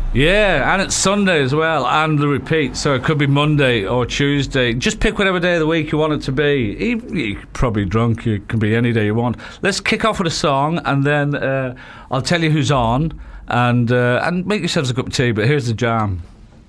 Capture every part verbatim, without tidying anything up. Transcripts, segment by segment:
Yeah, and it's Sunday as well, and the repeat, so it could be Monday or Tuesday. Just pick whatever day of the week you want it to be. Even, you're probably drunk, it can be any day you want. Let's kick off with a song, and then uh, I'll tell you who's on, and uh, and make yourselves a cup of tea, but here's the jam.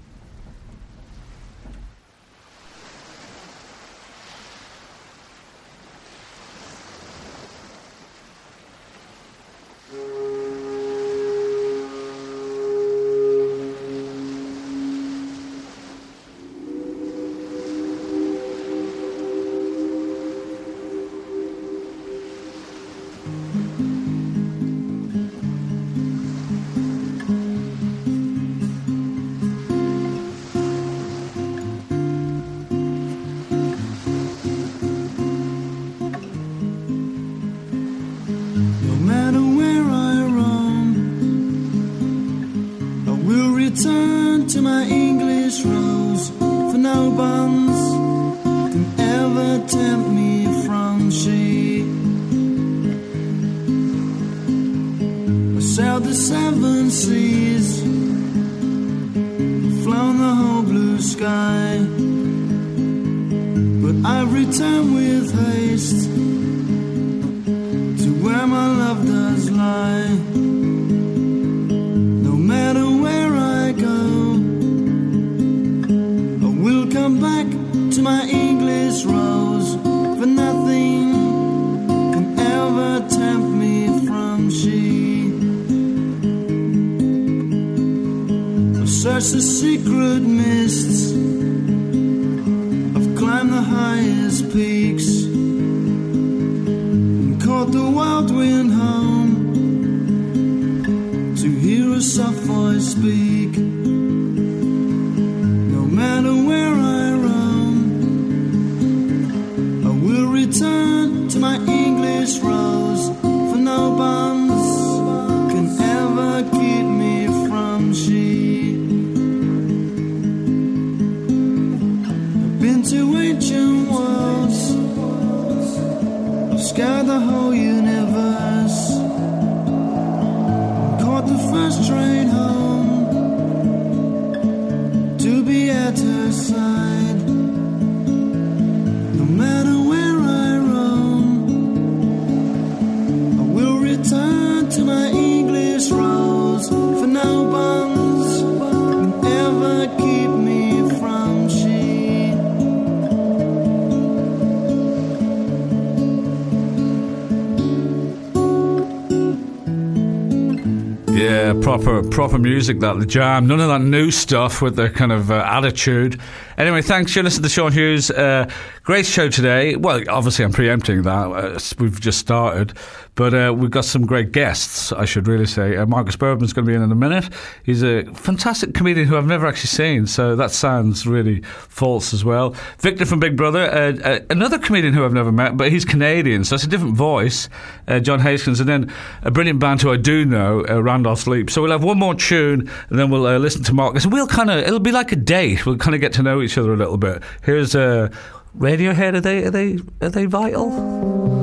Proper, proper music, that, the jam. None of that new stuff with the kind of uh, attitude. Anyway, thanks. You're listening to Sean Hughes. Uh, great show today. Well, obviously I'm preempting that. Uh, we've just started. But uh, we've got some great guests, I should really say. Uh, Marcus Bourbon's going to be in in a minute. He's a fantastic comedian who I've never actually seen, so that sounds really false as well. Victor from Big Brother, uh, uh, another comedian who I've never met, but he's Canadian, so it's a different voice. Uh, John Hastings, and then a brilliant band who I do know, uh, Randolph Sleep. So we'll have one more tune, and then we'll uh, listen to Marcus. And we'll kind of, it'll be like a date. We'll kind of get to know each other a little bit. Here's uh, Radiohead. Are they, are they, are they vital?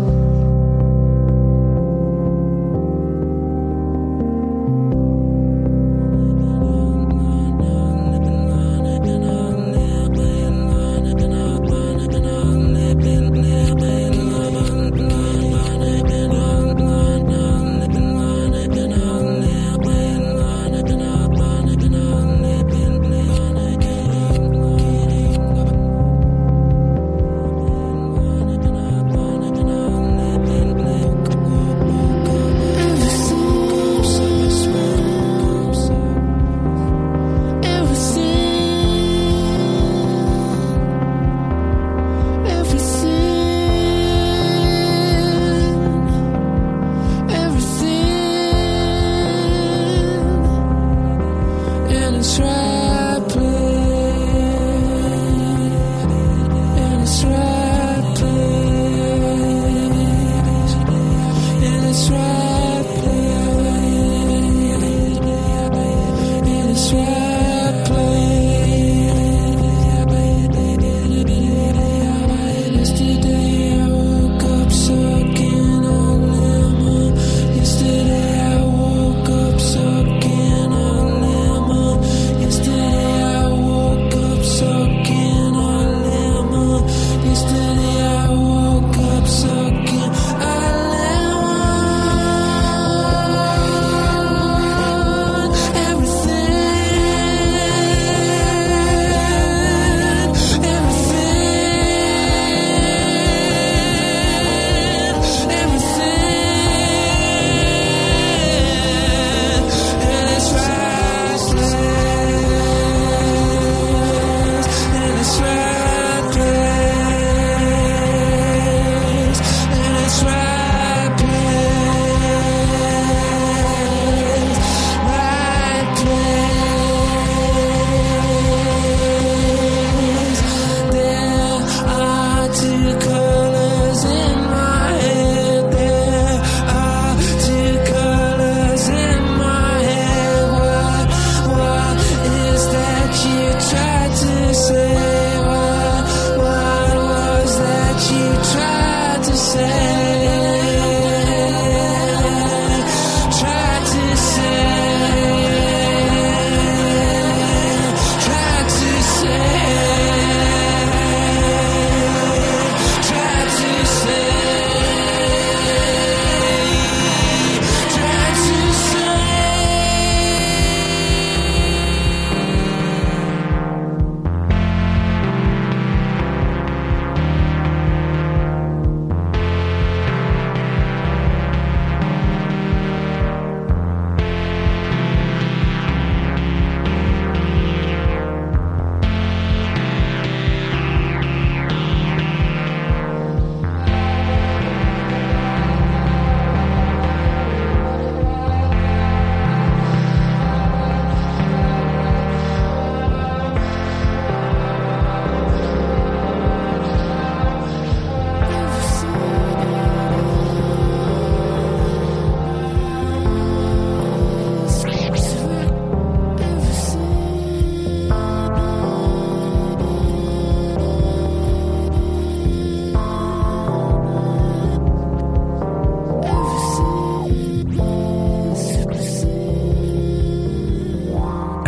No.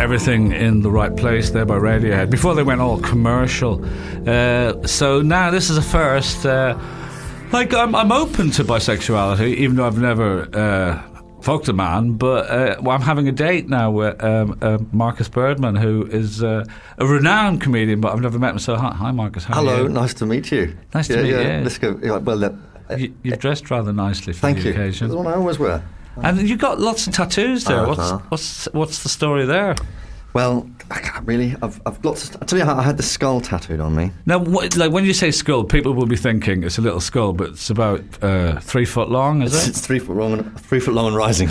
Everything in the Right Place there by Radiohead, before they went all commercial. Uh, so now this is a first. Uh, like, I'm, I'm open to bisexuality, even though I've never uh, fucked a man, but uh, well, I'm having a date now with um, uh, Marcus Birdman, who is uh, a renowned comedian, but I've never met him. So hi, hi Marcus. How Hello, are you? nice to meet you. Nice to yeah, meet yeah. you. Let's go. Yeah, well, uh, you you've dressed rather nicely for thank the you. occasion. That's what I always wear. And you've got lots of tattoos there. Uh-huh. What's what's what's the story there? Well, I can't really. I've, I've got. To, I tell you how I had the skull tattooed on me. Now, what, like when you say skull, people will be thinking it's a little skull, but it's about uh, three foot long, is It's, it? it's three foot long, and three foot long and rising.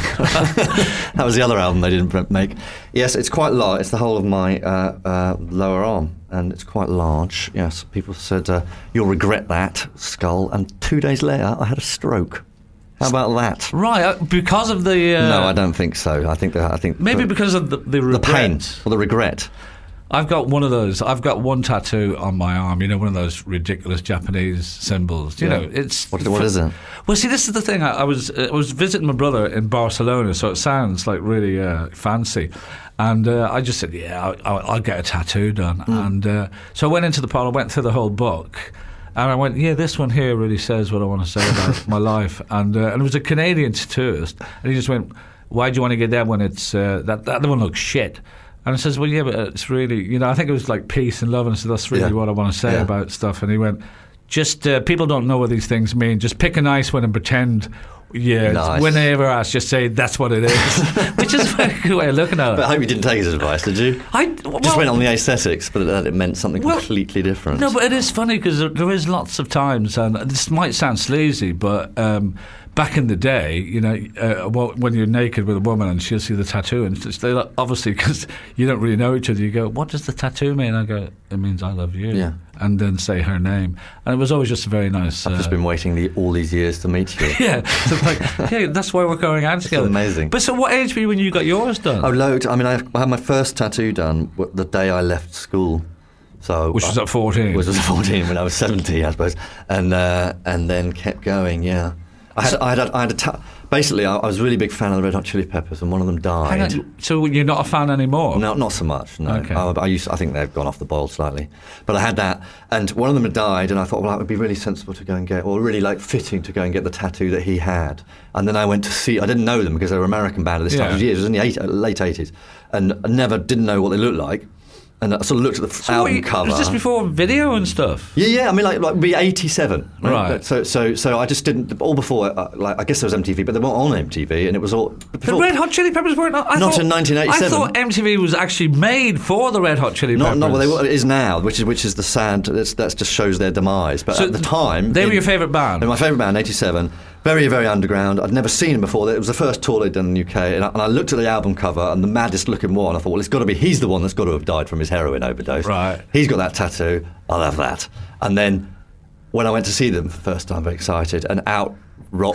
That was the other album they didn't make. Yes, it's quite large. It's the whole of my uh, uh, lower arm, and it's quite large. Yes, people said uh, you'll regret that skull. And two days later, I had a stroke. How about that? Right, uh, because of the... Uh, no, I don't think so. I think that I think Maybe the, because of the, the the regret. pain or the regret. I've got one of those. I've got one tattoo on my arm. You know, one of those ridiculous Japanese symbols. You Yeah. know, it's What, what is it? Well, see, this is the thing. I, I was uh, I was visiting my brother in Barcelona, so it sounds like really uh, fancy. And uh, I just said, yeah, I'll, I'll, I'll get a tattoo done. Mm. And uh, so I went into the parlour, went through the whole book. And I went, yeah, this one here really says what I want to say about my life. And uh, and it was a Canadian tattooist. And he just went, why do you want to get that when it's, uh, that, that other one looks shit? And I says, well, yeah, but it's really, you know, I think it was like peace and love. And I said, that's really Yeah. what I want to say Yeah. about stuff. And he went, just, uh, people don't know what these things mean. Just pick a nice one and pretend, yeah, Nice. when they ever ask, just say, that's what it is. Which is a very good way of looking at it. But I hope you didn't take his advice, did you? I well, Just went on the aesthetics, but it, it meant something Well, completely different. No, but it is funny because there, there is lots of times, and this might sound sleazy, but um, back in the day, you know, uh, well, when you're naked with a woman and she'll see the tattoo, and it's, they obviously, because you don't really know each other, you go, what does the tattoo mean? I go, it means I love you. Yeah. And then say her name. And it was always just a very nice... I've uh, just been waiting the, all these years to meet you. yeah, so it's like, yeah, that's why we're going out together. amazing. But so what age were you when you got yours done? Oh, loads. I mean, I, I had my first tattoo done w- the day I left school. So Which was I- at fourteen. Which was at fourteen when I was seventy, I suppose. And uh, and then kept going, yeah. I had, I had, a, I had a ta- basically, I, I was a really big fan of the Red Hot Chili Peppers, and one of them Hang died. on, so you're not a fan anymore? No, not so much. No, Okay. I, I used. I think they've gone off the boil slightly, but I had that, and one of them had died, and I thought, well, that would be really sensible to go and get, or really like fitting to go and get the tattoo that he had. And then I went to see. I didn't know them because they were an American band at this time. Yeah. It was years. It was in the eight, late eighties, and I never didn't know what they looked like. And I sort of looked at the f- So what, album you- cover. Was this before video and stuff? Yeah, yeah. I mean, like, like be eighty-seven, Right. So, so, so I just didn't. All before, uh, like, I guess there was M T V, but they weren't on M T V, and it was all. The before- Red Hot Chili Peppers weren't. I Not thought, in nineteen eighty-seven. I thought M T V was actually made for the Red Hot Chili Not, Peppers. not what they what it is now, which is which is the sad. That's, that just shows their demise. But So at the time, they were in- your favourite band? They were my favourite band, eighty-seven. Very, very underground. I'd never seen them before. It was the first tour they'd done in the U K, and I, and I looked at the album cover, and the maddest looking one. I thought, well, it's got to be. He's the one that's got to have died from his heroin overdose. Right. He's got that tattoo. I'll have that. And then when I went to see them for the first time, very excited, and out. Rock.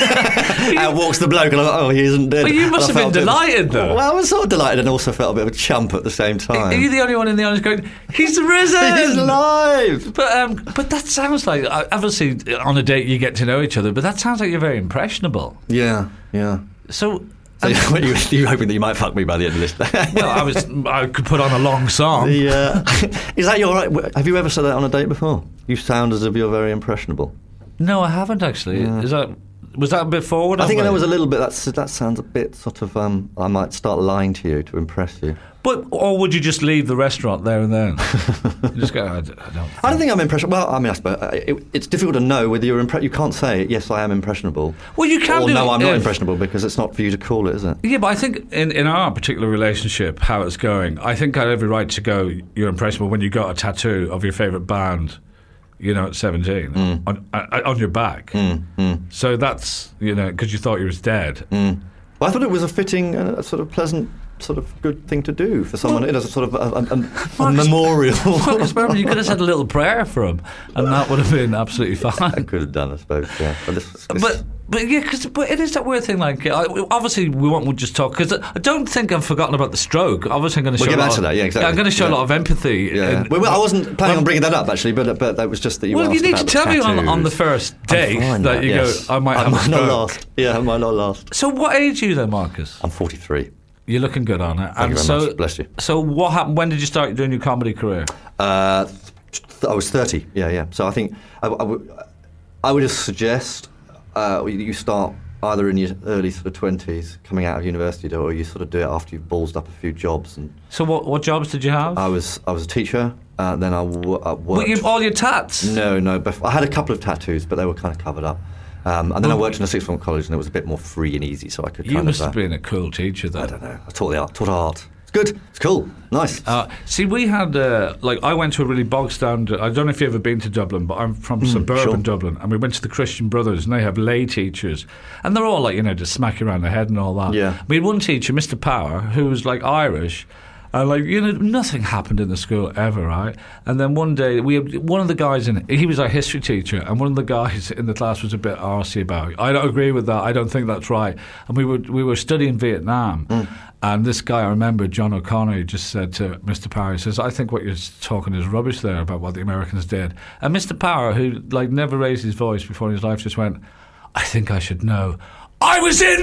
Out walks the bloke, and I thought, oh, he isn't dead. Well, you And must I have been felt a bit- delighted, though. Well, I was sort of delighted, and also felt a bit of a chump at the same time. Are you the only one in the audience going, he's risen? He's alive! But um, but that sounds like, uh, obviously, on a date you get to know each other, but that sounds like you're very impressionable. Yeah, yeah. So, So what, you, you hoping that you might fuck me by the end of this? well, I was, I could put on a long song. The, uh, is that your right? Have you ever said that on a date before? You sound as if you're very impressionable. No, I haven't actually. Yeah. Is that was that a bit forward? I think of that me? was a little bit. That's, that sounds a bit sort of. Um, I might start lying to you to impress you. But or would you just leave the restaurant there and then? You just go. I, d- I don't. Think. I don't think I'm impressionable. Well, I mean, I suppose uh, it, it's difficult to know whether you're impressed. You can't say yes, I am impressionable. Well, you can Or do no, it I'm not if- impressionable because it's not for you to call it, is it? Yeah, but I think in, in our particular relationship, how it's going, I think I have every right to go, you're impressionable when you got a tattoo of your favourite band, you know, at seventeen, Mm. on, uh, on your back. Mm, mm, So that's, you know, because you thought you was dead. mm. Well, I thought it was a fitting, uh, a sort of pleasant, sort of good thing to do for someone. It is a sort of a, a, a, a Marcus- memorial. Marcus Berman, you could have said a little prayer for him, and that would have been absolutely I fine. could have done, I suppose. Yeah, but, this, this, But but yeah, cause, but it is that weird thing. Like, I, obviously, we won't we'll just talk because I don't think I've forgotten about the stroke. Obviously, I'm going to show. We'll get a lot back to of- that, yeah, exactly. I'm going to show Yeah. a lot of empathy. yeah. in- well, well, I wasn't planning well, on bringing that up actually, but but that was just that you. Well, you asked need to about the tell me on, tattoos. on the first I'm date fine, that you yes. go, I might I have a might not stroke. last. Yeah, I might not last. So, what age are you then, Marcus? I'm forty-three. You're looking good on it. Thank and you very so, much. Bless you. So what happened? When did you start doing your comedy career? Uh, th- I was thirty. Yeah, yeah. So I think I, I, would, I would just suggest uh, you start either in your early sort of twenties, coming out of university, or you sort of do it after you've ballsed up a few jobs. And so what what jobs did you have? I was I was a teacher. Uh, then I, w- I worked. Were you, all your tats? No, no. Bef- I had a couple of tattoos, but they were kind of covered up. Um, and then well, I worked in a sixth form college, and it was a bit more free and easy, so I could. You kind must of, uh, have been a cool teacher, then. I don't know. I taught the art. Taught art. It's good. It's cool. Nice. Uh, see, we had uh, like I went to a really bog standard. I don't know if you've ever been to Dublin, but I'm from Mm, suburban sure. Dublin, and we went to the Christian Brothers, and they have lay teachers, and they're all like, you know, just smack you around the head and all that. Yeah. We had one teacher, Mister Power, who was like Irish. And like, you know, nothing happened in the school ever, right? And then one day, we had, one of the guys in he was our history teacher, and one of the guys in the class was a bit arsey about it. I don't agree with that. I don't think that's right. And we were we were studying Vietnam, mm. and this guy, I remember, John O'Connor, he just said to Mister Power, he says, "I think what you're talking is rubbish there about what the Americans did." And Mister Power, who like never raised his voice before in his life, just went, "I think I should know. I was in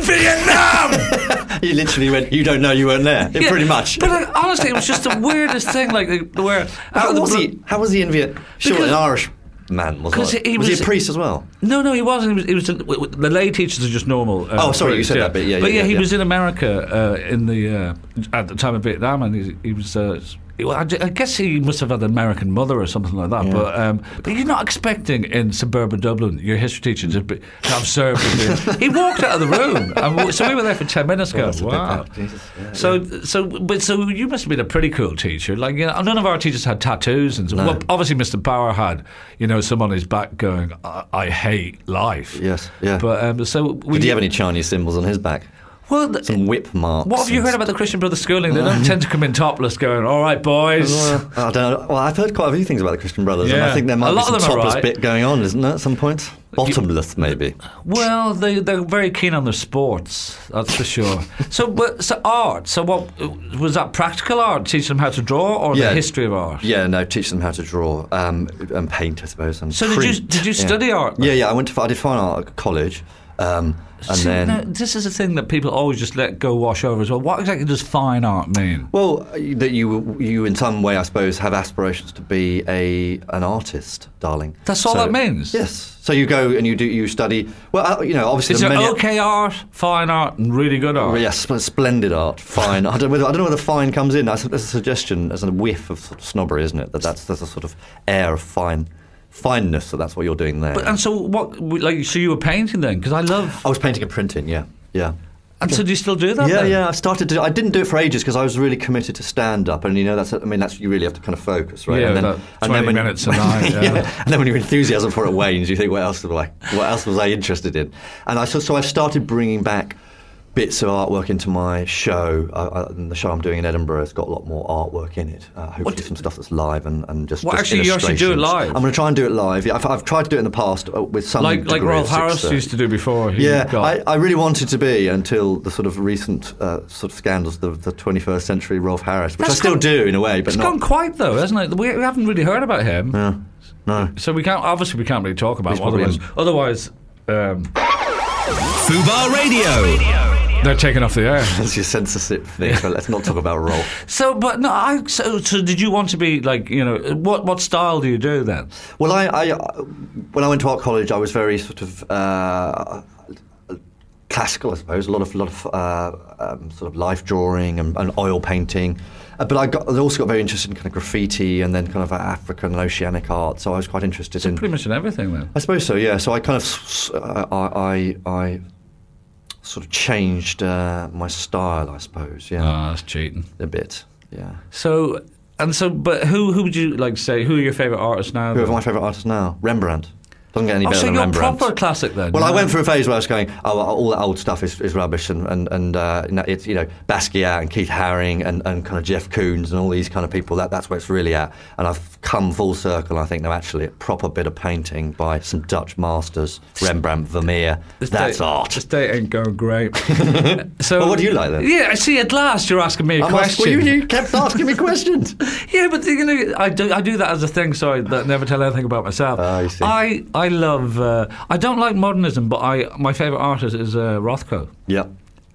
Vietnam!" You literally went, you don't know you weren't there, Yeah, pretty much. But like, honestly, it was just the weirdest thing. Like, the- where How the was blo- he? How was he in Viet? Sure, Because- an Irish man, wasn't 'Cause he? he Was, was- he a priest as well? No, no, he wasn't. He was. He was w- w- the lay teachers are just normal. Uh, Oh, sorry, you priests, said that bit, yeah, but yeah, yeah, yeah, he yeah. was in America uh, in the uh, at the time of Vietnam, and he, he was. Uh, well, I, I guess he must have had an American mother or something like that. Yeah. But um, but you're not expecting in suburban Dublin your history teacher to, be, to have served with you. He walked out of the room, and we, so we were there for ten minutes. Oh, Going, that's a bit wow. bad. Jesus, yeah, So yeah. so but so you must have been a pretty cool teacher. Like, you know, none of our teachers had tattoos, and so, No. well, obviously Mister Power had, you know, some on his back going, I, I hate life. Yes, yeah. But um, so we, Did he have any Chinese symbols on his back? Well, th- Some whip marks? what have you and heard about the Christian Brothers schooling? They don't tend to come in topless, going, "All right, boys." Well, I don't know. Well, I've heard quite a few things about the Christian Brothers, and Yeah. I think there might A lot be of some them are topless right. bit going on, isn't there, at some point? Bottomless, maybe. Well, they they're very keen on their sports, that's for sure. so, but so art. So, what was that? Practical art, teach them how to draw, or Yeah. the history of art? Yeah, no, teach them how to draw um, and paint, I suppose. And So, did you print. did you Yeah. study art? then? Yeah, yeah. I went to I did fine art at college, um, and See, then now, this is a thing that people always just let go wash over as well. What exactly does fine art mean? well, that you you in some way, I suppose, have aspirations to be a an artist, darling. That's all So- that means? Yes. So you go and you do you study. Well, uh, you know, obviously Is there there are many. okay art, fine art, and really good art? Yes, sp- splendid art, fine. I don't, know whether, I don't know whether fine comes in. That's, that's a suggestion, as a whiff of, sort of snobbery, isn't it? That that's there's a sort of air of fine, fineness. So that's what you're doing there. But, and so what? Like, so you were painting then? Because I love. I was painting and printing. Yeah, yeah. And so do you still do that? Yeah, then? yeah. I started to. I didn't do it for ages because I was really committed to stand up, and you know that's. I mean, that's you really have to kind of focus, right? Yeah, and that twenty when, minutes a night, yeah. And then when your enthusiasm for it wanes, you think, what else was I? What else was I interested in? And I so, so I started bringing back bits of artwork into my show. I, I, and the show I'm doing in Edinburgh has got a lot more artwork in it. Uh, hopefully, What- some stuff that's live and, and just. Well, just actually, you actually do it illustrations. live? I'm going to try and do it live. Yeah, I've, I've tried to do it in the past uh, with some. Like like degree Rolf of Harris success. used to do before. He Yeah, got- I, I really wanted to be until the sort of recent uh, sort of scandals, the, the twenty-first century Rolf Harris, which That's I still gone- do in a way, but It's not. gone quiet though, hasn't it? We, we haven't really heard about him. Yeah, no. So we can't. Obviously, we can't really talk about He's him. probably Otherwise, otherwise, um, Fubar Radio. they're taken off the air. That's your censorship thing, but let's not talk about Rolf. So, but no, I. So, so did you want to be like, you know, what what style do you do then? Well, I, I when I went to art college, I was very sort of uh, classical, I suppose. A lot of lot of uh, um, sort of life drawing and, and oil painting. Uh, but I got I also got very interested in kind of graffiti and then kind of African and oceanic art. So I was quite interested in. Pretty much in everything then. I suppose so, yeah. So I kind of, s- uh, I, I, I sort of changed uh, my style, I suppose, yeah, Ah, that's cheating. a bit, yeah. So and so, but who who would you like to say? Who are your favourite artists now? Who are then? my favourite artists now? Rembrandt. Doesn't get any Oh, better so than you're Rembrandt. proper classic then. Well, I yeah. went through a phase where I was going, oh, all that old stuff is, is rubbish, and and, and uh, you know, it's you know Basquiat and Keith Haring and, and kind of Jeff Koons and all these kind of people. That that's where it's really at. And I've come full circle. I think now actually a proper bit of painting by some Dutch masters, Rembrandt, Vermeer. This That's date, art. This date ain't going great. So, Well, what do you like then? Yeah, I see. At last, you're asking me a I'm ask- question. well, you, you kept asking me questions. Yeah, but you know, I do I do that as a thing, so I that never tell anything about myself. Ah, I see. I I love. Uh, I don't like modernism, but I my favourite artist is uh, Rothko. Yep.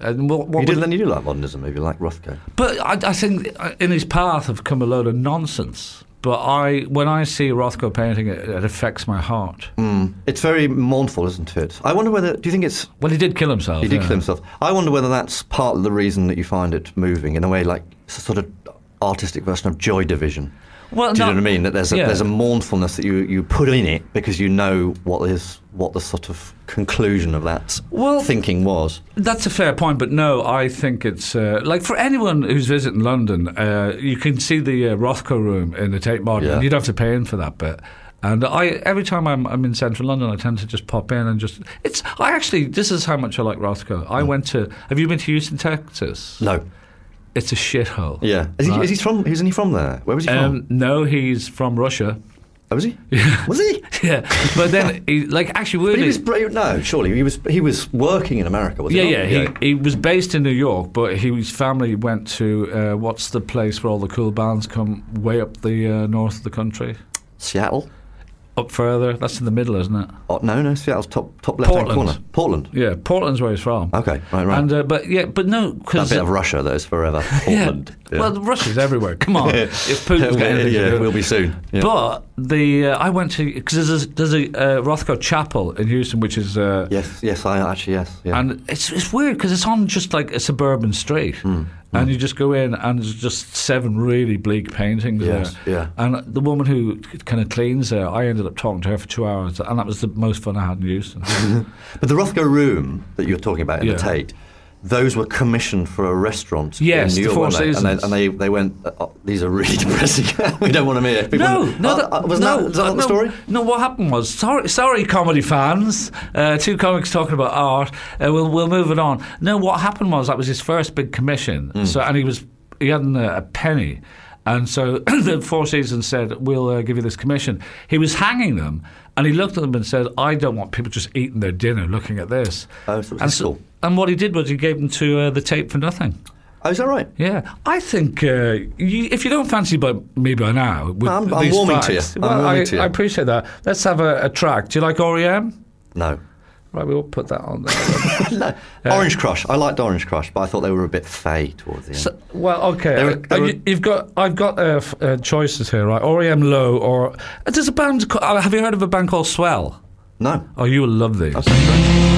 And what, what you did, would- then you do like modernism, maybe like Rothko. But I, I think in his path have come a load of nonsense. But I, when I see Rothko painting, it, it affects my heart. Mm. It's very mournful, isn't it? I wonder whether. Do you think it's? Well, he did kill himself. He did yeah. kill himself. I wonder whether that's part of the reason that you find it moving in a way, like it's a sort of artistic version of Joy Division. Well, Do you no- know what I mean? That there's a, yeah. there's a mournfulness that you, you put in it because you know what is what the sort of conclusion of that Well- thinking was. That's a fair point, but no, I think it's uh, like for anyone who's visiting London, uh, you can see the uh, Rothko room in the Tate Modern. Yeah. And you'd have to pay in for that bit. And I, every time I'm, I'm in central London, I tend to just pop in and just. It's. I actually. This is how much I like Rothko. I went to. Have you been to Houston, Texas? No. It's a shithole. Yeah. Is he, Right. is he from? Isn't he from there? Where was he from? Um, no, he's from Russia. Oh, was he? Was he? Yeah, but then he like actually But weirdly. he was bra- no, surely he was he was working in America, was yeah, he? yeah, not? He, he was based in New York, but he, his family went to uh, what's the place where all the cool bands come way up the uh, north of the country, Seattle. up further. That's in the middle, isn't it? Oh, no, no, Seattle's top top left hand Portland. corner. Portland. Yeah, Portland's where he's from. Okay, right, right. And uh, but yeah, but no, that because bit of Russia that is forever. Portland. Yeah. Well, Russia's everywhere. Come on, if Putin's got yeah, anything to yeah, do. we'll be soon. Yeah. But the uh, I went to because there's a, there's a uh, Rothko chapel in Houston, which is uh, yes, yes, I actually yes. Yeah. and it's it's weird because it's on just like a suburban street, Mm, and you just go in and there's just seven really bleak paintings Yes, there. yeah. And the woman who kind of cleans there, I ended up talking to her for two hours, and that was the most fun I had in Houston. But the Rothko room that you're talking about in Yeah. the Tate, those were commissioned for a restaurant Yes, in New the York, Four weren't they? And they, Seasons. and they, they went, oh, these are really depressing. We don't want them here. People No, wouldn't- no, oh, that, uh, was no, that, is that not no, the story? No, what happened was sorry, sorry, comedy fans. Uh, two comics talking about art. Uh, we'll we'll move it on. No, what happened was that was his first big commission. Mm. So and he was he hadn't a, a penny, and so the Four Seasons said we'll uh, give you this commission. He was hanging them, and he looked at them and said, "I don't want people just eating their dinner looking at this." Oh, so it was and, his school. and what he did was he gave them to uh, the Tate for nothing. Oh, is that right? Yeah, I think uh, you, if you don't fancy by, me by now, with I'm- I'm these warming facts, to you. I'm Well, warming I, to you. I appreciate that. Let's have a, a track. Do you like R E M? No. Right, we'll put that on there. no. Orange Crush. I liked Orange Crush, but I thought they were a bit fey towards the end. So, well, okay. They were- Uh, they were- you, you've got. I've got uh, f- uh, choices here, right? R E M Low, or uh, there's a band. ca- uh, Have you heard of a band called Swell? no. Oh, you will love these. That's great.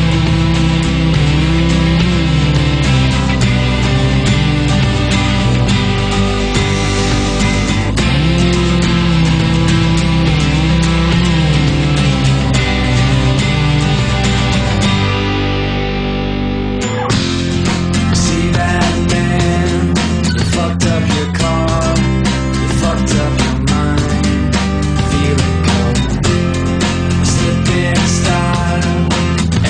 See that man? You fucked up your car. You fucked up your mind. Feeling cold. A slipping style.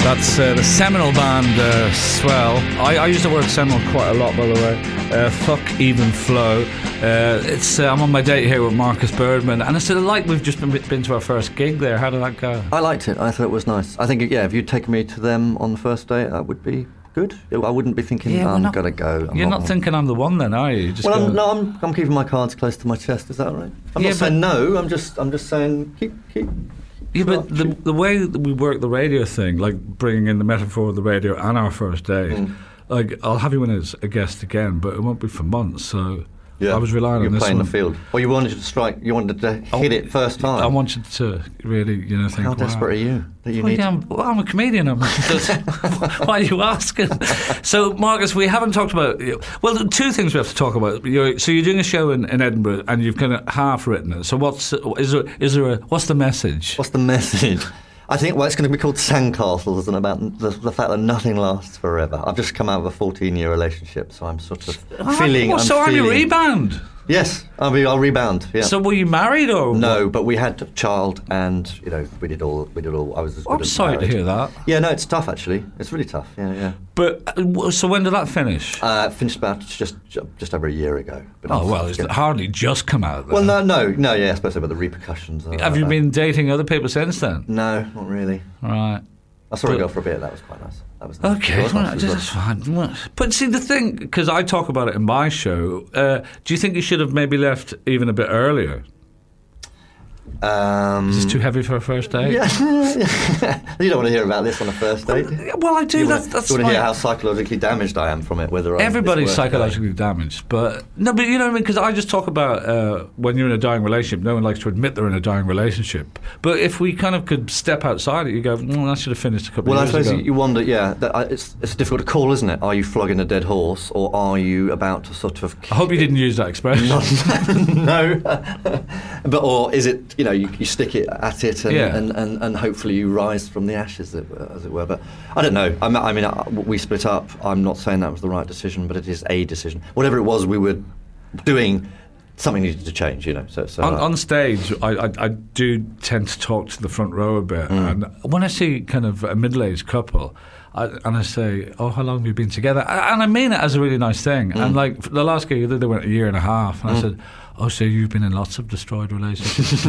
That's uh, the seminal band uh, Swell. I, I use the word seminal quite a lot, by the way. Uh, fuck Even Flow. Uh, it's uh, I'm on my date here with Marcus Birdman, and it's like we've just been, been to our first gig there. How did that go? I liked it. I thought it was nice. I think, yeah, if you'd taken me to them on the first date, that would be good. I wouldn't be thinking, Yeah, oh, we're I'm not- going to go. I'm You're not not thinking I'm the one then, are you? You're just Well, going, I'm, no, I'm, I'm keeping my cards close to my chest. Is that right? I'm Yeah, not saying but- no. I'm just, I'm just saying keep, keep. Yeah, but the, the way that we work the radio thing, like bringing in the metaphor of the radio and our first date, Mm. like I'll have you in as a guest again, but it won't be for months. So Yeah, I was relying You're on this playing one. the field. Well, you wanted to strike. You wanted to hit it first time. I wanted to really, you know, think. How wow. desperate are you that you Well, need? yeah, I'm, well, I'm a comedian. I'm, why are you asking? So, Marcus, we haven't talked about. Well, two things we have to talk about. You're, so, you're doing a show in, in Edinburgh, and you've kind of half written it. So, what's is there? Is there a what's the message? What's the message? I think, well, it's going to be called Sandcastles and about the, the fact that nothing lasts forever. I've just come out of a fourteen-year relationship, so I'm sort of feeling... Well, I'm so I'm your feeling- rebound. Yes, I'll, be, I'll rebound, yeah. So, were you married or no, but we had a child and, you know, we did all... We did all. I was as good I'm as sorry to married. hear that. Yeah, no, it's tough, actually. It's really tough, yeah, yeah. But uh, w- so when did that finish? Uh, finished about just just over a year ago. But oh I'm- well, it's yeah. hardly just come out. Then. Well, no, no, no, yeah, I suppose about the repercussions. of Have that. you been dating other people since then? No, not really. Right. I saw a But- girl for a bit. That was quite nice. That was nice. Okay, It was nice, well, it was that's fine. Well, But see, the thing, because I talk about it in my show, uh, do you think you should have maybe left even a bit earlier? Um, Is this too heavy for a first date? yeah. You don't want to hear about this on a first date. Well, I do. You That's, want, that's you want to my- hear how psychologically damaged I am from it. Whether I'm, Everybody's it's worth psychologically damaged, but no, but you know what I mean? Because I just talk about uh, when you're in a dying relationship, no one likes to admit they're in a dying relationship. But if we kind of could step outside it, you go, mm, I should have finished a couple Well, I of years suppose ago. you wonder, yeah, that, uh, it's it's difficult to call, isn't it? Are you flogging a dead horse, or are you about to sort of? I hope you didn't use that expression. no, but or is it? You know, you, you stick it at it, and, Yeah. and, and, and hopefully you rise from the ashes, as it were. As it were. But I don't know. I mean, I mean, uh, we split up. I'm not saying that was the right decision, but it is a decision. Whatever it was, we were doing. Something needed to change, you know. So, so On, uh, on stage, I, I, I do tend to talk to the front row a bit, Mm. and when I see kind of a middle-aged couple, I, and I say, "Oh, how long have you been together?" A- and I mean it as a really nice thing. Mm. And like for the last gig, they went a year and a half, and I said, "Oh, so you've been in lots of destroyed relationships?"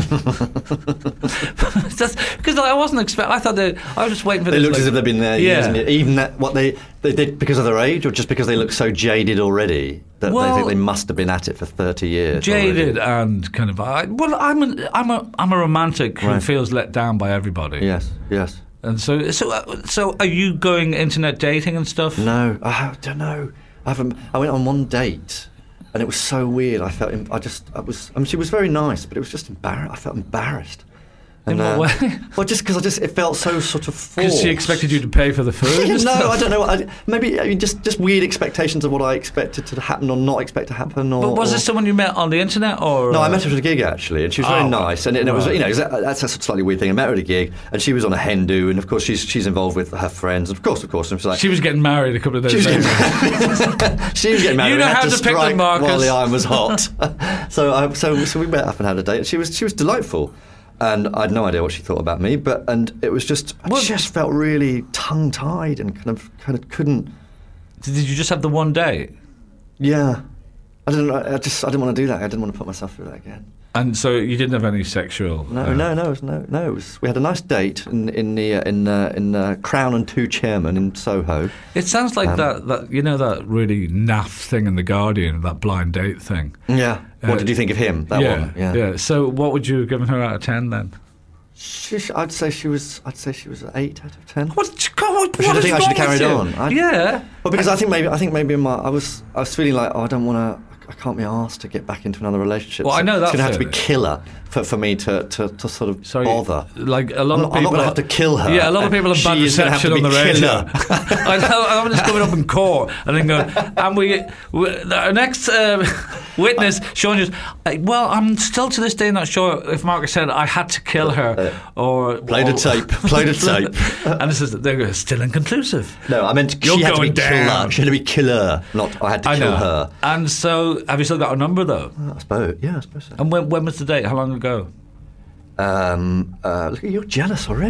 Because like, I wasn't expecting. I thought they. I was just waiting for. They this, looked like- as if they'd been there Yeah. years and years. Even that, what they, they did because of their age, or just because they look so jaded already that Well, they think they must have been at it for thirty years. Jaded already. and kind of. I, well, I'm a, I'm a, I'm a romantic who Right. feels let down by everybody. Yes, yes. And so, so, uh, so, are you going internet dating and stuff? No, I don't know. I haven't. I went on one date, and it was so weird. I felt. em- I just. I was. I mean, she was very nice, but it was just embarrassed. I felt embarrassed. In And, what uh, way? Well, just because I just it felt so sort of forced. Because she expected you to pay for the food? and no, stuff? I don't know. I, maybe I mean, just just weird expectations of what I expected to happen or not expect to happen. Or, But was or, this someone you met on the internet, or No, uh, I met her at a gig actually, and she was very Oh, nice. And it, and it was, right. you know, that's a slightly weird thing. I met her at a gig, and she was on a hen do, and of course she's she's involved with her friends, and of course, of course, and she's like, She was getting married a couple of days she was later. getting, she was getting married. You know and had how to pick them, strike Marcus. while the iron was hot. so, I, so, so we met up and had a date. And she was she was delightful, and I had no idea what she thought about me, but and it was just I Well- just felt really tongue tied and kind of kind of couldn't. Did you just have the one date? Yeah, I didn't. I just I didn't want to do that. I didn't want to put myself through that again. And so you didn't have any sexual? No, uh, no, no, it was, no, no. It was, we had a nice date in in the uh, in uh, in uh, Crown and Two Chairman in Soho. It sounds like Um, that, that, you know, that really naff thing in The Guardian, that blind date thing. Yeah. What Uh, did you think of him? That yeah, one. Yeah. yeah. So what would you have given her out of ten then? She, she- I'd say she was. I'd say she was an eight out of ten. What? God, what, Should what I is think I wrong should have with carried you? on? I- Yeah. Well, because I think maybe I think maybe in my I was I was feeling like oh I don't want to. I can't be asked to get back into another relationship. Well, I know it's that going to have to be feeling. killer for, for me to, to, to sort of Sorry, bother. like a lot I'm of not, I'm people not going to have to kill her. Yeah, a lot of people have She bad is gonna have reception to on be the radio. killer. I know, I'm just coming up in court and then go, and we, we our next uh, witness, Sean, just, uh, well, I'm still to this day not sure if Marcus said I had to kill her or Play the or- tape. Play the tape. and this is they're still inconclusive. No, I meant You're she had to be going killer. down. She had to be killer. Not I had to I kill know. her. And so, have you still got a number though? I suppose. Yeah, I suppose so. And when when was the date? How long ago? Um, uh, look, you're jealous already.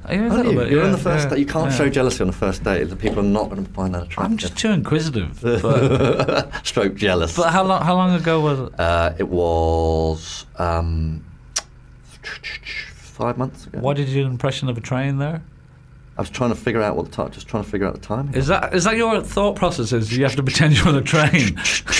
Yeah, a Oh, little you, bit, you're on yeah, the first yeah, date. You can't yeah. show jealousy on the first date. The people are not going to find that attractive. I'm just too inquisitive. But, Stroke jealous. but how long? How long ago was it? Uh, it was um, five months ago. What did you get an impression of a train there? I was trying to figure out what the time. Just trying to figure out the time. Is that is that your thought process? Is you have to pretend you're on a train?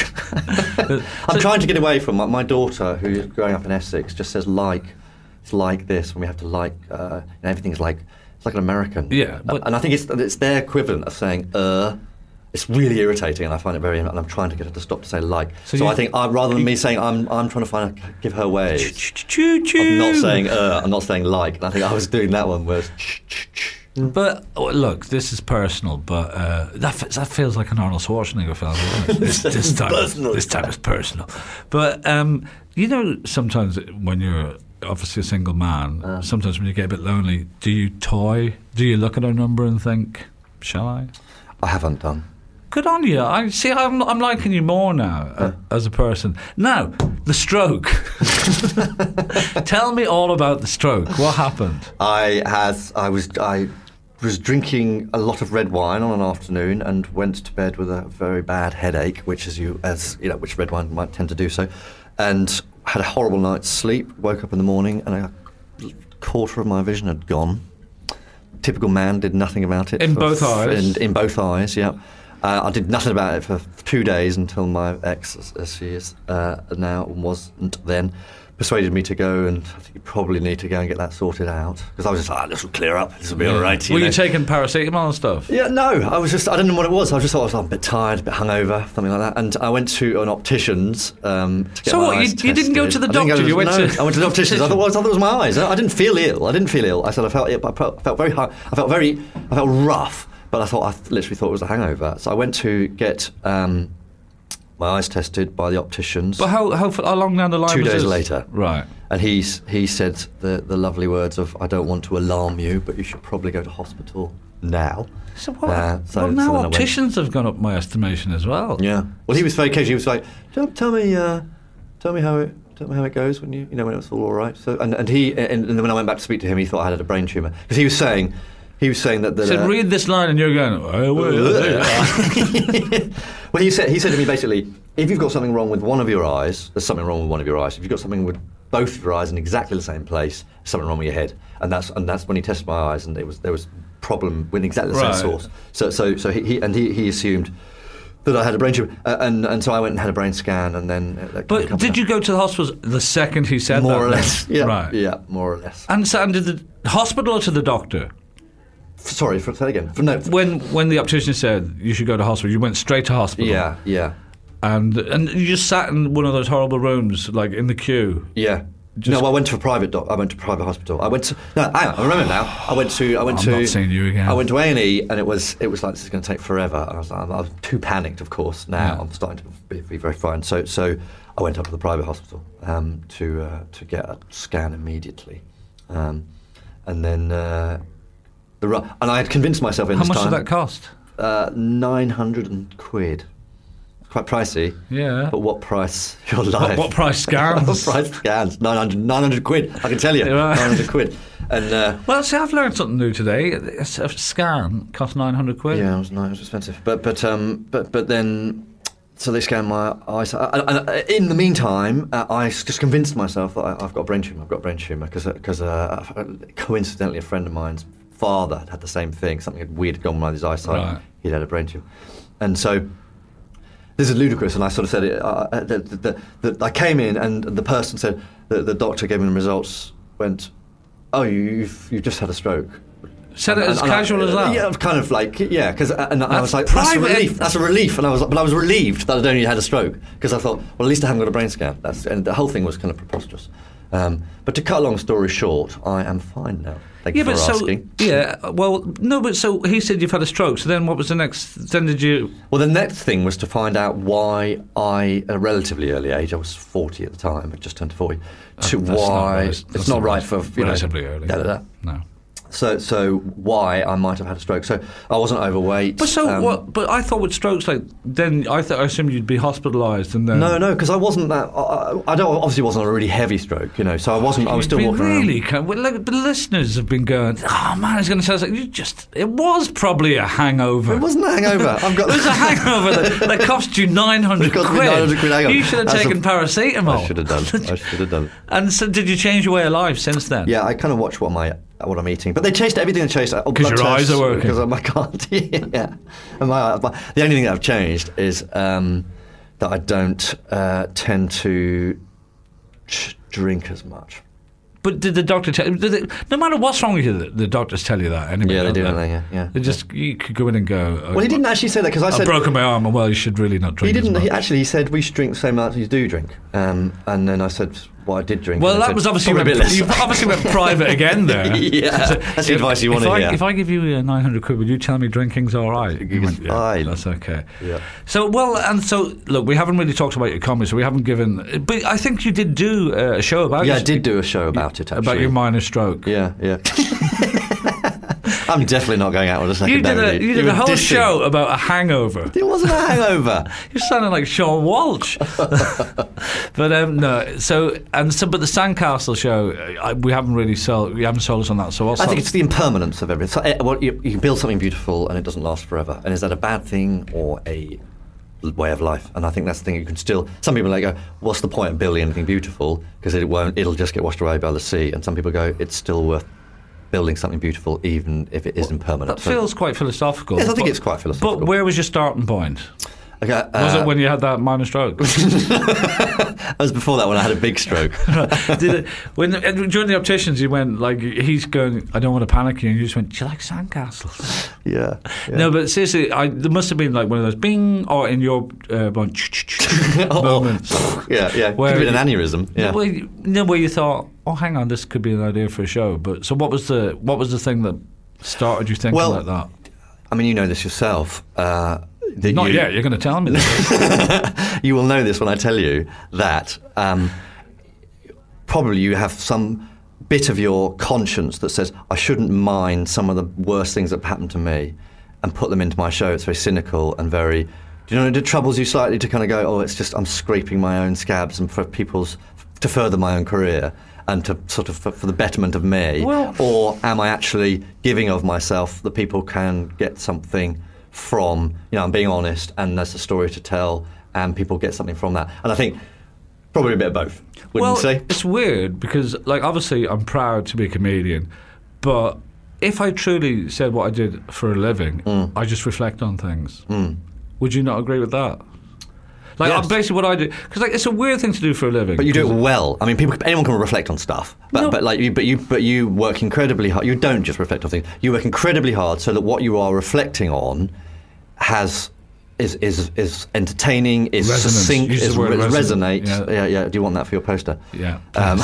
I'm trying to get away from my, my daughter, who's growing up in Essex. Just says like, it's like this when we have to like. Uh, and everything's like it's like an American. Yeah, but- and I think it's it's their equivalent of saying uh. It's really irritating, and I find it very. And I'm trying to get her to stop to say like. So So, you- I think I, rather than me saying I'm, I'm trying to find a, give her ways. Choo choo. I'm not saying uh. I'm not saying like. And I think I was doing that one where. But oh, look, this is personal, but uh, that fe- that feels like an Arnold Schwarzenegger film. Doesn't it? This, this time, Personal. this time is personal. But um, you know, sometimes when you're obviously a single man, Uh. sometimes when you get a bit lonely, do you toy? Do you look at a number and think, "Shall I?" I haven't done. Good on you. I see. I'm I'm liking you more now uh, as a person. Now, the stroke. Tell me all about the stroke. What happened? I had I was I was drinking a lot of red wine on an afternoon and went to bed with a very bad headache, which is you as you know, which red wine might tend to do so, and had a horrible night's sleep. Woke up in the morning and a quarter of my vision had gone. Typical man, did nothing about it. In for- both eyes? In, in both eyes, yeah. Uh, I did nothing about it for two days until my ex, as, as she is uh, now, and wasn't then, persuaded me to go, and I think you probably need to go and get that sorted out. Because I was just like, oh, this will clear up, this will be all right. Were know. you taking paracetamol and stuff? Yeah, no, I was just, I didn't know what it was. I just thought I was like, a bit tired, a bit hungover, something like that. And I went to an optician's um, to get So my what, you- eyes you didn't go tested. to the I didn't go doctor, you went no, to- I went to the optician's. I thought, well, I thought it was my eyes. I didn't feel ill. I didn't feel ill. I said I felt, I felt, I felt very, high, I felt very, I felt rough. But I thought, I literally thought it was a hangover. So I went to get um, my eyes tested by the opticians. But how how, how long down the line Two was days this? later. Right. And he, s- he said the, the lovely words of, I don't want to alarm you, but you should probably go to hospital now. So what? Uh, so- well, so now then I went. opticians have gone up my estimation as well. Yeah. Well, he was very casual. He was like, "Tell, tell me, uh, tell me how it, tell me how it goes when you, you know, when it was all all right." So, and, and he, and, and then when I went back to speak to him, he thought I had a brain tumor because he was saying, he was saying that. that He said, uh, read this line, and you're going, oh, well, well, he said, he said to me basically, if you've got something wrong with one of your eyes, there's something wrong with one of your eyes. If you've got something with both of your eyes in exactly the same place, there's something wrong with your head. And that's and that's when he tested my eyes, and it was there was problem with exactly the Right. same source. So so so he, he and he, he assumed that I had a brain tumor, uh, and and so I went and had a brain scan, and then. Uh, that came a But couple did of- you go to the hospital the second he said that? more or then? less? Yeah, Right. yeah, more or less. And, so, and did the hospital or to the doctor? Sorry, for, say that again. For, no, When when the optician said you should go to hospital, you went straight to hospital. yeah, yeah, And and you just sat in one of those horrible rooms, like in the queue. yeah. Just- no, I went to a private doc. I went to a private hospital. I went to no. Hang on, I remember now. I went to. I went I'm to. not seeing you again. I went to A and E, and it was. It was like this is going to take forever. I was. I was too panicked. Of course. Now Yeah. I'm starting to be, be very fine. So so I went up to the private hospital um, to uh, to get a scan immediately, um, and then uh, the ru- and I had convinced myself in How this much time. did that cost? Uh, Nine hundred and quid. Quite pricey. Yeah. But what price? Your life. what price scans? what price scans? nine hundred, nine hundred quid. I can tell you. Right. nine hundred quid. And uh, Well, see, I've learned something new today. A s- a scan cost nine hundred quid. yeah, it was, no, it was expensive. But but um but but then. So they scanned my eyes. And and in the meantime, uh, I s- just convinced myself that I, I've got a brain tumour. I've got a brain tumour because because uh, coincidentally a friend of mine's father had had the same thing. Something had weird had gone wrong with his eyesight. Right. He'd had a brain tumour, and so. This is ludicrous, and I sort of said it. Uh, that, that, that I came in, and the person said that the doctor gave me the results. Went, oh, you, you've you've just had a stroke. Said it And- as and I- casual as that? Yeah, kind of like yeah, because and I was like, That's that's a private. relief. That's a relief, and I was, but I was relieved that I'd only had a stroke because I thought, well, at least I haven't got a brain scan. That's and the whole thing was kind of preposterous. Um, but to cut a long story short, I am fine now. Thank Yeah, you for but so asking. yeah, well, no, but so he said you've had a stroke. So then, what was the next? Then did you? Well, the next thing was to find out why I, at a relatively early age, I was forty at the time, I just turned forty, to That's not why right. it's That's not not right right. for you know, Relatively early. Da, da, da. No. So, so why I might have had a stroke. So I wasn't overweight. But so um, what? But I thought with strokes, like then I thought I assumed you'd be hospitalised and then No, no, because I wasn't that. I, I don't obviously wasn't a really heavy stroke, you know. So I wasn't. I was still You've walking been really around. kind well, like, the listeners have been going, oh man, it's going to tell us like, you just it was probably a hangover. It wasn't a hangover. I've got. It was a hangover that, that cost you nine hundred It cost me quid. nine hundred quid, hang on. You should have That's taken a- paracetamol. I should have done. I should have done. And so, did you change your way of life since then? Yeah, I kind of watch what my what I'm eating, but they chased everything. They chased Because your eyes are working. Because I can't. Yeah, and my, my, the only thing that I've changed is um, that I don't uh, tend to ch- drink as much. But did the doctor tell? Did it, no matter what's wrong with you, the, the doctors tell you that anyway. Yeah, they don't do, don't they? Yeah, yeah. They just you could go in and go. Well, he didn't actually say that because I I've said broken my arm. Well, you should really not drink. he didn't. As He, much. actually, he said we should drink the same amount as you do drink. Um, and then I said, well, I did drink. Well, and I that said, was obviously "Probably a went, bit less." you obviously went private again there. Yeah, So that's the if- advice you if want to I, hear. If I give you uh, nine hundred quid, would you tell me drinking's all right? You It's yeah, fine. that's okay. Yeah. So well, and so look, we haven't really talked about your comedy, so we haven't given. But I think you did do uh, a show about. Yeah, your, I did do a show about it. Actually. about your minor stroke. Yeah, yeah. I'm definitely not going out with a second You did date a with you did were a whole dishing. show about a hangover. It wasn't a hangover. You're sounding like Sean Walsh. But um, no, so and so, but the Sandcastle show, I, we haven't really sold. We haven't sold us on that. So also, I think it's the impermanence of everything. So, uh, well, you, you can build something beautiful and it doesn't last forever. And is that a bad thing or a way of life? And I think that's the thing. You can still. Some people like go, "What's the point of building anything beautiful? Because it won't. It'll just get washed away by the sea." And some people go, "It's still worth building something beautiful, even if it is impermanent." that So- feels quite philosophical. Yes, I think but- it's quite philosophical. But where was your starting point? Okay, uh, Was it when you had that minor stroke? It was before that when I had a big stroke. Did it, when during the opticians, you went like he's going. I don't want to panic you. And you just went. Do you like sandcastles? yeah, yeah. No, but seriously, I, there must have been like one of those bing, or in your uh, one, moments. yeah, yeah. Where Could have been an you- aneurysm. Yeah. Where you, no, where you thought, oh, hang on, this could be an idea for a show. But so, what was the what was the thing that started you thinking Well, like that? I mean, you know this yourself. Uh, that Not you, yet. You're going to tell me this. You will know this when I tell you that um, probably you have some bit of your conscience that says, I shouldn't mind some of the worst things that have happened to me and put them into my show. It's very cynical and very... Do you know, it troubles you slightly to kind of go, oh, it's just I'm scraping my own scabs and for people's... to further my own career and to sort of for, for the betterment of me? Well- Or am I actually giving of myself that people can get something from, you know, I'm being honest and there's a story to tell and people get something from that. And I think probably a bit of both, wouldn't well, you say? it's weird because, like, obviously, I'm proud to be a comedian, but if I truly said what I did for a living, Mm. I just reflect on things. Would you not agree with that? Like, Yes. basically, what I do, because like it's a weird thing to do for a living. But you do it 'cause- well. I mean, people, anyone can reflect on stuff, but No. but like you, but you, but you work incredibly hard. You don't just reflect on things. You work incredibly hard so that what you are reflecting on has is is is entertaining, is Resonance. succinct, Use the is word re- resonant. resonates. Yeah. Yeah. yeah, Do you want that for your poster? Yeah. Um,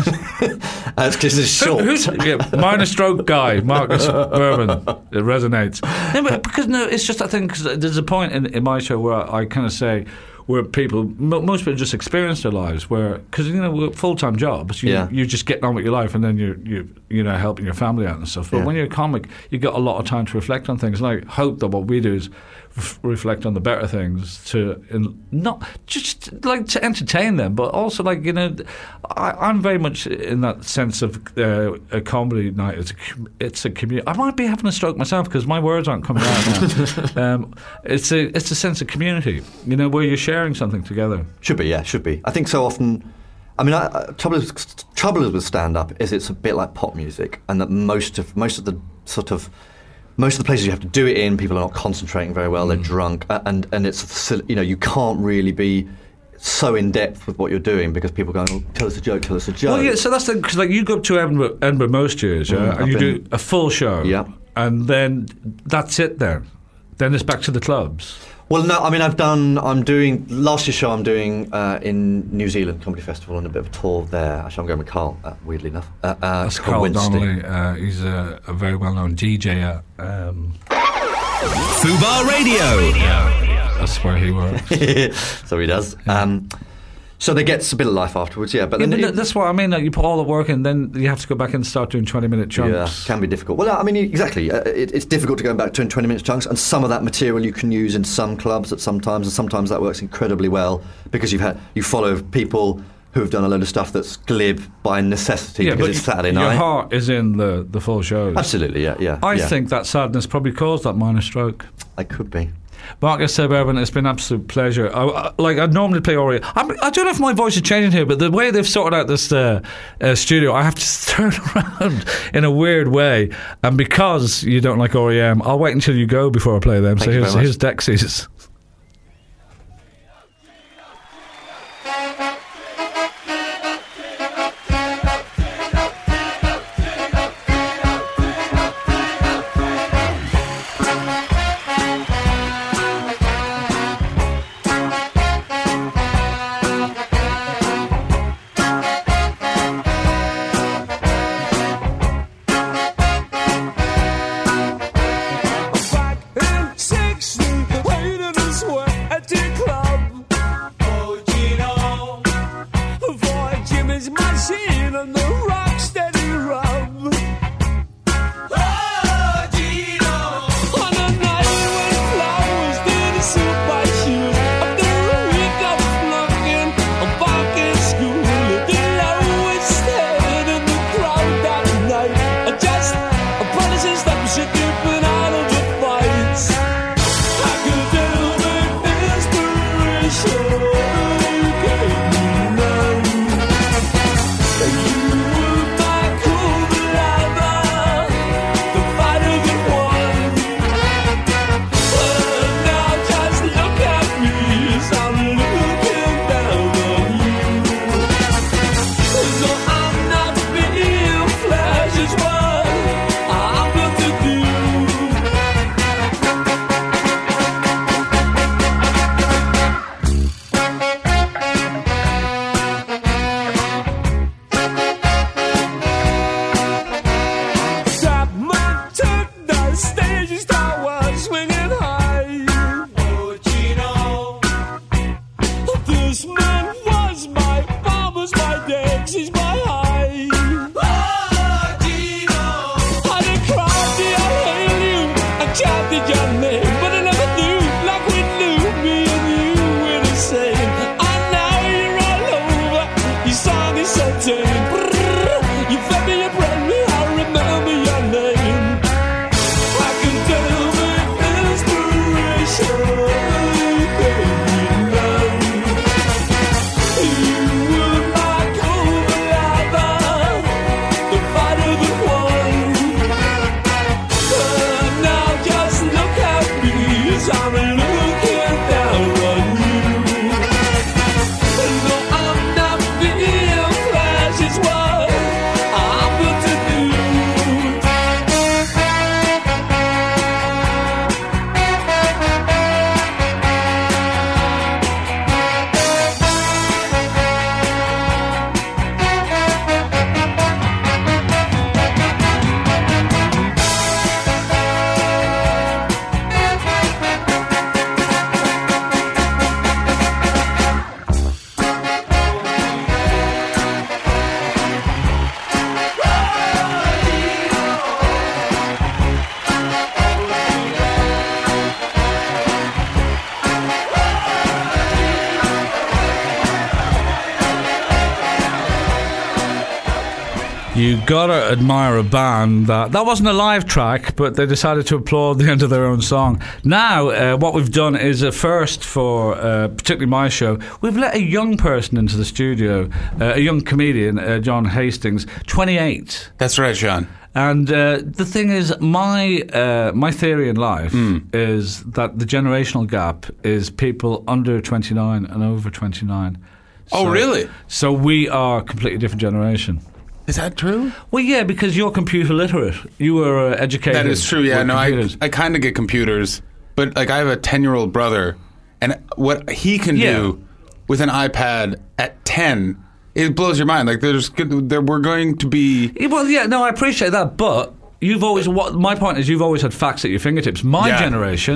That's because it's Who- short. Who's yeah, minor stroke guy, Marcus Berman? It resonates. No, but because no, it's just I think cause there's a point in, in my show where I kind of say where people, mo most people just experience their lives where because you know we're full-time jobs, you, Yeah. you're just getting on with your life and then you're you you know helping your family out and stuff. But Yeah. when you're a comic, you get a lot of time to reflect on things. And I hope that what we do is f reflect on the better things to in, not just like to entertain them, but also like you know, I, I'm very much in that sense of uh, a comedy night. It's a, com- it's a community. I might be having a stroke myself because my words aren't coming out now. um, it's a it's a sense of community, you know, where you're sharing something together. Should be, yeah, should be. I think so often. I mean, I, I, trouble is trouble is with stand-up is it's a bit like pop music, and that most of most of the sort of most of the places you have to do it in, people are not concentrating very well. They're drunk, uh, and and it's you know you can't really be so in depth with what you're doing because people go, oh, tell us a joke, tell us a joke. Well, yeah. So that's the because like you go up to Edinburgh, Edinburgh most years, yeah, Mm, and I've you been- do a full show, Yeah. and then that's it. Then, then it's back to the clubs. Well, no, I mean, I've done, I'm doing, last year's show I'm doing uh, in New Zealand Comedy Festival and a bit of a tour there. Actually, I'm going with Carl, uh, weirdly enough. Uh, uh, That's called Carl Winston. Donnelly. Uh, he's a, a very well-known D J at. Um, Fubar Radio. yeah, that's where he works. So he does. Um, So they get a bit of life afterwards, yeah. But Yeah, then but it- that's what I mean. Like you put all the work in, then you have to go back and start doing twenty-minute chunks. Yeah, can be difficult. Well, I mean, exactly. Uh, it, it's difficult to go back to twenty minute chunks, and some of that material you can use in some clubs at some times, and sometimes that works incredibly well because you've had you follow people who have done a load of stuff that's glib by necessity Yeah, because but it's Saturday your night. heart is in the, the full shows. Absolutely, yeah, yeah. I yeah. think that sadness probably caused that minor stroke. I could be. Marcus Suburban, it's been an absolute pleasure. I, I, like I'd normally play R E M. I'm, I don't know if my voice is changing here, but the way they've sorted out this uh, uh, studio, I have to turn around in a weird way. And because you don't like R E M, I'll wait until you go before I play them. Thank so you here's, very here's Dexys. You gotta admire a band that that wasn't a live track, but they decided to applaud the end of their own song. Now, uh, what we've done is a first for uh, particularly my show. We've let a young person into the studio, uh, a young comedian, uh, John Hastings, twenty-eight. That's right, Sean. And uh, the thing is, my uh, my theory in life Mm. is that the generational gap is people under twenty-nine and over twenty-nine. Oh, So- really? So we are a completely different generation. Is that true? Well, yeah, because you're computer literate. You were uh, educated. That is true. Yeah, with no, I computers. I kind of get computers, but like I have a ten-year-old brother, and what he can Yeah. do with an iPad at ten, it blows your mind. Like there's good, there we're going to be. Yeah, well, yeah, no, I appreciate that, but you've always. What my point is, you've always had facts at your fingertips. My Yeah. generation,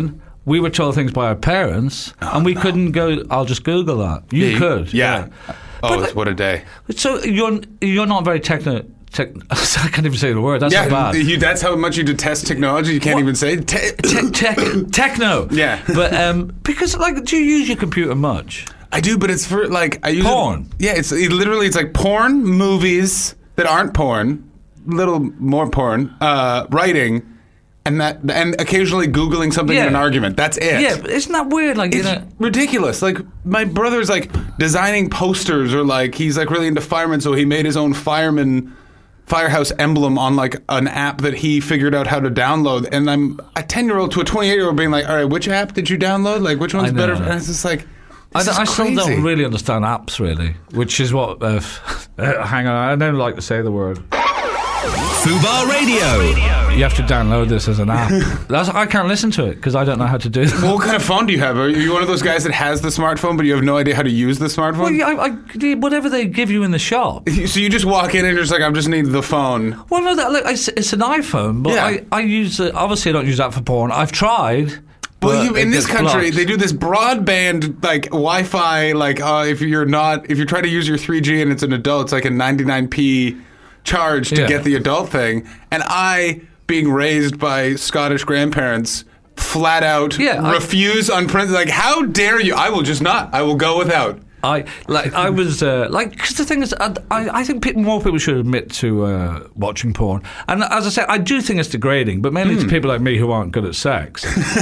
we were told things by our parents, and we no. couldn't go. I'll just Google that. You Yeah, could, yeah. Oh, But, what a day. So you're you're not very techno. Tech, I can't even say the word. That's Yeah, so bad. you, that's how much you detest technology. You can't What? even say te- Te- tech, techno. Yeah. But um, because like, do you use your computer much? I do, but it's for like I use Porn. It, yeah, it's it literally it's like porn, movies that aren't porn, little more porn, uh, writing, and that and occasionally Googling something Yeah. in an argument. That's it. Yeah, but isn't that weird? Like, you It's know, ridiculous. Like my brother's like designing posters, or like he's like really into firemen, so he made his own fireman firehouse emblem on like an app that he figured out how to download. And I'm a ten year old to a twenty eight year old being like, all right, which app did you download? Like which one's I know. better? And it's just like. I, This don't- is I still crazy. don't really understand apps, really, which is what. Uh, uh, hang on, I don't like to say the word. Fubar Radio. You have to download this as an app. That's, I can't listen to it because I don't know how to do that. Well, what kind of phone do you have? Are you one of those guys that has the smartphone, but you have no idea how to use the smartphone? Well, yeah, I, I, whatever they give you in the shop. So you just walk in and you're just like, I just need the phone. Well, no, that, look, it's, it's an iPhone, but Yeah. I, I use it. Obviously, I don't use that for porn. I've tried. Well, but you, in it this gets country, blocked. they do this broadband like Wi-Fi. Like, uh, if you're not, if you try to use your three G and it's an adult, it's like a ninety-nine p charge to Yeah. get the adult thing. And I, being raised by Scottish grandparents, flat out Yeah, I- refuse unprinted. Like, how dare you? I will just not. I will go without. I like I was uh, like because the thing is I, I, I think people, more people should admit to uh, watching porn, and as I say, I do think it's degrading, but mainly to people like me who aren't good at sex.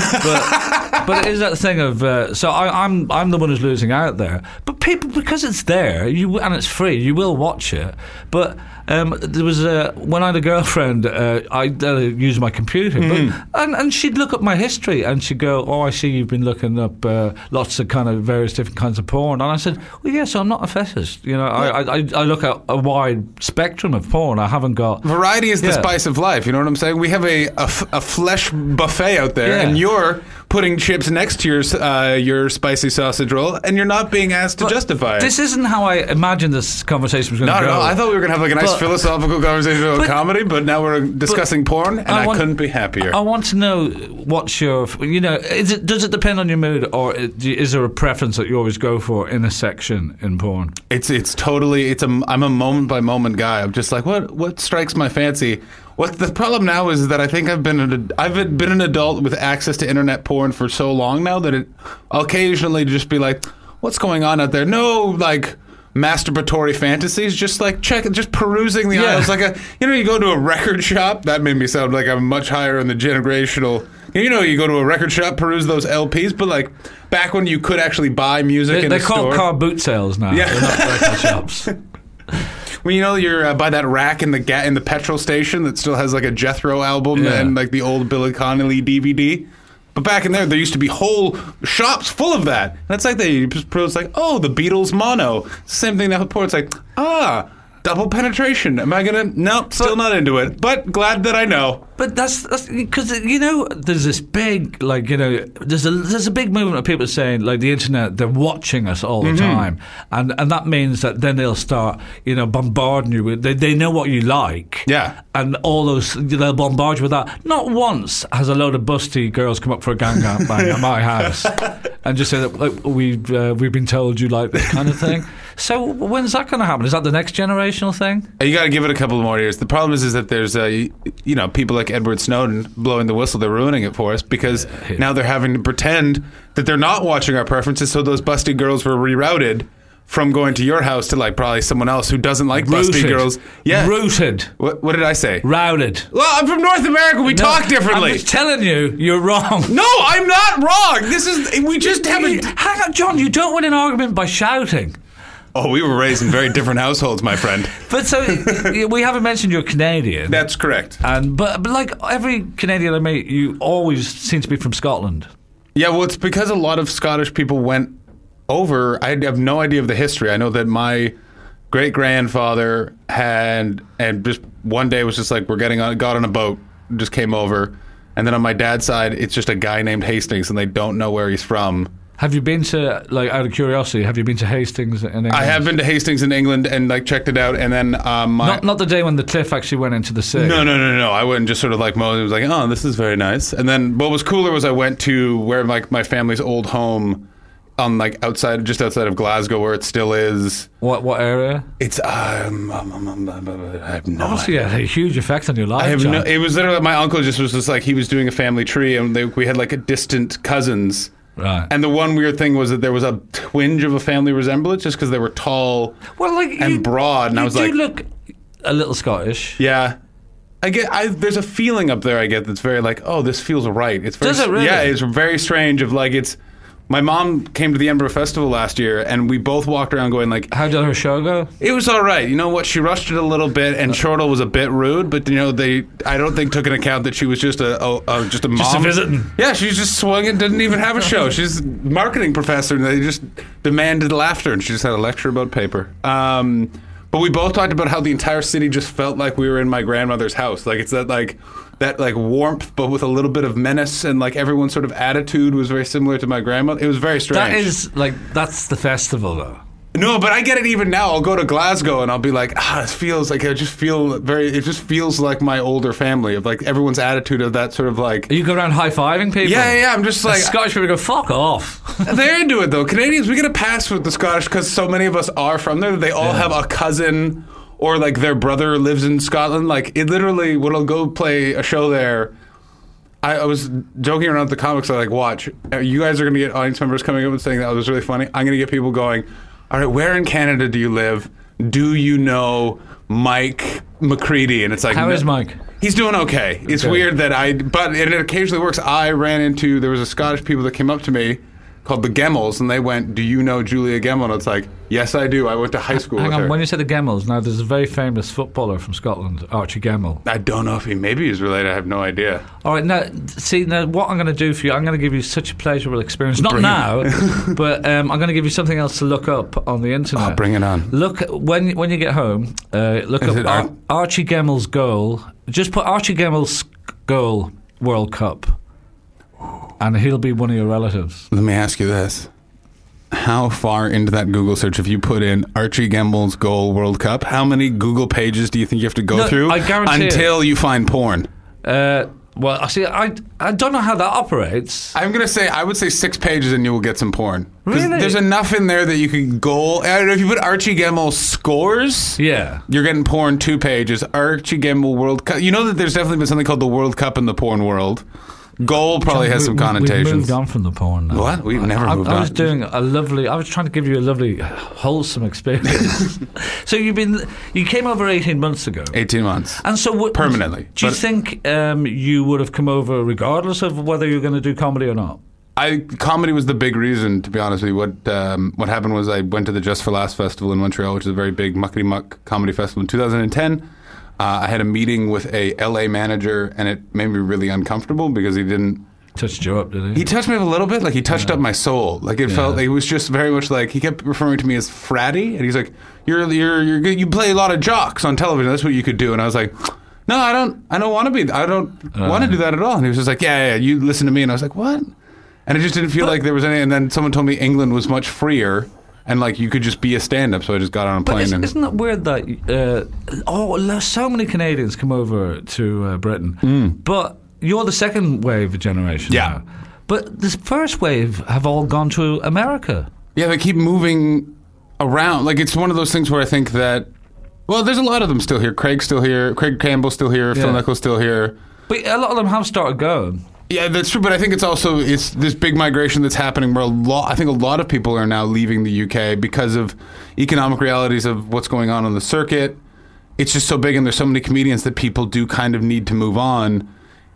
but but it is that thing of uh, so I, I'm I'm the one who's losing out there. But people, because it's there, you and it's free, you will watch it. But um, there was a, when I had a girlfriend, uh, I uh, used my computer, but, and and she'd look up my history and she'd go, "Oh, I see you've been looking up uh, lots of kind of various different kinds of porn," and I said, "Well, yes, I'm not a fetishist. You know, I, I I look at a wide spectrum of porn. I haven't got Variety is the Yeah. spice of life. You know what I'm saying? We have a, a, f- a flesh buffet out there, Yeah. and you're putting chips next to your uh, your spicy sausage roll, and you're not being asked to But justify it. This isn't how I imagined this conversation was going no, to go. no, I thought we were going to have like a nice But- philosophical conversation about but- comedy, but now we're discussing porn, and I, want- couldn't be happier. I want to know what's your, you know, is it, does it depend on your mood, or is there a preference that you always go for in a section in porn? It's it's totally it's a I'm a moment by moment guy. I'm just like what what strikes my fancy. What the problem now is that I think I've been an, I've been an adult with access to internet porn for so long now that it, I'll occasionally just be like, what's going on out there? No, like masturbatory fantasies, just like check, just perusing the Yeah. aisles. Like a, you know, you go to a record shop. That made me sound like I'm much higher in the generational. You know, you go to a record shop, peruse those L Ps, but like back when you could actually buy music They, in they're a called store. car boot sales now. Yeah. They're not record shops. Well, you know, you're uh, by that rack in the ga- in the petrol station that still has like a Jethro album Yeah. and like the old Billy Connolly D V D. But back in there, there used to be whole shops full of that. And it's like they just it's like, oh, the Beatles mono. It's the same thing now with porn. It's like, ah, double penetration. Am I gonna? Nope, still not into it. But glad that I know. But that's that's because you know there's this big like you know there's a there's a big movement of people saying like the internet they're watching us all the Mm-hmm. time and and that means that then they'll start you know bombarding you with they they know what you like Yeah. and all those they'll bombard you with that. Not once has a load of busty girls come up for a gangbang bang at my house and just say that like, we've uh, we've been told you like this kind of thing. So when's that going to happen? Is that the next generational thing? You got to give it a couple more years. The problem is, is that there's, uh, you, you know, people like Edward Snowden blowing the whistle. They're ruining it for us because Yeah. now they're having to pretend that they're not watching our preferences. So those busty girls were rerouted from going to your house to like probably someone else who doesn't like busty Rooted. girls. Yeah. Rooted. What, what did I say? Routed. Well, I'm from North America. We No, talk differently. I'm just telling you, you're wrong. No, I'm not wrong. This is we just haven't. Hang on, John. You don't win an argument by shouting. Oh, we were raised in very different households, my friend. But so we haven't mentioned you're Canadian. That's correct. and but, but like every Canadian I meet, you always seem to be from Scotland. Yeah, well, it's because a lot of Scottish people went over. I have no idea of the history. I know that my great grandfather had, and just one day was just like, we're getting on, got on a boat, just came over. And then on my dad's side, it's just a guy named Hastings, and they don't know where he's from. Have you been to, like, out of curiosity, have you been to Hastings in England? I have been to Hastings in England and like checked it out, and then um, my Not, not the day when the cliff actually went into the sea. no, no, no, no. I went just sort of like Moses was like, oh, this is very nice. And then what was cooler was I went to where like my family's old home, on like outside, just outside of Glasgow, where it still is. What what area? It's um, um, um, um, um, um, I have no. Obviously, it idea. had a huge effect on your life. I have John. no. It was literally my uncle just was just like he was doing a family tree, and they, we had like a distant cousins. Right. And the one weird thing was that there was a twinge of a family resemblance, just because they were tall well, like and you, broad, and you I was do like, look a little Scottish. yeah. I get. I, there's a feeling up there I get that's very like, oh, this feels right. It's very, Does it really? Yeah, it's very strange. Of like, it's. My mom came to the Edinburgh Festival last year, and we both walked around going like, How did her show go? it was all right. You know what? She rushed it a little bit, and Chortle was a bit rude. But you know, they I don't think took into account that she was just a, a, a just a mom, Just a visiting. Yeah, she just swung it. Didn't even have a show. She's a marketing professor, and they just demanded laughter, and she just had a lecture about paper. Um, but we both talked about how the entire city just felt like we were in my grandmother's house. Like it's that like that like warmth, but with a little bit of menace, and like everyone's sort of attitude was very similar to my grandmother. It was very strange. That is like that's the festival, though. No, but I get it even now. I'll go to Glasgow and I'll be like, ah, it feels like I just feel very. It just feels like my older family of like everyone's attitude of that sort of like. You go around high fiving people. Yeah, yeah, yeah. I'm just like Scottish people go fuck off. they're into it though. Canadians, we get a pass with the Scottish because so many of us are from there. They all Yeah. have a cousin or like their brother lives in Scotland. Like it literally, when I'll go play a show there. I, I was joking around with the comics. I like, watch. You guys are going to get audience members coming up and saying that was really funny. I'm going to get people going. All right, where in Canada do you live? Do you know Mike McCready? And it's like, How no- is Mike? He's doing okay. It's Okay. weird that I, but it occasionally works. I ran into, there was a Scottish people that came up to me called the Gemmels, and they went, do you know Julia Gemmell? And it's like, yes, I do. I went to high school Hang with on, her. when you say the Gemmels, now there's a very famous footballer from Scotland, Archie Gemmell. I don't know if he, maybe he's related. I have no idea. All right, now, see, now what I'm going to do for you, I'm going to give you such a pleasurable experience. Not Bring now, but um, I'm going to give you something else to look up on the internet. Oh, bring it on. Look, when when you get home, uh, look Is up it Ar- Ar- Archie Gemmell's goal. Just put Archie Gemmell's goal World Cup, and he'll be one of your relatives. Let me ask you this. How far into that Google search, if you put in Archie Gemmell's goal World Cup, how many Google pages do you think you have to go No, through I guarantee until you find porn? Uh, well, I see. I I don't know how that operates. I'm gonna say I would say six pages and you will get some porn. 'Cause Really? There's enough in there that you can goal. I don't know if you put Archie Gemmell scores. Yeah. You're getting porn two pages. Archie Gemmell World Cup. You know that there's definitely been something called the World Cup in the porn world. Goal probably has We- some we- connotations. We've moved on from the porn now. What? We've never I, moved I was on. doing a lovely. I was trying to give you a lovely, wholesome experience. So you've been. You came over eighteen months ago. eighteen months. And so, what, Permanently, Do you but- think um, you would have come over regardless of whether you're going to do comedy or not? I comedy was the big reason, to be honest with you. What um, what happened was I went to the Just for Laughs festival in Montreal, which is a very big muckety muck comedy festival in two thousand ten. Uh, I had a meeting with a L A manager, and it made me really uncomfortable because he didn't. Touched you up, did he? He touched me up a little bit, like he touched Yeah. up my soul. Like it Yeah. felt, like it was just very much like he kept referring to me as fratty, and he's like, "You're you're you're good. You play a lot of jocks on television. That's what you could do." And I was like, "No, I don't. I don't want to be. I don't Uh. want to do that at all." And he was just like, "Yeah, yeah, yeah, you listen to me." And I was like, "What?" And it just didn't feel like there was any. And then someone told me England was much freer, and like you could just be a stand-up. So I just got on a But plane. is, and isn't it weird that uh, oh, so many Canadians come over to uh, Britain, but you're the second wave generation. Mm. Yeah. now. But the first wave have all gone to America. Yeah, they keep moving around. Like it's one of those things where I think that, well, there's a lot of them still here. Craig's still here. Craig Campbell's still here. Phil Yeah. Nichols still here. But a lot of them have started going. Yeah, that's true. But I think it's also it's this big migration that's happening where a lot. I think a lot of people are now leaving the U K because of economic realities of what's going on on the circuit. It's just so big, and there's so many comedians that people do kind of need to move on,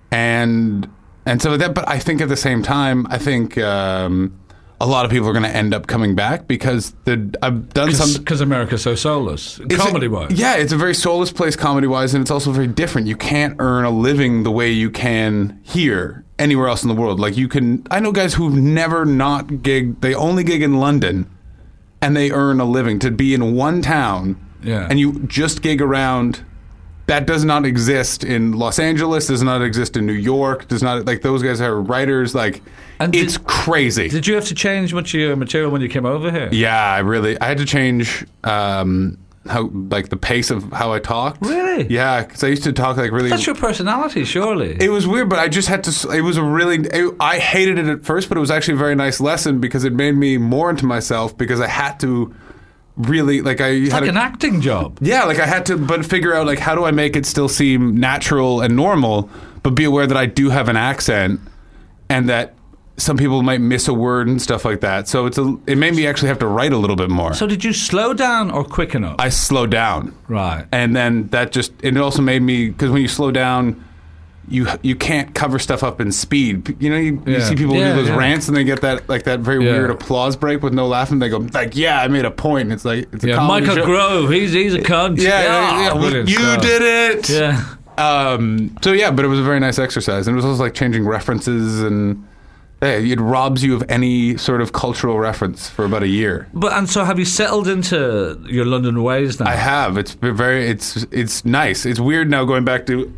and and so that. But I think at the same time, I think um, a lot of people are going to end up coming back because the, I've done some. Because America's so soulless, It's a- comedy-wise. Yeah, it's a very soulless place comedy-wise, and it's also very different. You can't earn a living the way you can here anywhere else in the world. Like you can, I know guys who've never not gig. They only gig in London, and they earn a living to be in one town. Yeah. And you just gig around that does not exist in Los Angeles, does not exist in New York, does not, like, those guys are writers, like, And it's did- crazy. Did you have to change much of your material when you came over here? Yeah, I really, I had to change, um, how, like, the pace of how I talked. Really? Yeah, because I used to talk, like, really... That's your personality, surely. It was weird, but I just had to. It was a really. It, I hated it at first, but it was actually a very nice lesson because it made me more into myself because I had to really like I it's had like a, an acting job. yeah, like I had to, but figure out like how do I make it still seem natural and normal, but be aware that I do have an accent and that some people might miss a word and stuff like that. So it's a. It made me actually have to write a little bit more. So did you slow down or quicken up? I slowed down. Right. And then that just and it also made me because when you slow down, you you can't cover stuff up in speed. You know, you, you Yeah. see people Yeah, do those yeah. rants and they get that like that very Yeah. weird applause break with no laughing. They go like, "Yeah, I made a point." And it's like it's a Yeah, comedy Michael show. Grove, he's he's a cunt. Yeah, yeah, yeah. brilliant you stuff. did it. Yeah. Um. So yeah, but it was a very nice exercise, and it was also like changing references and. Hey, it robs you of any sort of cultural reference for about a year. But and so have you settled into your London ways now? I have. It's been very. It's it's nice. It's weird now going back to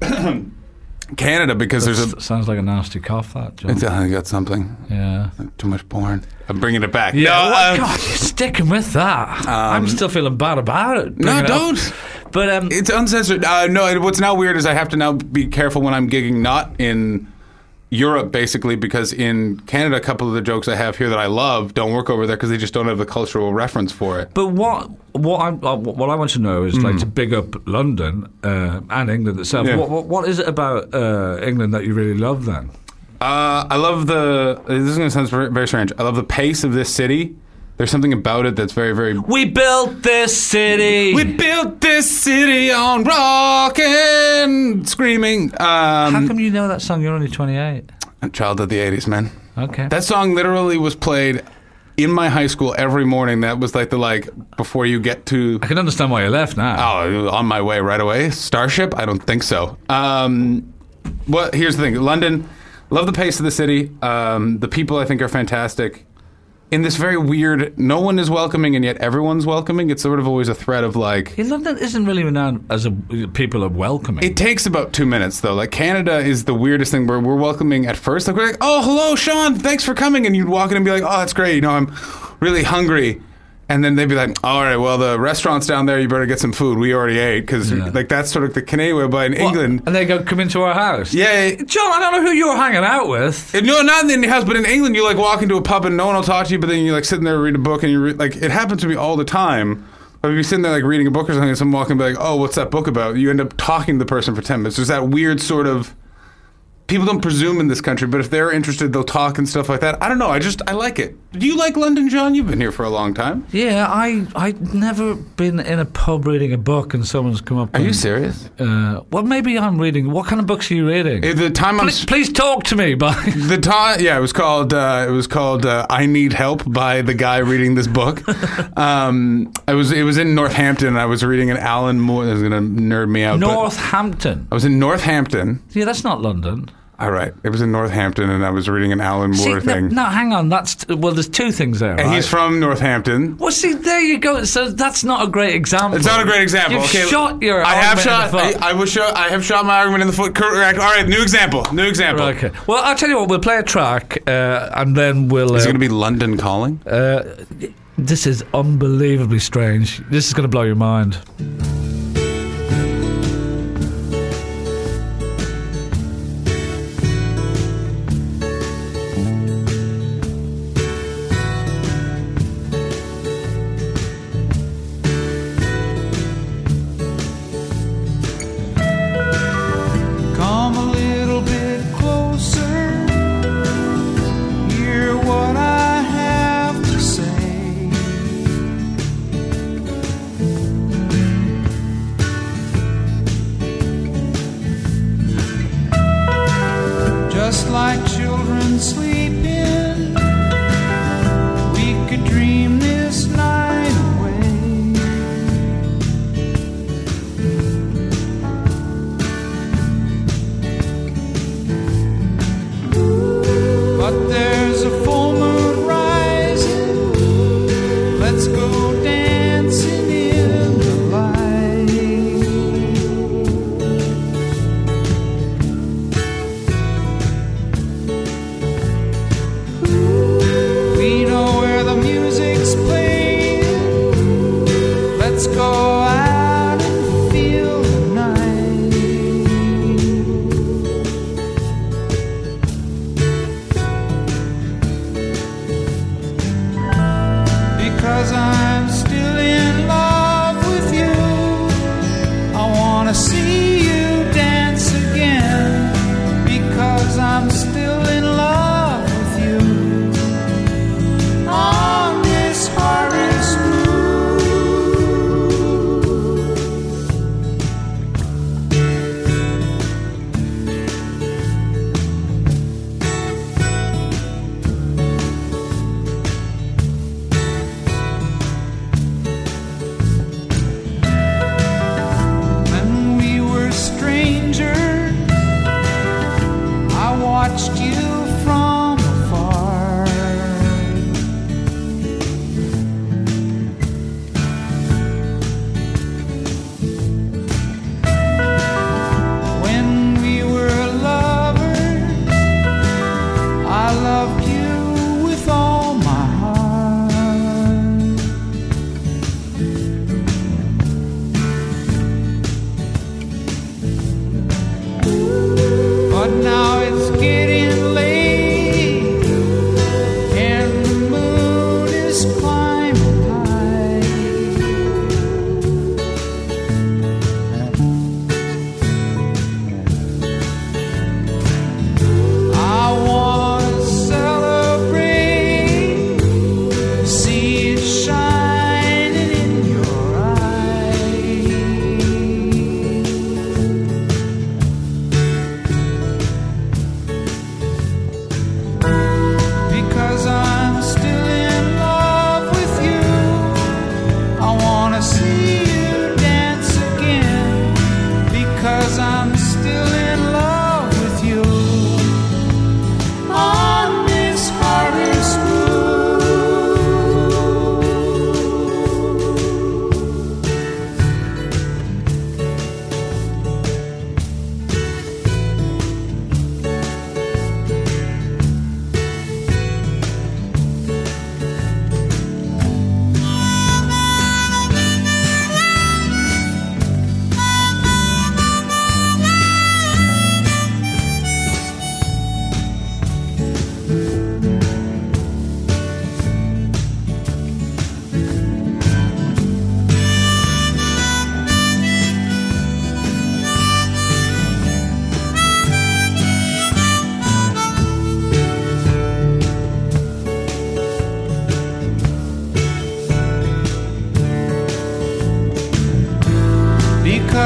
Canada because there's a. S- sounds like a nasty cough, that, John. It's, I got something. Yeah. Too much porn. I'm bringing it back. Yeah, No, oh my um, God, you're sticking with that. I'm still feeling bad about it. No, bringing it up. don't. But um, It's uncensored. Uh, no, it, what's now weird is I have to now be careful when I'm gigging not in Europe, basically, because in Canada, a couple of the jokes I have here that I love don't work over there because they just don't have the cultural reference for it. but what what I uh, what I want to know is like to big up London uh, and England itself. Yeah. What, what what is it about uh, England that you really love then? Uh, I love the. This is going to sound very, very strange. I love the pace of this city. There's something about it that's very, very. We built this city. We built this city on rock and screaming. Um, How come you know that song? You're only twenty-eight. a child of the eighties, man. Okay. That song literally was played in my high school every morning. That was like the like before you get to. I can understand why you left now. Oh, on my way right away. Starship? I don't think so. Um, well, here's the thing. London, love the pace of the city. Um, the people I think are fantastic. In this very weird, no one is welcoming and yet everyone's welcoming. It's sort of always a thread of like. Yeah, London isn't really renowned as a people are welcoming. It takes about two minutes though. Like Canada is the weirdest thing where we're welcoming at first. Like we're like, oh, hello, Sean, thanks for coming. And you'd walk in and be like, oh, that's great. You know, I'm really hungry. And then they'd be like, all right, well, the restaurant's down there. You better get some food. We already ate. Because Yeah. like that's sort of the Canadian way. But in What? England. And they go, come into our house. Yeah. John, I don't know who you were hanging out with. It- No, not in the house, but in England, you like walk into a pub and no one will talk to you, but then you like sitting there read a book and you re- like it happens to me all the time. But if you're sitting there like reading a book or something, and someone walking and be like, "Oh, what's that book about?" You end up talking to the person for ten minutes. There's that weird sort of people don't presume in this country, but if they're interested, they'll talk and stuff like that. I don't know. I just I like it. Do you like London, John? You've been here for a long time. Yeah, I I'd never been in a pub reading a book and someone's come up. Are you and, serious? Uh, well, maybe I'm reading. What kind of books are you reading? At the time I'm please, please talk to me. By the time, yeah, it was called. Uh, it was called uh, "I Need Help" by the guy reading this book. um, I was. It was in Northampton. I was reading an Alan Moore. This is gonna nerd me out. but Northampton. I was in Northampton. Yeah, that's not London. All right, it was in Northampton, and I was reading an Alan See, Moore no, thing. no, hang on. That's t- well. There's two things there. And right? he's from Northampton. Well, see, there you go. So that's not a great example. It's not a great example. You've okay, shot your. I have argument in shot. the foot. I, I was shot. I have shot my argument in the foot. Correct. All right, new example. New example. Right, okay. Well, I'll tell you what. We'll play a track, uh, and then we'll. Is it uh, going to be London Calling? Uh, this is unbelievably strange. This is going to blow your mind. Come a little bit closer. Hear what I have to say. Just like children sleeping, we could dream this night away. But there's a full moon rising. Let's go dancing in the light.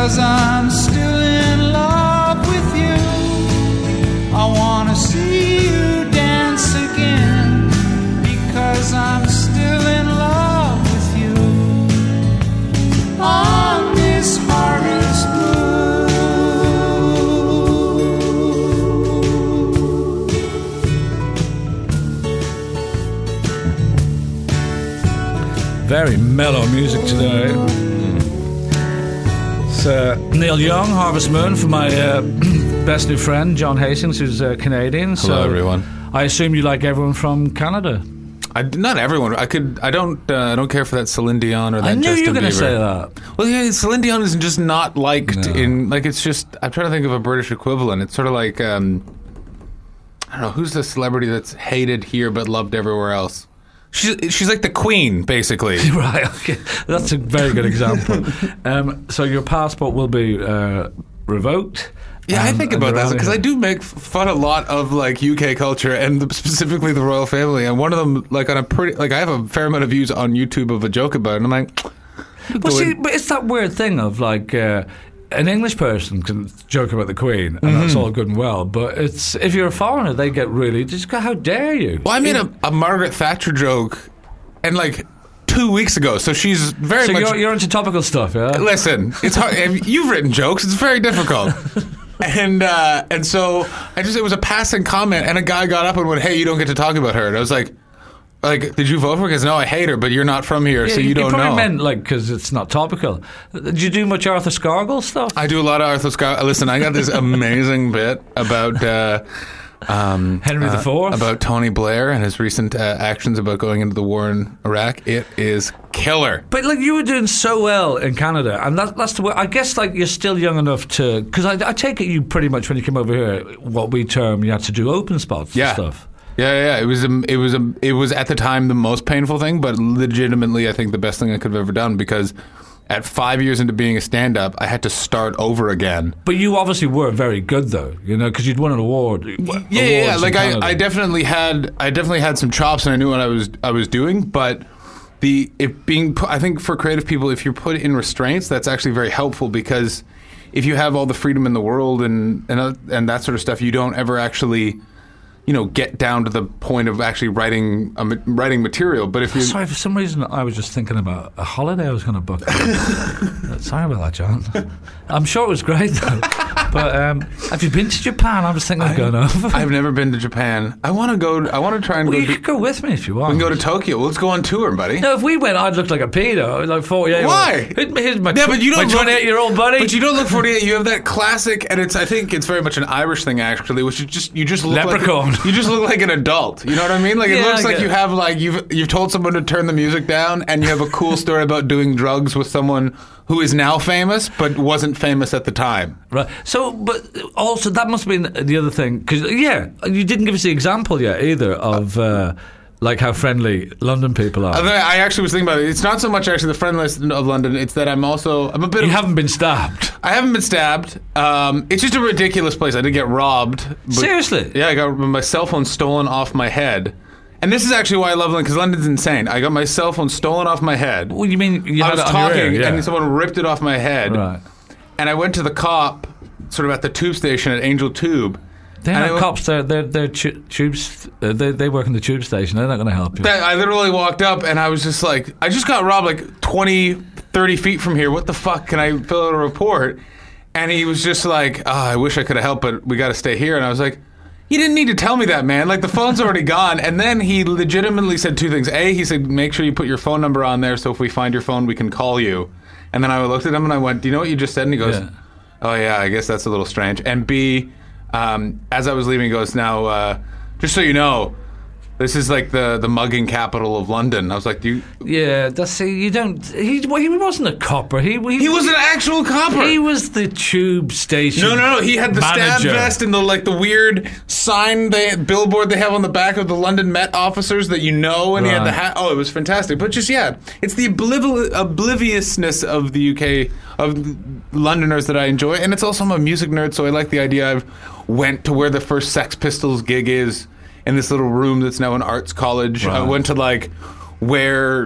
because I'm still in love with you. I wanna see you dance again because I'm still in love with you. On this harvest moon. Very mellow music today. It's uh, Neil Young, Harvest Moon, for my uh, best new friend, John Hastings, who's uh, Canadian. Hello, so everyone. I assume you like everyone from Canada. I, not everyone. I could. I don't. Uh, I don't care for that Celine Dion or that I knew Justin you were going Bieber. to say that. Well, yeah, Celine Dion is just not liked No. in. Like, it's just. I'm trying to think of a British equivalent. It's sort of like. Um, I don't know who's the celebrity that's hated here but loved everywhere else. She's she's like the Queen, basically. Right, okay. That's a very good example. um, so your passport will be uh, revoked. Yeah, I and- think and about you're that out because of I here. do make f- fun a lot of like U K culture and the, specifically the royal family. And one of them, like on a pretty, like I have a fair amount of views on YouTube of a joke about it. And I'm like, Well, see, but it's that weird thing of like uh, an English person can joke about the Queen, and Mm-hmm. that's all good and well. But it's if you're a foreigner, they get really just go, how dare you? well, I made a, a Margaret Thatcher joke, and like two weeks ago, so she's very So much. you're, you're into topical stuff, yeah? Listen, it's hard. if You've written jokes. It's very difficult. And uh, and so I just it was a passing comment, and a guy got up and went, "Hey, you don't get to talk about her." And I was like, "Like, did you vote for her?" Because no, I hate her, but you're not from here, Yeah, so you, don't probably know. meant like because it's not topical. Did you do much Arthur Scargill stuff? I do a lot of Arthur Scott. Listen, I got this amazing bit about uh, um, Henry the uh, Fourth? about Tony Blair and his recent uh, actions about going into the war in Iraq. It is killer. But like you were doing so well in Canada, and that, that's the way. I guess like you're still young enough to, because I, I take it you pretty much when you came over here, what we term you had to do open spots Yeah. and stuff. Yeah, yeah, it was a, it was a, it was at the time the most painful thing, but legitimately, I think the best thing I could have ever done because at five years into being a stand-up, I had to start over again. But you obviously were very good though, you know, because you'd won an award. Yeah, yeah, yeah. Like I, I definitely had, I definitely had some chops, and I knew what I was, I was doing. But the it being, pu- I think for creative people, if you're put in restraints, that's actually very helpful because if you have all the freedom in the world and and uh, and that sort of stuff, you don't ever actually, you know, get down to the point of actually writing a, ma- writing material. But if you, Sorry, for some reason I was just thinking about a holiday I was going to book. Uh, Sorry about that, John. I'm sure it was great though. But um, have you been to Japan? I was thinking of going over. I've never been to Japan. I want to go. I want to try and well, go. you To, could go with me if you want. we can go to Tokyo. Let's go on tour, buddy. No, if we went, I'd look like a pedo, like forty-eight. Why? Here's here's my, Yeah, but you don't my look- twenty-eight-year-old buddy. But you don't look forty-eight. You have that classic, and it's. I think it's very much an Irish thing, actually, which is just you just look Leprechaun. like you just look like an adult. You know what I mean? Like it Yeah, looks I like get you it. have like you've you've told someone to turn the music down, and you have a cool story about doing drugs with someone who is now famous but wasn't famous at the time. Right. So, but also that must have been the other thing because yeah, you didn't give us the example yet either of uh, like how friendly London people are. And then I actually was thinking about it. It's not so much actually the friendliness of London. It's that I'm also I'm a bit. You of, haven't been stabbed. I haven't been stabbed. Um, it's just a ridiculous place. I did get robbed. but- Seriously? Yeah, I got my cell phone stolen off my head. And this is actually why I love London, because London's insane. I got my cell phone stolen off my head. What do you mean? You I had was it on your talking, ear, yeah. and someone ripped it off my head. Right. And I went to the cop, sort of at the tube station at Angel Tube. They're and not I went- cops. They're they're, they're tu- tubes. Uh, they they work in the tube station. They're not going to help you. That- I literally walked up, and I was just like, I just got robbed like twenty, thirty feet from here. What the fuck? Can I fill out a report? And he was just like, oh, I wish I could have helped, but we got to stay here. And I was like, you didn't need to tell me that, man. Like, the phone's already gone. And then he legitimately said two things. A, he said, make sure you put your phone number on there so if we find your phone, we can call you. And then I looked at him and I went, do you know what you just said? And he goes, Yeah. oh, yeah, I guess that's a little strange. And B, um, as I was leaving, he goes, now, uh, just so you know, this is like the, the mugging capital of London. I was like, do you... Yeah, that's see, you don't. He well, he wasn't a copper. He he, He was an actual copper. He was the tube station. No, no, no. He had the stab manager. vest and the like the weird sign they billboard they have on the back of the London Met officers that you know, and he had the Right. hat. Oh, it was fantastic. But just yeah, it's the obliv- obliviousness of the U K of Londoners that I enjoy, and it's also I'm a music nerd, so I like the idea. I went to where the first Sex Pistols gig is in this little room that's now an arts college. I Right. went to like where.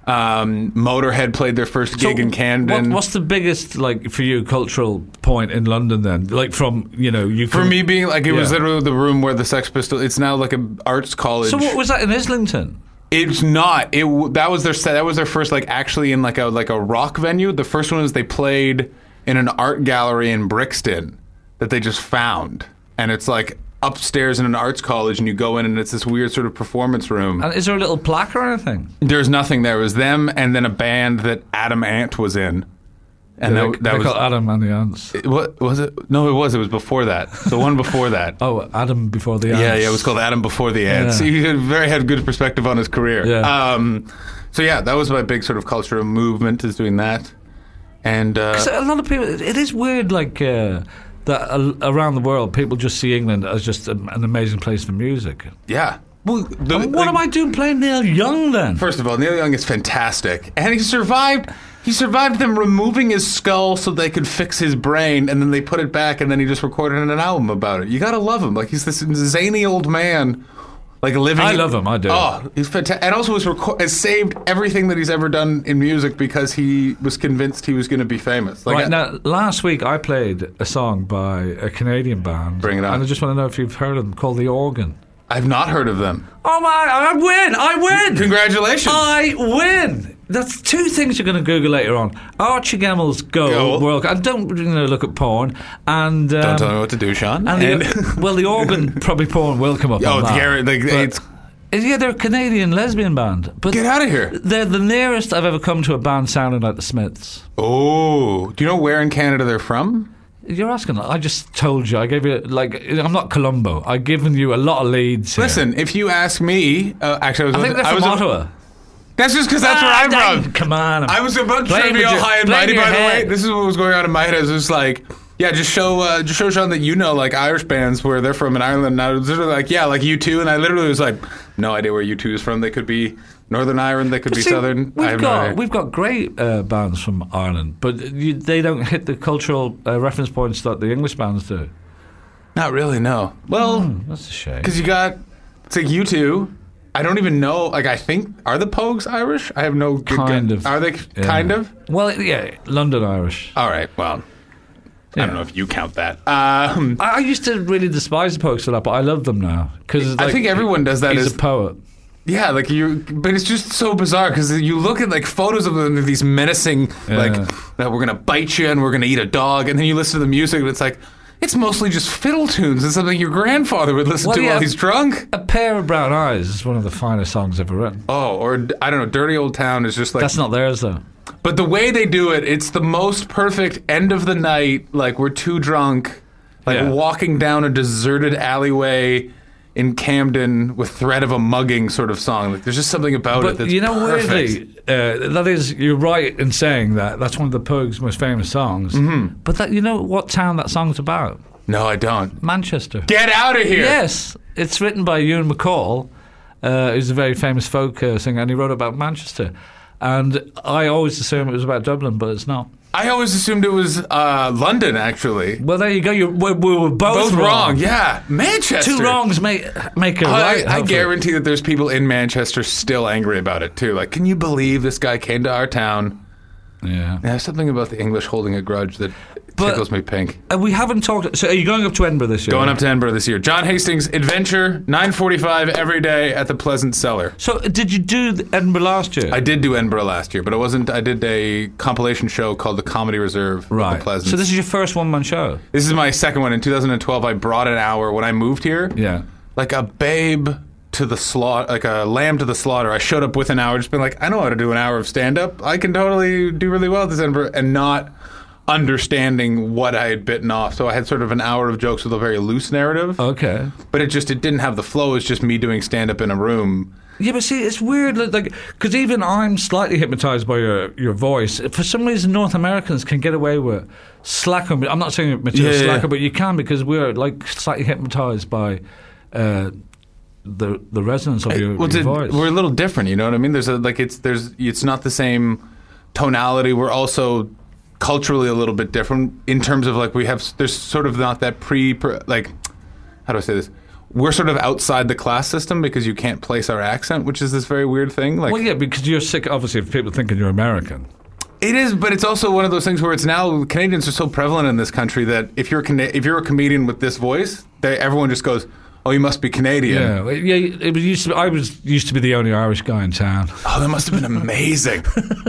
Um, Motorhead played their first gig So in Camden. What, what's the biggest, like, for you, cultural point in London then? Like, from, you know, you For can- me, being like, it was Yeah. literally the room where the Sex Pistols. It's now like an arts college. So what was that in Islington? It's not. It w- that was their set. That was their first like actually in like a like a rock venue. The first one was they played in an art gallery in Brixton that they just found, and it's like upstairs in an arts college, and you go in and it's this weird sort of performance room. And is there a little plaque or anything? There's nothing there. It was them and then a band that Adam Ant was in, and They- that, that they was call Adam and the Ants. what was it? No, it was. It was before that. The one before that. Oh, Adam before the Ants. Yeah, yeah, it was called Adam Before the Ants. Yeah. He had very had good perspective on his career. Yeah. Um, so yeah, that was my big sort of cultural movement, is doing that. And uh, So a lot of people, it is weird, like, uh, that uh, around the world, people just see England as just a, an amazing place for music. yeah. Well, the, And what like, am I doing playing Neil Young then? First of all, Neil Young is fantastic, and he survived. He survived them removing his skull so they could fix his brain, and then they put it back, and then he just recorded an album about it. You gotta love him. Like, he's this zany old man, like living. I love him, I do. Oh, he's fantastic, and also has, reco- has saved everything that he's ever done in music because he was convinced he was going to be famous. Like, Right, I- now, last week I played a song by a Canadian band. Bring it on. And I just want to know if you've heard of them, called The Organ. I've not heard of them. Oh my, I win! I win! Congratulations! I win! That's two things you're going to Google later on. Archie Gemmell's Go, Go. World, and don't you know, look at porn. And um, Don't tell me what to do, Sean. And And- the, well, The Organ, probably porn will come up oh, on that. Garrett, like, But- it's, yeah, they're a Canadian lesbian band. But get out of here. they're the nearest I've ever come to a band sounding like the Smiths. Oh, do you know where in Canada they're from? You're asking. I just told you. I gave you, like, I'm not Columbo. I've given you a lot of leads here. Listen, if you ask me, uh, actually, I was. I think they're I from was Ottawa. That's just because that's where Ah, I'm dang, from. Come on. I was about Blame to be with all your- high and blame mighty. your By the way, head. this is what was going on in my head. I was just like, yeah, just show, uh, just show Sean that you know, like, Irish bands where they're from in Ireland. And I was literally like, yeah, like U two, and I literally was like, no idea where U two is from. They could be Northern Ireland. They could be See, Southern. I We've have got no idea. we've got great uh, bands from Ireland, but you, they don't hit the cultural uh, reference points that the English bands do. Not really, no. Well, That's a shame. because you got it's like U two. I don't even know. Like, I think are the Pogues Irish? I have no good Kind gu- of. Are they Yeah. kind of? Well, yeah, London Irish. All right. Well, I Yeah. don't know if you count that. Um, I, I used to really despise the Pogues for that, but I love them now because I think everyone does that He's as- a poet. Yeah, like you, but it's just so bizarre because you look at like photos of them, these menacing, like Yeah. that we're gonna bite you and we're gonna eat a dog, and then you listen to the music and it's like it's mostly just fiddle tunes. It's something your grandfather would listen Well, to yeah. while he's drunk. A Pair of Brown Eyes is one of the finest songs ever written. Oh, or I don't know, Dirty Old Town is just like. That's not theirs though. But the way they do it, it's the most perfect end of the night. Like we're too drunk, like Yeah. walking down a deserted alleyway in Camden with threat of a mugging sort of song. Like there's just something about it But that's you know, perfect. weirdly, uh, that is, you're right in saying that. That's one of the Pogues' most famous songs. Mm-hmm. But that, you know what town that song's about? No, I don't. Manchester. Get out of here! Yes, it's written by Ewan McCall, uh, who's a very famous folk uh, singer, and he wrote about Manchester. And I always assumed it was about Dublin, but it's not. I always assumed it was uh, London, actually. Well, there you go. You're, we, we were both, Both wrong. Yeah, Manchester. Two wrongs make make a I, right. I hopefully. guarantee that there's people in Manchester still angry about it too. Like, can you believe this guy came to our town? Yeah. There's something about the English holding a grudge that But- tickles me pink. Uh, we haven't talked. So, are you going up to Edinburgh this year? Going up to Edinburgh this year. John Hastings Adventure, nine forty-five every day at the Pleasant Cellar. So, did you do the Edinburgh last year? I did do Edinburgh last year, but it wasn't. I did a compilation show called the Comedy Reserve at Right. the Pleasant. So, this is your first one man show? This is my second one. In two thousand twelve, I brought an hour when I moved here. Yeah. Like a babe to the slaughter, like a lamb to the slaughter. I showed up with an hour, just been like, I know how to do an hour of stand-up. I can totally do really well at this Edinburgh, and not understanding what I had bitten off. So I had sort of an hour of jokes with a very loose narrative, Okay. but it just it didn't have the flow. It's just me doing stand-up in a room. Yeah, but see, it's weird, like, because even I'm slightly hypnotized by your, your voice. For some reason, North Americans can get away with slacker. I'm not saying material Yeah, yeah. slacker, but you can because we're like slightly hypnotized by uh, the the resonance of your, Well, your it's a- voice. we're a little different, you know what I mean? There's a like it's there's it's not the same tonality. We're also culturally a little bit different in terms of like we have there's sort of not that pre per, like how do I say this? we're sort of outside the class system because you can't place our accent, which is this very weird thing. Like, Well, yeah, because you're sick, obviously, of people thinking you're American. it is, but it's also one of those things where it's now Canadians are so prevalent in this country that if you're a Cana- if you're a comedian with this voice, they, everyone just goes, "Oh, you must be Canadian." Yeah, well, yeah. It was used to. I was used to be the only Irish guy in town. Oh, that must have been amazing.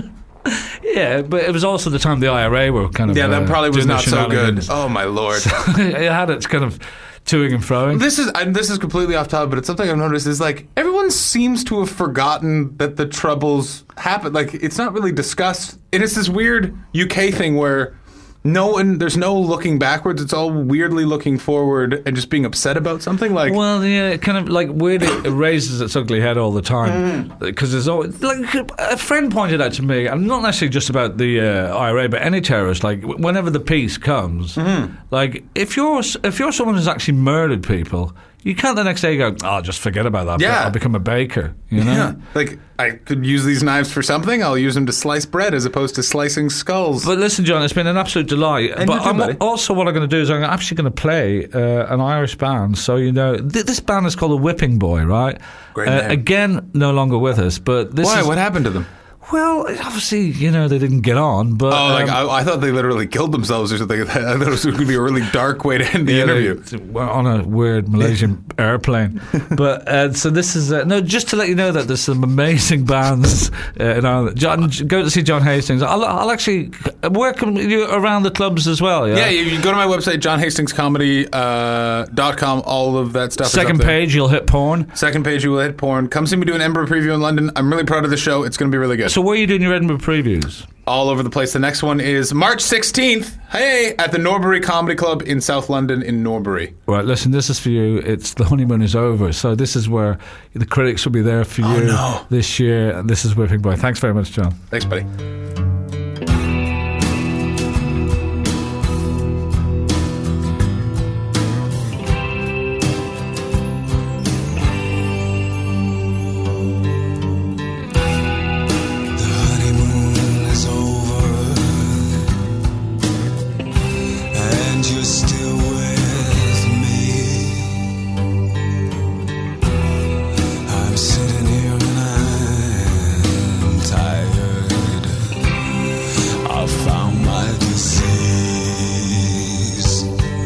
Yeah, but it was also the time the I R A were kind of. Yeah, that uh, probably was doing their not so good. shenanigans. Oh my lord. It had its kind of toing and froing. This is and this is completely off topic, but it's something I've noticed is like everyone seems to have forgotten that the Troubles happened. Like it's not really discussed, and it's this weird U K thing where no one, there's no looking backwards. It's all weirdly looking forward and just being upset about something. Like, Well, yeah, it kind of like weird. It raises its ugly head all the time because there's always like a friend pointed out to me, and not necessarily just about the uh, I R A, but any terrorist. Like whenever the peace comes, like if you're if you're someone who's actually murdered people, you can't the next day go, "Oh, just forget about that. Yeah. I'll become a baker." You know. yeah, like I could use these knives for something. I'll use them to slice bread as opposed to slicing skulls. But listen, John, it's been an absolute delight. And but you too, I'm buddy. also what I'm going to do is I'm actually going to play uh, an Irish band. So you know, th- this band is called the Whipping Boy, right? Great Uh, name. again, no longer with us, but this Why? is What happened to them? well, obviously, you know, they didn't get on. But Oh, like um, I, I thought they literally killed themselves or something. I thought it was going to be a really dark way to end the yeah, they interview. were on a weird Malaysian airplane. But uh, so this is uh, no, just to let you know that there's some amazing bands uh, in Ireland. John, go to see John Hastings. I'll, I'll actually work you around the clubs as well. Yeah, Yeah, you, you go to my website, john hastings comedy dot com. All of that stuff. Second is up there. page, you'll hit porn. Second page, you will hit porn. Come see me do an Edinburgh preview in London. I'm really proud of the show. It's going to be really good. So where are you doing your Edinburgh previews? All over the place. The next one is March sixteenth. Hey, at the Norbury Comedy Club in South London in Norbury. Right, listen, this is for you. It's the honeymoon is over. So this is where the critics will be there for Oh, you no. this year. And this is Whipping Boy. Thanks very much, John. Thanks, buddy. The honeymoon is over, and you're still with me. I'm sitting here and I'm tired. I found my disease.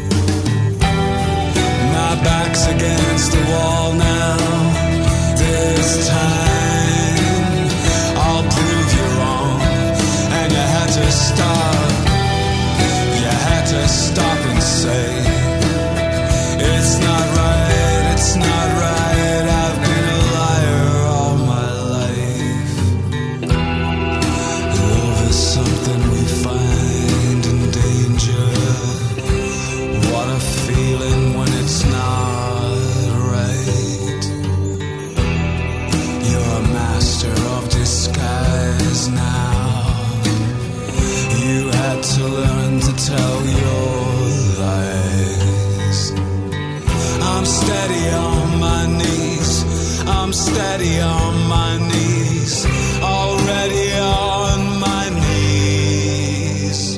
My back's against the wall now. This time I'll prove you wrong, and you had to stop. You had to stop and say, it's not right, it's not right. I've been a liar all my life. Love is something we find in danger. What a feeling when it's not right. You're a master of disguise now. You had to learn to tell your lies. I'm steady on my knees. I'm steady on my knees. Already on my knees.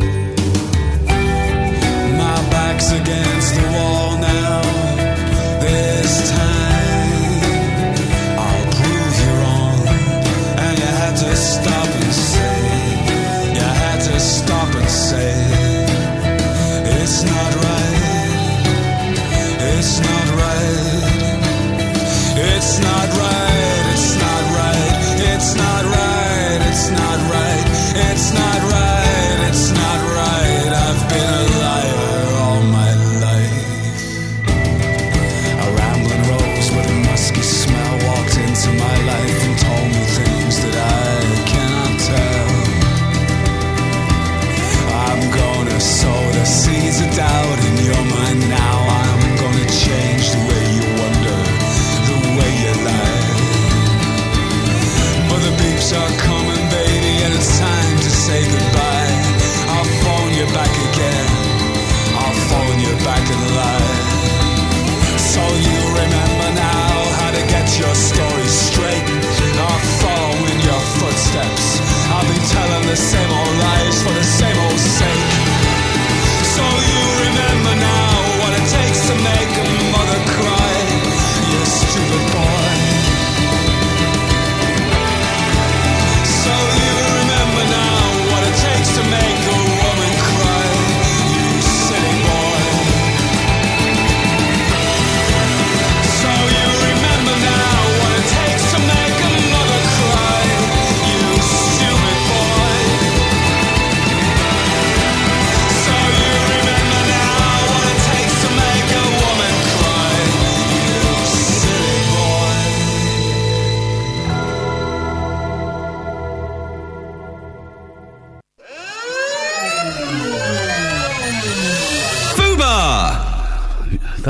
My back's against the wall now. This time I'll prove you wrong. And you had to stop and say, you had to stop and say, it's not right, it's not right, it's not right, it's not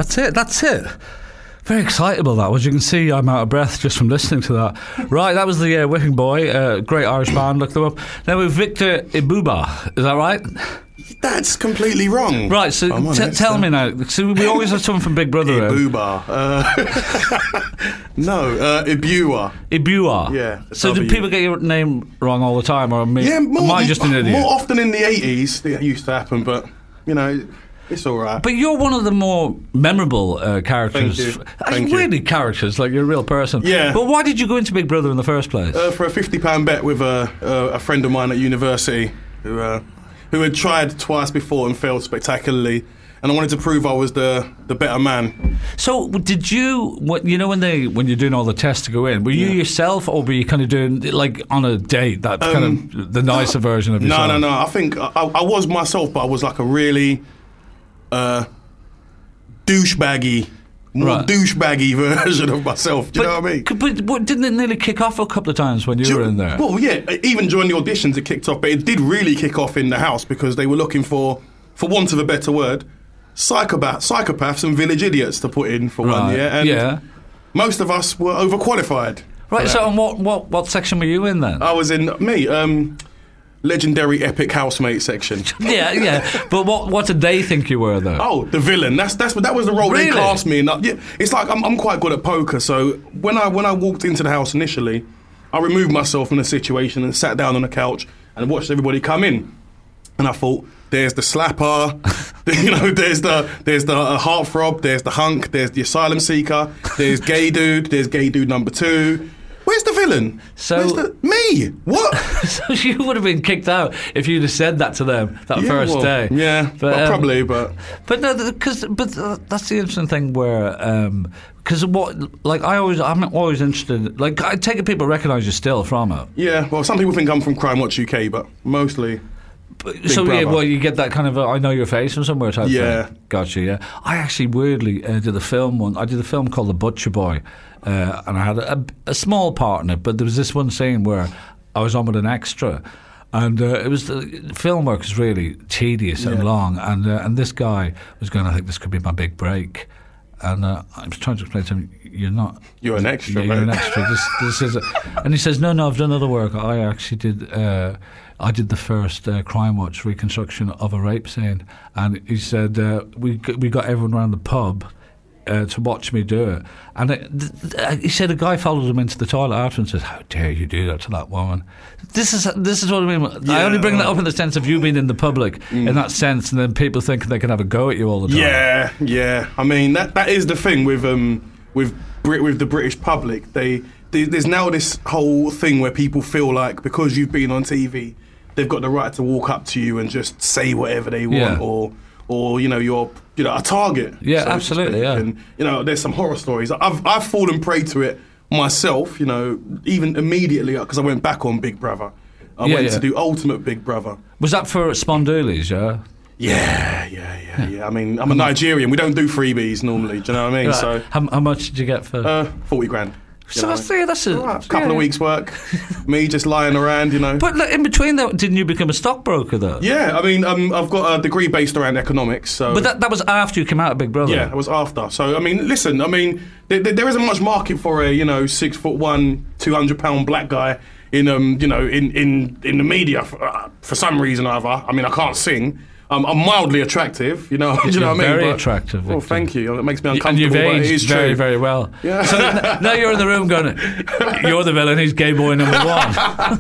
That's it. That's it. Very excitable, that was. You can see I'm out of breath just from listening to that. Right, that was the uh, Whipping Boy, uh, great Irish band, look them up. Now we've Victor Ibuba, is that right? That's completely wrong. Right, so I'm t- honest, tell uh, me now. So we always have someone from Big Brother in. Ibuba. Uh, no, uh, Ibua. Ibua. Yeah, So do W. people get your name wrong all the time, or me? Yeah, more, am I just an idiot? more often in the eighties it used to happen, but, you know, it's all right. But you're one of the more memorable uh, characters. Thank you. Uh, Thank you. really characters, like you're a real person. Yeah. But why did you go into Big Brother in the first place? Uh, for a fifty pound bet with a, a, a friend of mine at university who uh, who had tried twice before and failed spectacularly. And I wanted to prove I was the, the better man. So did you, what, you know when they when you're doing all the tests to go in, were you Yeah. yourself or were you kind of doing, like on a date, that kind of the nicer version of yourself? No, no, no. I think I, I was myself, but I was like a really uh, douchebaggy, more Right. douchebaggy version of myself. Do you know what I mean? But, but didn't it nearly kick off a couple of times when you Do were in there? Well, yeah. Even during the auditions, it kicked off, but it did really kick off in the house because they were looking for, for want of a better word, psychopath, psychopaths and village idiots to put in for one Right. year. And Yeah. most of us were overqualified. for Right, that. so and what, what, what section were you in then? I was in me. Um, legendary epic housemate section. yeah, yeah. But what, what did they think you were, though? Oh, the villain. That's that's that was the role Really? they cast me in. Uh, Yeah, it's like I'm I'm quite good at poker. So when I when I walked into the house initially, I removed myself from the situation and sat down on the couch and watched everybody come in. And I thought, there's the slapper, you know, there's the there's the uh, heartthrob, there's the hunk, there's the asylum seeker, there's gay dude, there's gay dude number two. Where's the villain? So- Where's the, me? What? So you would have been kicked out if you'd have said that to them that Yeah, first well, day. Yeah, But, well, um, probably, but But no, because but uh, that's the interesting thing where because what like I always I'm always interested. Like I take it people recognise you still from it. yeah. Well, some people think I'm from Crime Watch U K, but mostly. But, so yeah, Brother. well you get that kind of uh, I know your face from somewhere type Yeah. thing. Gotcha. Yeah, I actually weirdly uh, did a film one. I did a film called The Butcher Boy, uh, and I had a, a small part in it. But there was this one scene where I was on with an extra. And uh, it was the film work was really tedious and Yeah. long, and uh, and this guy was going, I think this could be my big break, and uh, I was trying to explain to him, you're not. You're an extra, You're an mate." extra. This, this is, a, and he says, no, no, I've done other work. I actually did. Uh, I did the first uh, Crime Watch reconstruction of a rape scene, and he said uh, we g- we got everyone around the pub. Uh, to watch me do it, and it, th- th- he said a guy followed him into the toilet after and says, "How dare you do that to that woman?" This is this is what I mean. I Yeah, only bring that well- up in the sense of you being in the public in that sense, and then people think they can have a go at you all the time. Yeah, yeah. I mean, that that is the thing with um with Brit with the British public. They, they there's now this whole thing where people feel like because you've been on T V, they've got the right to walk up to you and just say whatever they want, Yeah. or or you know you're you know a target. Yeah, so to absolutely, speak. yeah. And you know, there's some horror stories. I've I've fallen prey to it myself. You know, even immediately because I went back on Big Brother. I Yeah, went yeah. to do Ultimate Big Brother. Was that for Spondoolies? Yeah. Yeah, yeah, yeah, yeah. I mean, I'm a Nigerian. We don't do freebies normally. Do you know what I mean? Right. So, how, how much did you get for? uh, forty grand. you so know. that's, yeah, that's a All right, couple yeah. of weeks' work. Me just lying around, you know. But like, in between that, didn't you become a stockbroker though? Yeah, I mean, um, I've got a degree based around economics. So, But that that was after you came out of Big Brother. yeah, it was after. So, I mean, listen, I mean, there, there isn't much market for a you know six foot one, two hundred pound black guy in um you know in in in the media for, uh, for some reason or other. I mean, I can't sing. Um, I'm mildly attractive, you know. Do you know You're what I mean? very But- attractive, Well, Victor. thank you. It makes me And uncomfortable. you've but it aged is very, true. very well. Yeah. So n- now you're in the room going, you're the villain, he's gay boy number one.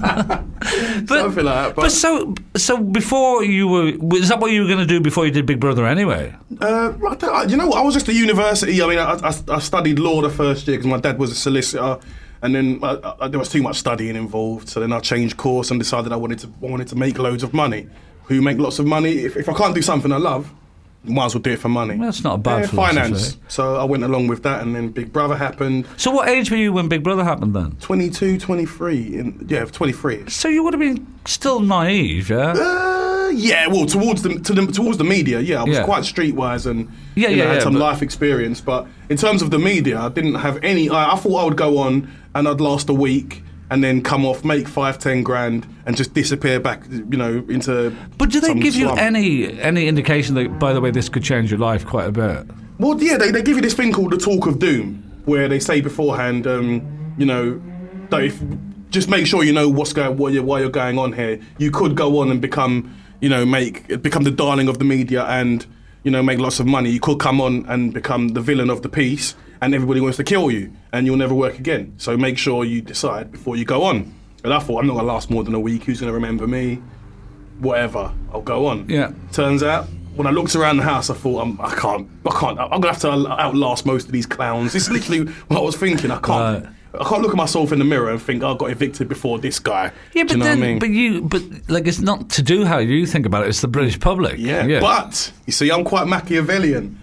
but, Something like that, But, but- so, so before you were, was that what you were going to do before you did Big Brother anyway? Uh, I don't- you know what? I was just at university. I mean, I, I, I studied law the first year because my dad was a solicitor, and then I, I, there was too much studying involved. So then I changed course and decided I wanted to I wanted to make loads of money. Who make lots of money? If, if I can't do something I love, might as well do it for money. That's not a bad Yeah, philosophy. finance. So I went along with that, and then Big Brother happened. So what age were you when Big Brother happened then? twenty-two, twenty-three. In, yeah, twenty-three. So you would have been still naive, yeah? Uh, yeah, well, towards the, to the towards the media, yeah, I was Yeah. quite streetwise and Yeah, you know, yeah, had yeah, some but- life experience. But in terms of the media, I didn't have any. I, I thought I would go on and I'd last a week and then come off, make five, ten grand, and just disappear back, you know, into. But do they some give you slum. any any indication that, by the way, this could change your life quite a bit? Well, yeah, they, they give you this thing called the talk of doom, where they say beforehand, um, you know, that if just make sure you know what's going, what you're, why you're going on here. You could go on and become, you know, make become the darling of the media and, you know, make lots of money. You could come on and become the villain of the piece, and everybody wants to kill you, and you'll never work again. So make sure you decide before you go on. And I thought, I'm not going to last more than a week. Who's going to remember me? Whatever, I'll go on. Yeah. Turns out, when I looked around the house, I thought, I'm, I can't, I can't, I'm going to have to outlast most of these clowns. It's literally what I was thinking. I can't. Right. I can't look at myself in the mirror and think, oh, I got evicted before this guy. Yeah, but Do you know then, what I mean? but you, but like, it's not to do how you think about it. It's the British public. Yeah, but you see, I'm quite Machiavellian.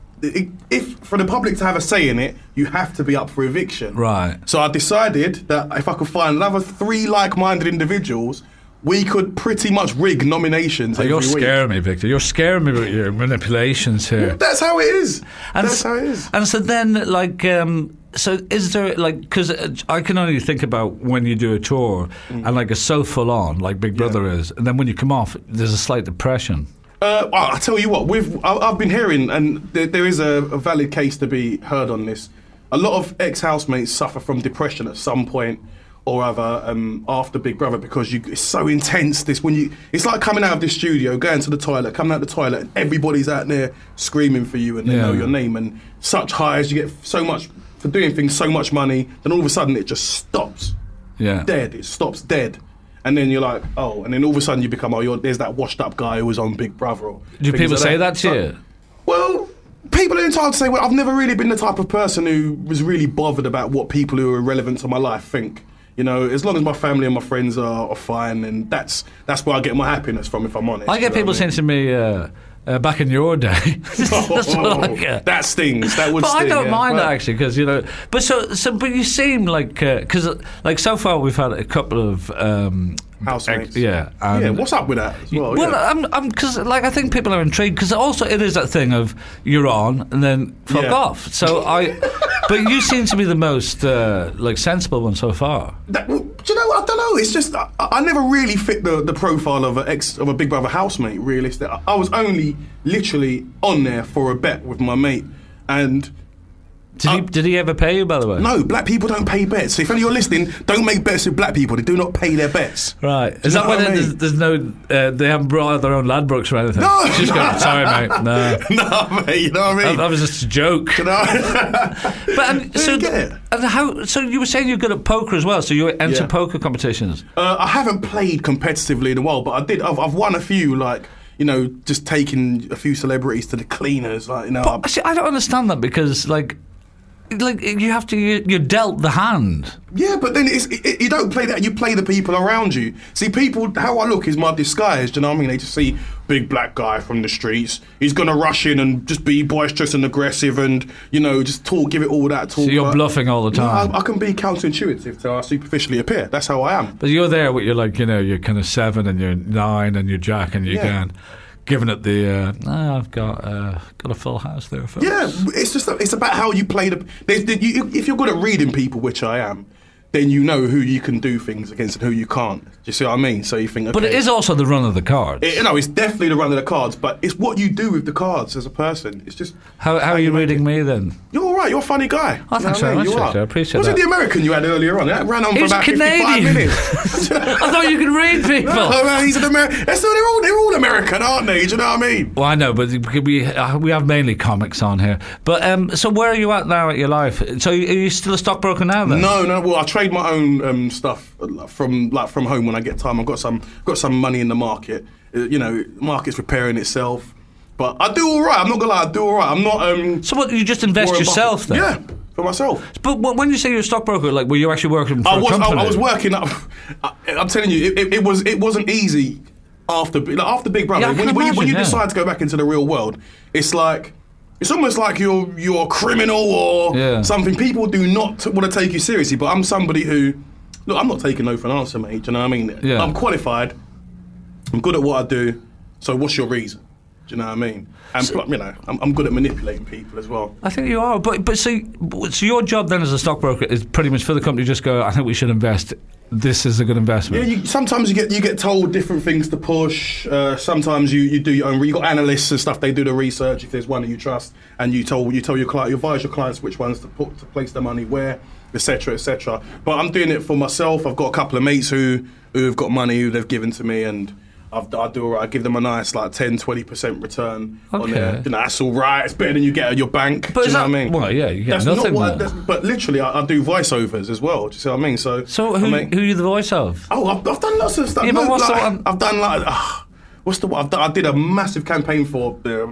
I- If for the public to have a say in it, you have to be up for eviction. Right. So I decided that if I could find another three like-minded individuals, we could pretty much rig nominations. Oh, every you're week. scaring me, Victor. You're scaring me with your manipulations here. That's how it is. And That's s- how it is. And so then, like, um, so is there, like, because I can only think about when you do a tour and, like, it's so full on, like Big Brother Mm. Yeah. is, and then when you come off, there's a slight depression. Uh, well, I tell you what, we've I- I've been hearing, and there, there is a, a valid case to be heard on this. A lot of ex-housemates suffer from depression at some point or other um, after Big Brother because you, it's so intense. This when you, it's like coming out of the studio, going to the toilet, coming out the toilet, and everybody's out there screaming for you, and they Yeah. know your name, and such highs. You get so much for doing things, so much money, then all of a sudden it just stops. Yeah. Dead. It stops dead. And then you're like, oh, and then all of a sudden you become, oh, you're, there's that washed up guy who was on Big Brother. Or Do things people like say that to So- you? Well, people are entitled to say, well, I've never really been the type of person who was really bothered about what people who are relevant to my life think. You know, as long as my family and my friends are, are fine, and that's that's where I get my happiness from, if I'm honest. I get you know people what I saying mean? to me, uh, uh, back in your day. That's what I get. That stings. That would But sting. I don't yeah. mind Well, actually, because you know. But so, so, but you seem like because, like, so far we've had a couple of um, Housemates. ex- yeah, and Yeah, what's up with that as well? Well, yeah. I'm, I'm, because like I think people are intrigued because also it is that thing of you're on and then fuck Yeah. off. So I, but you seem to be the most uh, like sensible one so far. That, well, do you know what? I don't know. It's just I, I never really fit the, the profile of a ex of a Big Brother housemate. Realistic. I, I was only literally on there for a bet with my mate, and Did he? Uh, Did he ever pay you? By the way, no, black people don't pay bets. So if any of you're listening, don't make bets with black people. They do not pay their bets. Right? Is you that know why what I there's, mean? there's no? Uh, they haven't brought out their own Ladbrokes or anything. No, Just no. going, sorry, mate. No, No, mate. You know what I that, mean? that was just a joke. You know? But and, There so, you get it. and how? So you were saying you're good at poker as well. So you enter Yeah. poker competitions. Uh, I haven't played competitively in a while, but I did. I've, I've won a few, like, you know, just taking a few celebrities to the cleaners, like, you know. But see, I don't understand that because like. Like you have to, you, you're dealt the hand. Yeah, but then it's, it, you don't play that. You play the people around you. See, people. How I look is my disguise. Do you know what I mean? They just see big black guy from the streets. He's gonna rush in and just be boisterous and aggressive, and you know, just talk, give it all that talk. So you're But- bluffing all the No, time. I, I can be counterintuitive to how I superficially appear. That's how I am. But you're there with your like, you know, you're kind of seven and you're nine and you're Jack and you're Yeah. going, giving it the, uh, oh, I've got uh, got a full house there, folks. Yeah, it's just it's about how you play the. There's, the you, if you're good at reading people, which I am, then you know who you can do things against and who you can't. Do you see what I mean? So you think, okay, But it is also the run of the cards. It, no, it's definitely the run of the cards, but it's what you do with the cards as a person. It's just how how are you make reading it. me then? You're all right. You're a funny guy. Oh, You know thanks what I very mean? much, You are. Victor. I appreciate Was that. it the American you had earlier on? That ran on for He's about Canadian. fifty-five minutes. I thought you could read people. Oh, man, he's an American. They're all they're all American, aren't they? Do you know what I mean? Well, I know, but we uh, we have mainly comics on here. But um, so where are you at now at your life? So are you still a stockbroker now then? No, no. Well, I trade my own um, stuff from like from home when I get time. I've got some got some money in the market. Uh, you know, market's repairing itself. But I do all right. I'm not gonna lie. I do all right. I'm not. Um, So what? You just invest Warren yourself Buffett. then? Yeah, for myself. But wh- when you say you're a stockbroker, like were you actually working for I a was. I, company? I was working up. I, I'm telling you, it, it, it was. It wasn't easy after like, after Big Brother. Yeah, I when, can when you, when you imagine, yeah. decide to go back into the real world, it's like. It's almost like you're you're a criminal or Yeah. something. People do not t- want to take you seriously. But I'm somebody who, look, I'm not taking no for an answer, mate. Do you know what I mean? Yeah. I'm qualified. I'm good at what I do. So what's your reason? Do you know what I mean? And so, you know, I'm, I'm good at manipulating people as well. I think you are, but but so so your job then as a stockbroker is pretty much for the company to just go, I think we should invest. This is a good investment. Yeah, you, sometimes you get you get told different things to push. Uh, sometimes you, you do your own. You got analysts and stuff. They do the research. If there's one that you trust, and you tell you tell your client, you advise your clients which ones to put to place their money where, et cetera, et cetera. But I'm doing it for myself. I've got a couple of mates who who have got money who they've given to me, and I've, I do all right. I give them a nice like ten, twenty percent return okay. on their. You know, that's all right. It's better than you get at your bank. But do you know that, what I mean? Well, yeah, you get that's nothing. Not what, that's, but literally, I, I do voiceovers as well. Do you see what I mean? So, so who, I mean, who are you the voice of? Oh, I've, I've done lots of stuff. Yeah, but No, what's like, the one? I've done like. Uh, what's the one? I've done, I did a massive campaign for uh,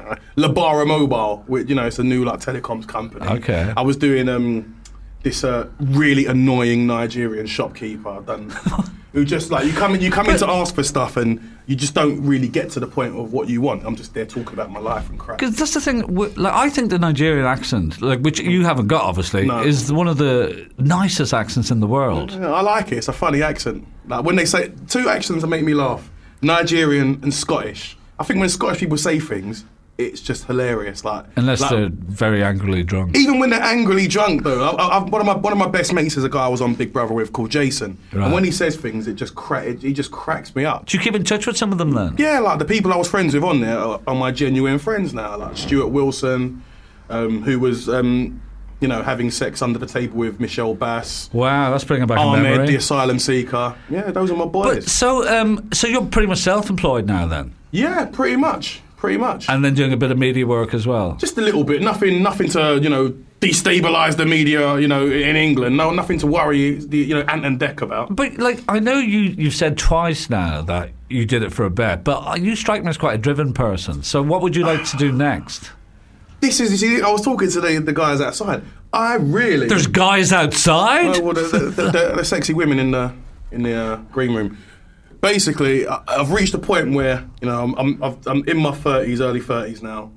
Labara Mobile, which, you know, it's a new like telecoms company. Okay. I was doing um, this uh, really annoying Nigerian shopkeeper. I've done. Who just like you come in, you come in to ask for stuff and you just don't really get to the point of what you want. I'm just there talking about my life and crap. Because that's the thing. Like, I think the Nigerian accent, like which you haven't got, obviously, No. is one of the nicest accents in the world. Yeah, I like it. It's a funny accent. Like when they say two accents that make me laugh: Nigerian and Scottish. I think when Scottish people say things, it's just hilarious. Like Unless like, they're very angrily drunk. even when they're angrily drunk, though. I, I, one of my one of my best mates is a guy I was on Big Brother with called Jason, Right. and when he says things, it just cra- it, he just cracks me up. Do you keep in touch with some of them then? Yeah, like the people I was friends with on there are, are my genuine friends now. Like Stuart Wilson, um, who was um, you know having sex under the table with Michelle Bass. Wow, that's bringing back a Ahmed, memory. the asylum seeker. Yeah, those are my boys. But so, um, so you're pretty much self-employed now then, yeah, pretty much, pretty much. and then doing a bit of media work as well. Just a little bit. Nothing, nothing to you know destabilise the media. You know, in England, no, nothing to worry the you know Ant and Dec about. But like, I know you you've said twice now that you did it for a bet, but you strike me as quite a driven person. So what would you like to do next? This is, you see, I was talking to the, the guys outside. I really. There's guys outside. Oh, well, the, the, the, the, the sexy women in the in the uh, green room. Basically, I, I've reached a point where you know I'm I'm, I've, I'm in my thirties, early thirties now.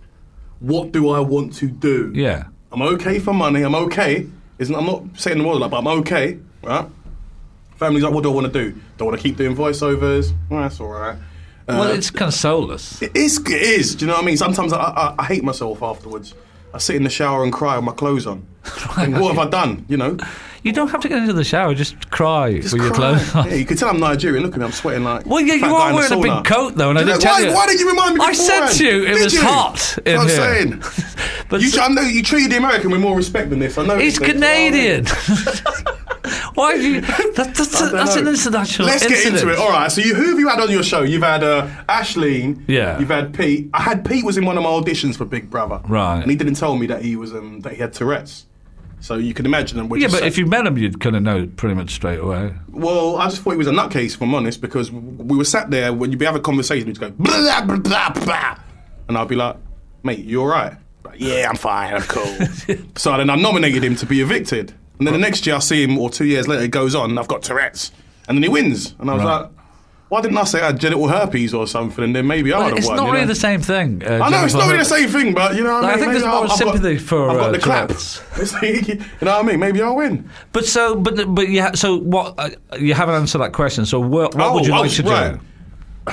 What do I want to do? Yeah. I'm okay for money. I'm okay. Isn't I'm not saying the world like, but I'm okay, right? Family's like, what do I want to do? Do I want to keep doing voiceovers? Well, that's all right. Uh, Well, it's kind of soulless. It is. It is. Do you know what I mean? Sometimes I, I, I hate myself afterwards. I sit in the shower and cry with my clothes on. And what have I done? You know, You don't have to get into the shower. Just cry just with your cry. clothes on. Yeah, you can tell I'm Nigerian. Look at me, I'm sweating like. Well, yeah, fat you guy are in the wearing a big sauna. coat though, and I Do you didn't know- tell why, you. Why didn't you remind me? I said beforehand? to you it Did was you? hot in That's what here. I'm saying. But You, so- I know you treated the American with more respect than this. I know. he's this, you know what I mean? Canadian. Why do you? That, that's I a, don't that's know. an international Let's incident. get into it. All right. So, you, who have you had on your show? You've had uh, Ashleen. Yeah. You've had Pete. I had Pete was in one of my auditions for Big Brother. Right. And he didn't tell me that he was um, that he had Tourette's. So you can imagine him. Yeah, but if you met him, you'd kind of know pretty much straight away. Well, I just thought he was a nutcase, if I'm honest, because we were sat there when you'd be having a conversation, you'd go blah blah blah blah, and I'd be like, "Mate, you all right?" Like, yeah, I'm fine. I'm cool. So then I nominated him to be evicted, and then the next year I see him, or two years later, it goes on. I've got Tourette's, and then he wins, and I was Right. like, "Why didn't I say I had genital herpes or something?" And then maybe I Well, would have it's won. not you really know? the same thing. Uh, I know it's Jennifer not really the Hudson- same thing, but you know, what I I mean, think there's Maybe more I've got- sympathy for, I've got uh, the clap. Tourette's. It's like, you know what I mean? Maybe I'll win. But so, but but yeah. So what? Uh, you haven't answered that question. So what, what would you Oh, like oh, to right. do?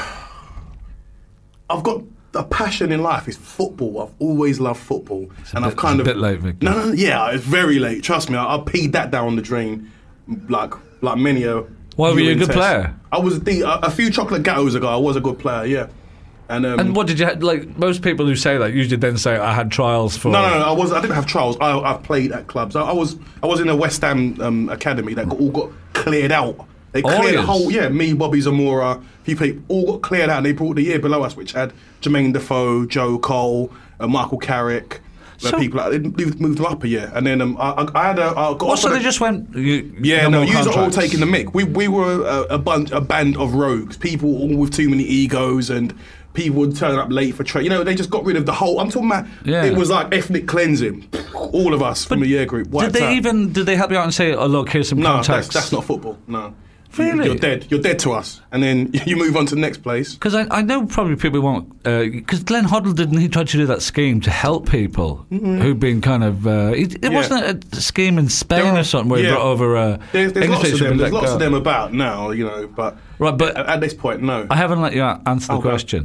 I've got a passion in life. It's football. I've always loved football, and bit- I've kind it's a of bit late, Victor. No, no, no, yeah, it's very late. Trust me, I, I peed that down the drain, like like many a. Why were you a urine good test. player? I was the, a, a few chocolate gatos ago. I was a good player, yeah. And um, And what did you ha- like? Most people who say that usually then say I had trials for. No, no, no. I was. I didn't have trials. I, I played at clubs. I, I was. I was in a West Ham um, academy that got, all got cleared out. They cleared the Orioles? whole. Yeah, me, Bobby Zamora, few people all got cleared out. And they brought the year below us, which had Jermaine Defoe, Joe Cole, uh, Michael Carrick. uh, So- people. They moved, moved them up a year, and then um, I, I, I had a. I got What? So offered they a- just went. You, yeah, no no, more you are all contracts. taking the mick. We we were a, a bunch, a band of rogues, people all with too many egos, and people would turn up late for training. You know, they just got rid of the whole. I'm talking about. Yeah. It was like ethnic cleansing. All of us from the year group. Did wiped they out. even? Did they help you out and say, "Oh, look, here's some No, contacts"? that's, that's not football. No. Really? You're dead. You're dead to us. And then you move on to the next place. Because I, I know probably people won't. Because Glenn Hoddle didn't he try to do that scheme to help people who've been kind of. Uh, it, it Yeah. wasn't a scheme in Spain There are- or something where he yeah. brought over. Uh, There's, there's English lots of people them. let There's lots go. of them about now, you know, but Right, but at, at this point, no. I haven't let you a- answer the Okay. question.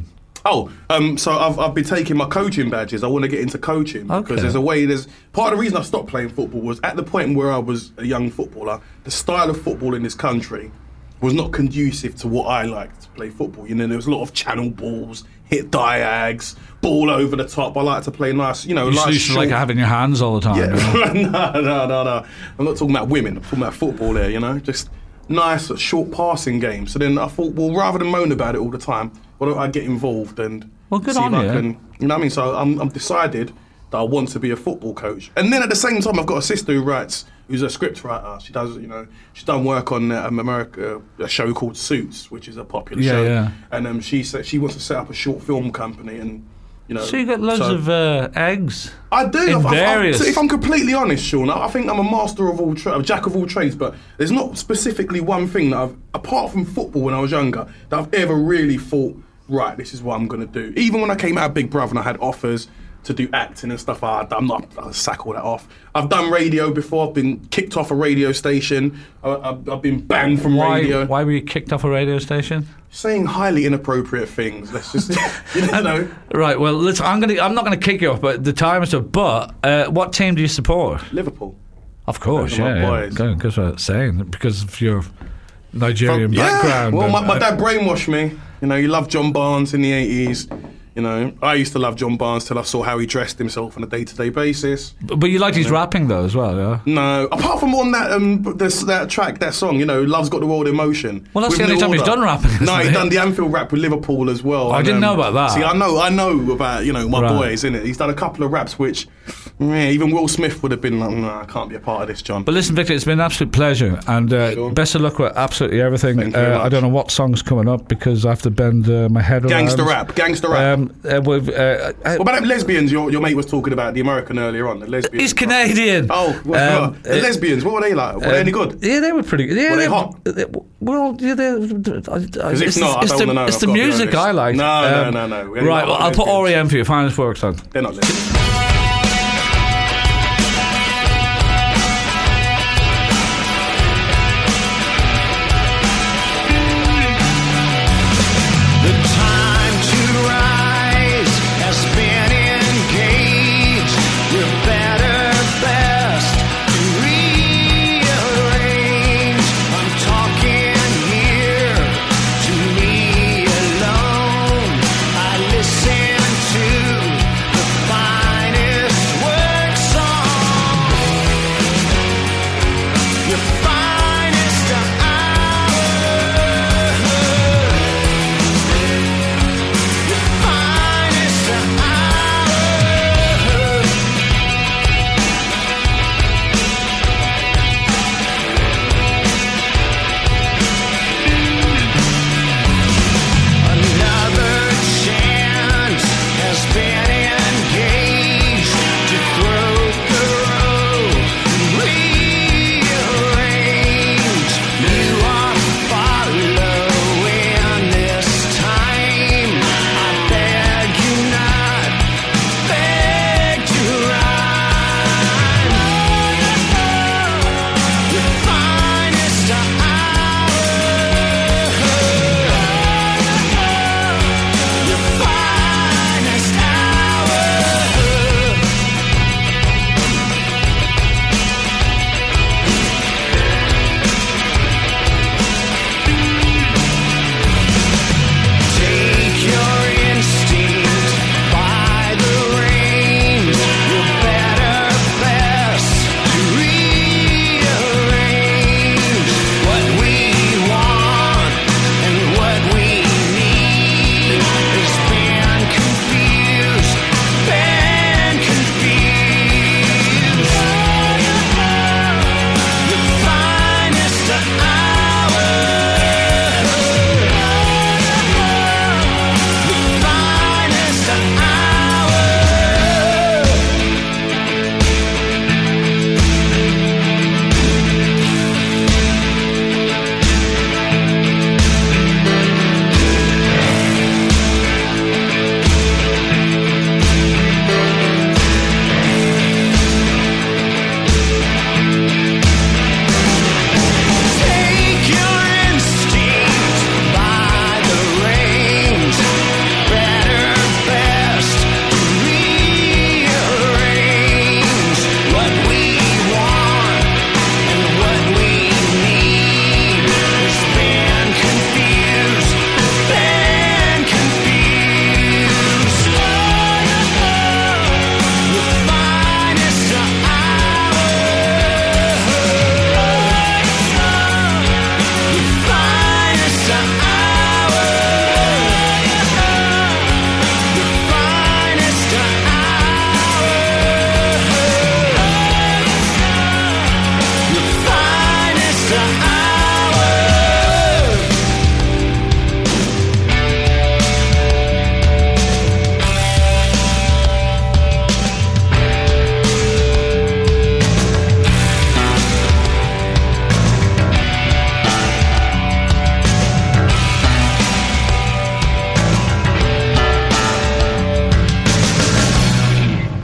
Oh, um, so I've I've been taking my coaching badges. I want to get into coaching because Okay. there's a way. There's part of the reason I stopped playing football was at the point where I was a young footballer. The style of football in this country was not conducive to what I liked to play football. You know, there was a lot of channel balls, hit diags, ball over the top. I like to play nice, you know, You nice. used to like short- having your hands all the time. Yeah. you know? no, no, no, no. I'm not talking about women. I'm talking about football there, you know? Just nice, short passing games. So then I thought, well, rather than moan about it all the time, why don't I get involved and Well, good see on if I you. can, you know what I mean? So I'm, I'm decided that I want to be a football coach. And then at the same time, I've got a sister who writes, who's a script writer. She does, you know, she's done work on uh, um, America, a show called Suits, which is a popular Yeah, show. yeah. And um, she said she wants to set up a short film company and, you know. So you got loads so- of uh, eggs. I do. In I've- I've- various- so if I'm completely honest, Sean, I I think I'm a master of all, tra- a jack of all trades. But there's not specifically one thing that I've, apart from football when I was younger, that I've ever really thought, right, this is what I'm going to do. Even when I came out of Big Brother and I had offers to do acting and stuff, I, I'm not. I'll sack all that off. I've done radio before. I've been kicked off a radio station. I, I've, I've been banned from Why, radio. why were you kicked off a radio station? Saying highly inappropriate things. Let's just, you know. Right. Well, listen, I'm gonna. I'm not going to kick you off, but the time is up. But uh, what team do you support? Liverpool. Of course, Those are yeah, my yeah. boys. Because we're saying because of your Nigerian Yeah, background. Well, and, my, my uh, dad brainwashed me. You know, he loved John Barnes in the eighties. You know, I used to love John Barnes till I saw how he dressed himself on a day-to-day basis. But you liked his rapping though as well, yeah. No, apart from on that um this, that track, that song, you know, Love's Got the World in Motion. Well, that's with the only New time he's Order. done rapping, isn't No, he's it? done the Anfield rap with Liverpool as well. I and, didn't know about that. See, I know, I know about you know my Right. boys, innit? He's done a couple of raps which, yeah, even Will Smith would have been like, nah, I can't be a part of this, John. But listen, Victor, it's been an absolute pleasure, and uh, Sure. best of luck with absolutely everything. Thank you very Uh, I much. don't know what song's coming up because I have to bend uh, my head around. Gangster rap, gangster rap. Um, uh, with, uh, uh, What about them lesbians? Your, your mate was talking about the American earlier on. The lesbians. he's Canadian. Oh, what, Um, what? the uh, lesbians. What were they like? Were they any good? Yeah, they were pretty good. Yeah, Were they they hot? They, well, yeah, they. Because if not, I it's don't the, wanna know. It's I've the got to be music honest. I like. No, no, Um, no, no. We ain't Right, got well, I'll put lesbians. R E M for you. Finest works on. They're not lesbians. The time to rise has been engaged. We're better, best to rearrange. I'm talking here to me alone. I listen to the finest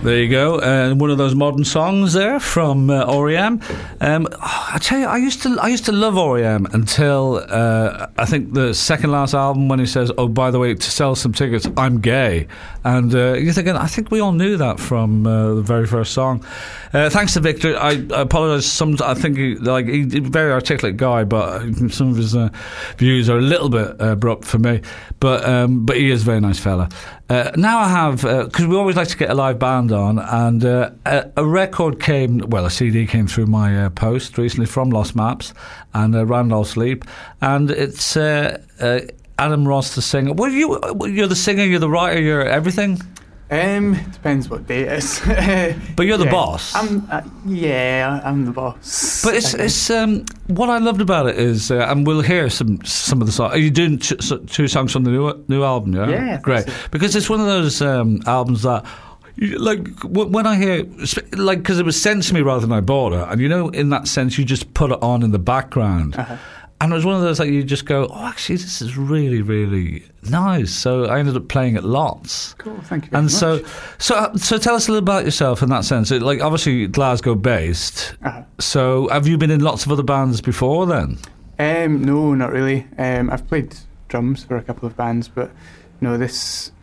There you go, uh, one of those modern songs there from uh, R E M. Um, I tell you, I used to, I used to love R E M until uh, I think the second last album when he says, "Oh, by the way, to sell some tickets, I'm gay," and uh, you're thinking, I think we all knew that from uh, the very first song. Uh, thanks to Victor. I, I apologise. Some, I think he, like he's a very articulate guy, but some of his uh, views are a little bit uh, abrupt for me. But um, but he is a very nice fella. Uh, now I have, because uh, we always like to get a live band on, and uh, a, a record came, well, a C D came through my uh, post recently from Lost Maps and uh, Randolph Sleep, and it's uh, uh, Adam Ross the singer. Well, you, you're the singer, you're the writer, you're everything? Um, depends what day it is. But you're the yeah. boss. I'm, uh, yeah, I'm the boss. But it's it's um, what I loved about it is, uh, and we'll hear some some of the songs. Are you doing t- two songs from the new new album? Yeah, yeah, great. so. Because it's one of those um, albums that, you, like, w- when I hear, like, because it was sent to me rather than I bought it, and you know, in that sense, you just put it on in the background. Uh-huh. And it was one of those that like, you just go, oh, actually, this is really, really nice. So I ended up playing it lots. Cool, thank you very and much. so, so, so tell us a little about yourself in that sense. It, like, obviously, Glasgow-based. Uh-huh. So have you been in lots of other bands before then? Um, no, not really. Um, I've played drums for a couple of bands, but no, this...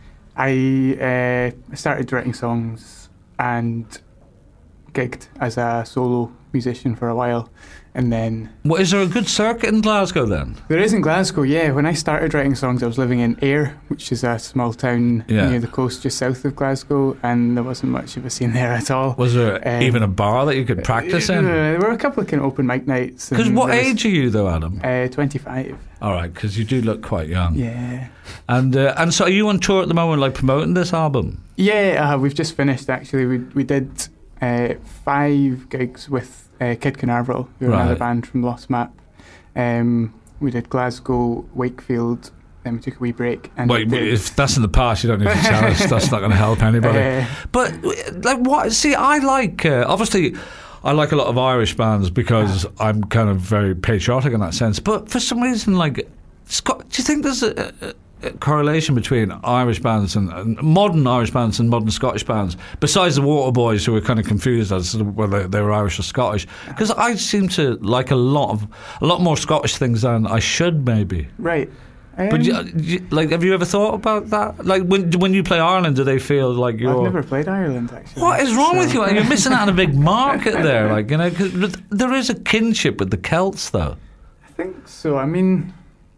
I uh, started writing songs and gigged as a solo musician for a while. And then... Well, is there a good circuit in Glasgow then? There is in Glasgow, yeah. When I started writing songs, I was living in Ayr, which is a small town Yeah. near the coast just south of Glasgow, and there wasn't much of a scene there at all. Was there Um, even a bar that you could practice Uh, in? there were a couple of kind of open mic nights. Because and what there was- age are you though, Adam? Uh, twenty-five. All right, because you do look quite young. Yeah. And uh, and so are you on tour at the moment, like promoting this album? Yeah, uh, we've just finished actually. We we did uh, five gigs with uh, Kid Carnarvon, who are Right. another band from Lost Map. Um, we did Glasgow, Wakefield, then we took a wee break. And Wait, did, if that's in the past, you don't need to tell us. That's not going to help anybody. Uh, But like, what? See, I like uh, obviously. I like a lot of Irish bands because I'm kind of very patriotic in that sense. But for some reason, like, Scot- do you think there's a, a, a correlation between Irish bands and, and modern Irish bands and modern Scottish bands? Besides the Waterboys, who were kind of confused as to whether they were Irish or Scottish, because I seem to like a lot of a lot more Scottish things than I should, maybe. right. Um, But you, you, like, have you ever thought about that? Like, when when you play Ireland, do they feel like you're? I've never played Ireland actually. What is wrong so- with you? You're missing out on a big market there. Like, you know, 'cause there is a kinship with the Celts, though. I think so. I mean,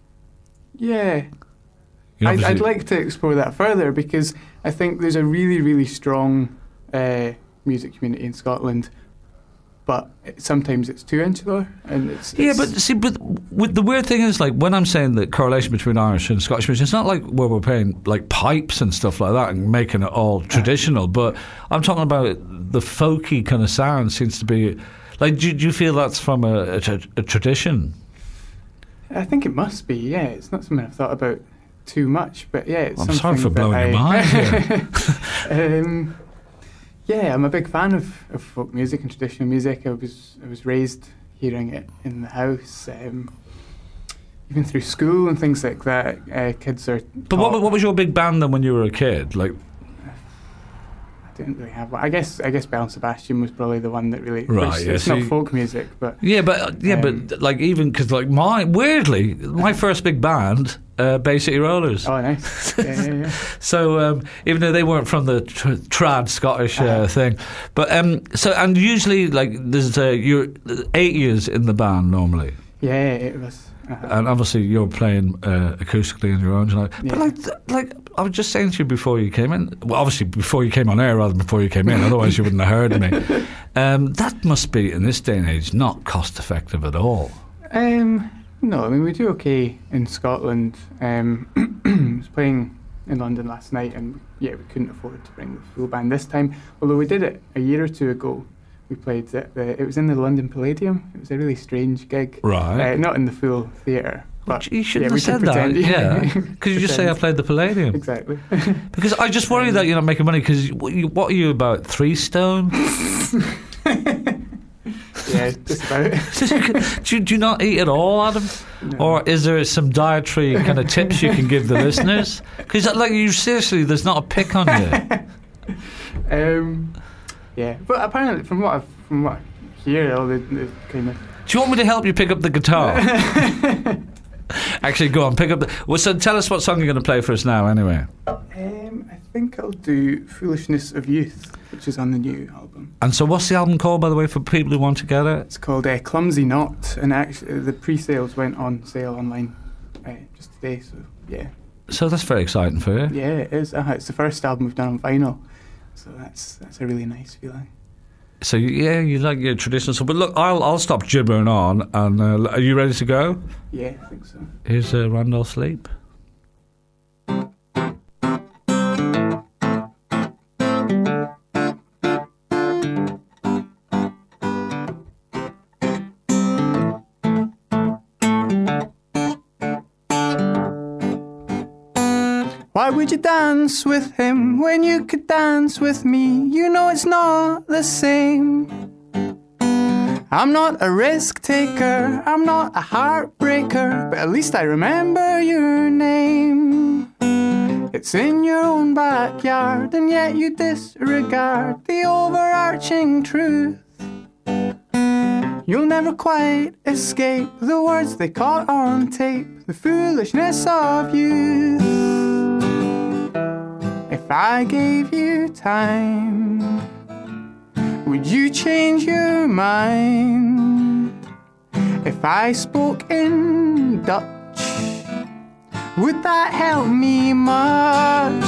yeah. You I'd, I'd obviously- like to explore that further because I think there's a really, really strong uh, music community in Scotland, but it, sometimes it's too insular, and it's, Yeah, it's but see, but with the weird thing is, like, when I'm saying the correlation between Irish and Scottish music, it's not like where we're playing like pipes and stuff like that and making it all traditional. But I'm talking about the folky kind of sound seems to be like. Do, do you feel that's from a, a, tra- a tradition? I think it must be. Yeah, it's not something I've thought about too much, but yeah, it's I'm something sorry for that blowing I, your mind here. um, yeah, I'm a big fan of, of folk music and traditional music. I was I was raised hearing it in the house, um, even through school and things like that. Uh, kids are. But what, what was your big band then when you were a kid? Like, I didn't really have one. I guess I guess Belle and Sebastian was probably the one that really. Right, Which, yeah, it's so not you- folk music, but yeah, but uh, yeah, Um, but like even because like my weirdly my first big band, uh, Bay City Rollers. oh, nice. Yeah, yeah, yeah. So um, even though they weren't from the tr- trad Scottish uh, Uh-huh. thing, but um, so and usually like there's uh, you're eight years in the band normally, Yeah, it was. Uh-huh. and obviously you're playing uh, acoustically on your own tonight. But Yeah. like th- like I was just saying to you before you came in, well obviously before you came on air rather than before you came in, otherwise you wouldn't have heard me. Um, that must be in this day and age not cost effective at all. Um, no, I mean we do okay in Scotland. Um, I was playing in London last night, and yeah, we couldn't afford to bring the full band this time. Although we did it a year or two ago. We played at the. It was in the London Palladium. It was a really strange gig. Right. Uh, not in the full theatre. But You shouldn't yeah, we have said could that. pretend, Yeah, could you just say I Pretend. played the Palladium? Exactly. Because I just worry that you're not making money. Because what, you- what are you about three stone? yeah, just about. do, you, do you not eat at all, Adam? No. Or is there some dietary kind of tips you can give the listeners? Because like you seriously, there's not a pick on you. um, yeah, but apparently, from what I've, from what I hear, all the, the kind of. Do you want me to help you pick up the guitar? Actually, go on, pick up the. Well, so tell us what song you're going to play for us now, anyway. Um, I think I'll do "Foolishness of Youth," which is on the new album. And so, what's the album called, by the way, for people who want to get it? It's called uh, "Clumsy Knot," and actually, the pre-sales went on sale online uh, just today. So yeah. So that's very exciting for you. Yeah, it is. Uh, it's the first album we've done on vinyl, so that's that's a really nice feeling. So yeah, you like your traditional stuff. But look, I'll I'll stop gibbering on. And uh, are you ready to go? Yeah, I think so. Here's uh, Randolph Sleep. Why would you dance with him when you could dance with me? You know it's not the same. I'm not a risk taker, I'm not a heartbreaker, but at least I remember your name. It's in your own backyard, and yet you disregard the overarching truth. You'll never quite escape the words they caught on tape, the foolishness of youth. If I gave you time, would you change your mind? If I spoke in Dutch, would that help me much?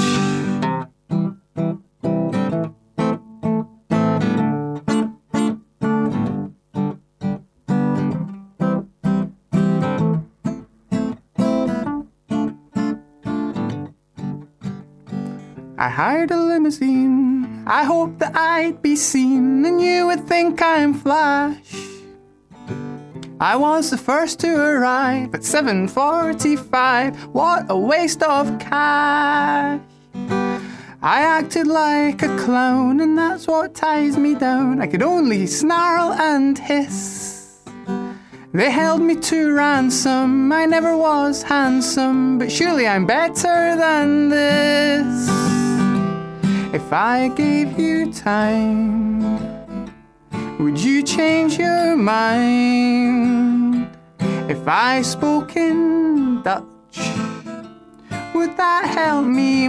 I hired a limousine, I hoped that I'd be seen and you would think I'm Flash. I was the first to arrive at seven forty-five, what a waste of cash. I acted like a clown and that's what ties me down, I could only snarl and hiss. They held me to ransom, I never was handsome, but surely I'm better than this. If I gave you time, would you change your mind? If I spoke in Dutch, would that help me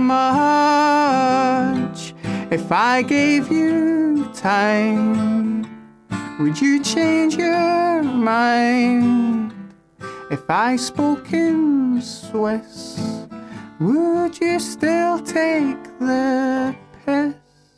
much? If I gave you time, would you change your mind? If I spoke in Swiss, would you still take the piss?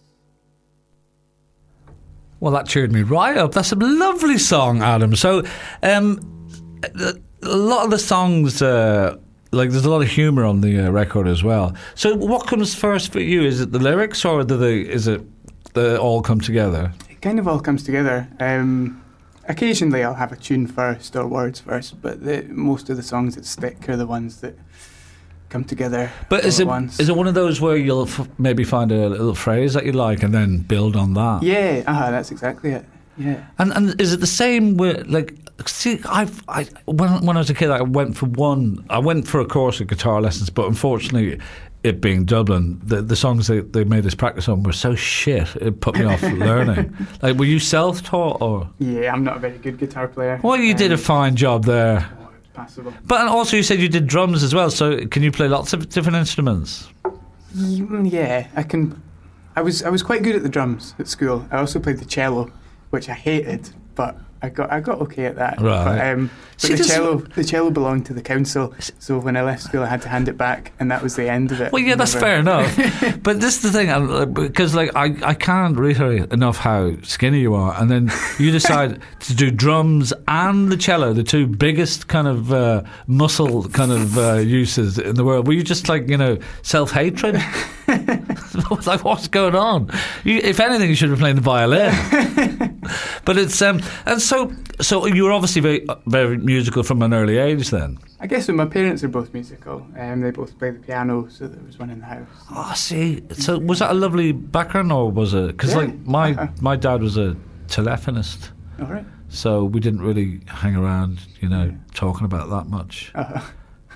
Well, that cheered me right up. That's a lovely song, Adam. So, um, a lot of the songs, uh, like there's a lot of humour on the uh, record as well. So, what comes first for you? Is it the lyrics, or do they, is it they all come together? It kind of all comes together. Um, occasionally, I'll have a tune first or words first, but the, most of the songs that stick are the ones that come together. But is all it at once. is it one of those where you'll f- maybe find a little phrase that you like and then build on that? Yeah, uh, that's exactly it. Yeah. And and is it the same with, like, see, I've I when when I was a kid, I went for one, I went for a course of guitar lessons, but unfortunately, it being Dublin, the the songs they, they made us practice on were so shit, it put me off learning. Like, were you self-taught or? Yeah, I'm not a very good guitar player. Well, you um, did a fine job there. Passable. But also, you said you did drums as well. So, can you play lots of different instruments? Yeah, I can. I was I was quite good at the drums at school. I also played the cello, which I hated, but I got I got okay at that. Right. But, um, but See, the this- cello the cello belonged to the council, so when I left school, I had to hand it back, and that was the end of it. Well, yeah, that's Never- fair enough. But this is the thing, uh, because like I, I can't reiterate enough how skinny you are, and then you decide to do drums and the cello, the two biggest kind of uh, muscle kind of uh, uses in the world. Were you just like, you know, self-hatred? Like, what's going on? You, if anything, you should have been playing the violin. But it's um, and so so you were obviously very very musical from an early age then. I guess when my parents are both musical, and um, they both play the piano, so there was one in the house. Oh, see. So was that a lovely background, or was it? Because Yeah. like my Uh-huh. my dad was a telephonist, All right. so we didn't really hang around, you know, talking about that much. Uh,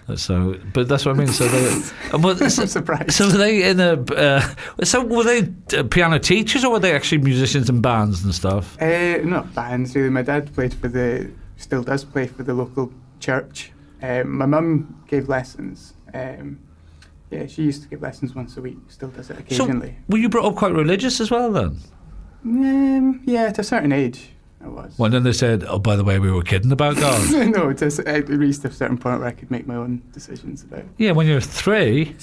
So, but that's what I mean. So they, and what, so, surprised. So were they in a? Uh, so were they uh, piano teachers, or were they actually musicians in bands and stuff? Uh, not bands really. My dad played for the, still does play for the local church. Um, my mum gave lessons. Um, yeah, she used to give lessons once a week. Still does it occasionally. So were you brought up quite religious as well then? Um, yeah, to a certain age, I was. Well, then they said, "Oh, by the way, we were kidding about God." No, to a, I reached a certain point where I could make my own decisions about. Yeah, when you're three.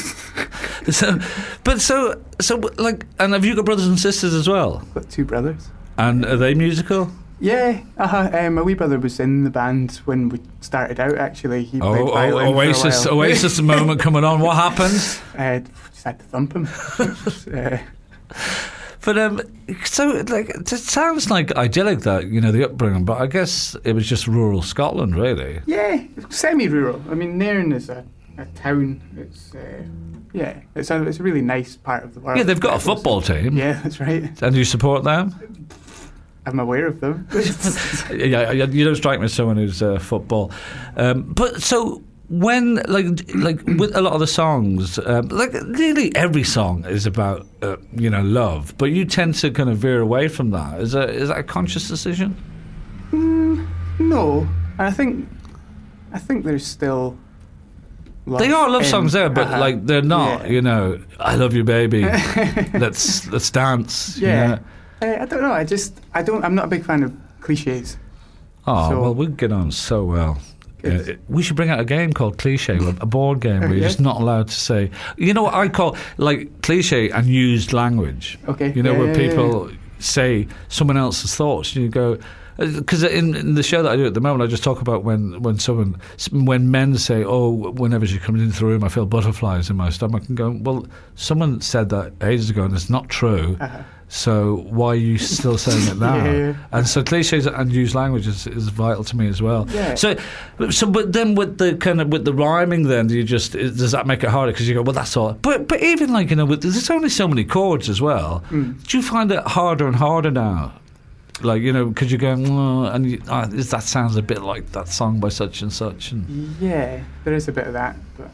so, but so so like, and have you got brothers and sisters as well? I've got two brothers. And are they musical? Yeah, uh-huh. Um, my wee brother was in the band when we started out. Actually, he played Oh, violin oh Oasis, for a while. Oasis moment coming on. What happened? I just had to thump him. uh, But um, so like it sounds like idyllic, that, you know, the upbringing. But I guess it was just rural Scotland, really. yeah, semi-rural. I mean, Nairn is a, a town. It's uh, yeah, it's a it's a really nice part of the world. Yeah, they've got a football team. Yeah, that's right. And you support them? I'm aware of them. Yeah, you don't strike me as someone who's uh, football. Um, but so when, like, like with a lot of the songs, um, like nearly every song is about, uh, you know, love. But you tend to kind of veer away from that. Is that is that a conscious decision? Mm, no, I think I think there's still. Love They are love in, songs there, but uh-huh. like they're not. Yeah. You know, I love you, baby. let's let's dance. Yeah. You know? Uh, I don't know. I just I don't. I'm not a big fan of cliches. Oh, So- well, we get on so well. Good. Uh, we should bring out a game called Cliche, a board game where you're Yeah. just not allowed to say, you know what I call, like, cliche and used language. Okay. You know, Yeah, where yeah, yeah, people say someone else's thoughts, and you go, because in, in the show that I do at the moment, I just talk about when, when someone, when men say, oh, whenever she comes into the room, I feel butterflies in my stomach, and go, well, someone said that ages ago, and it's not true. Uh-huh. So why are you still saying it now? Yeah, yeah. And so cliches and used language is, is vital to me as well. Yeah. So, so but then with the kind of with the rhyming, then do you just does that make it harder? Because you go, well, that's all. But but even like, you know, with, there's only so many chords as well. Mm. Do you find it harder and harder now? Like, you know, because you're going, oh, and you, oh, this, that sounds a bit like that song by such and such. And, Yeah, there is a bit of that, but.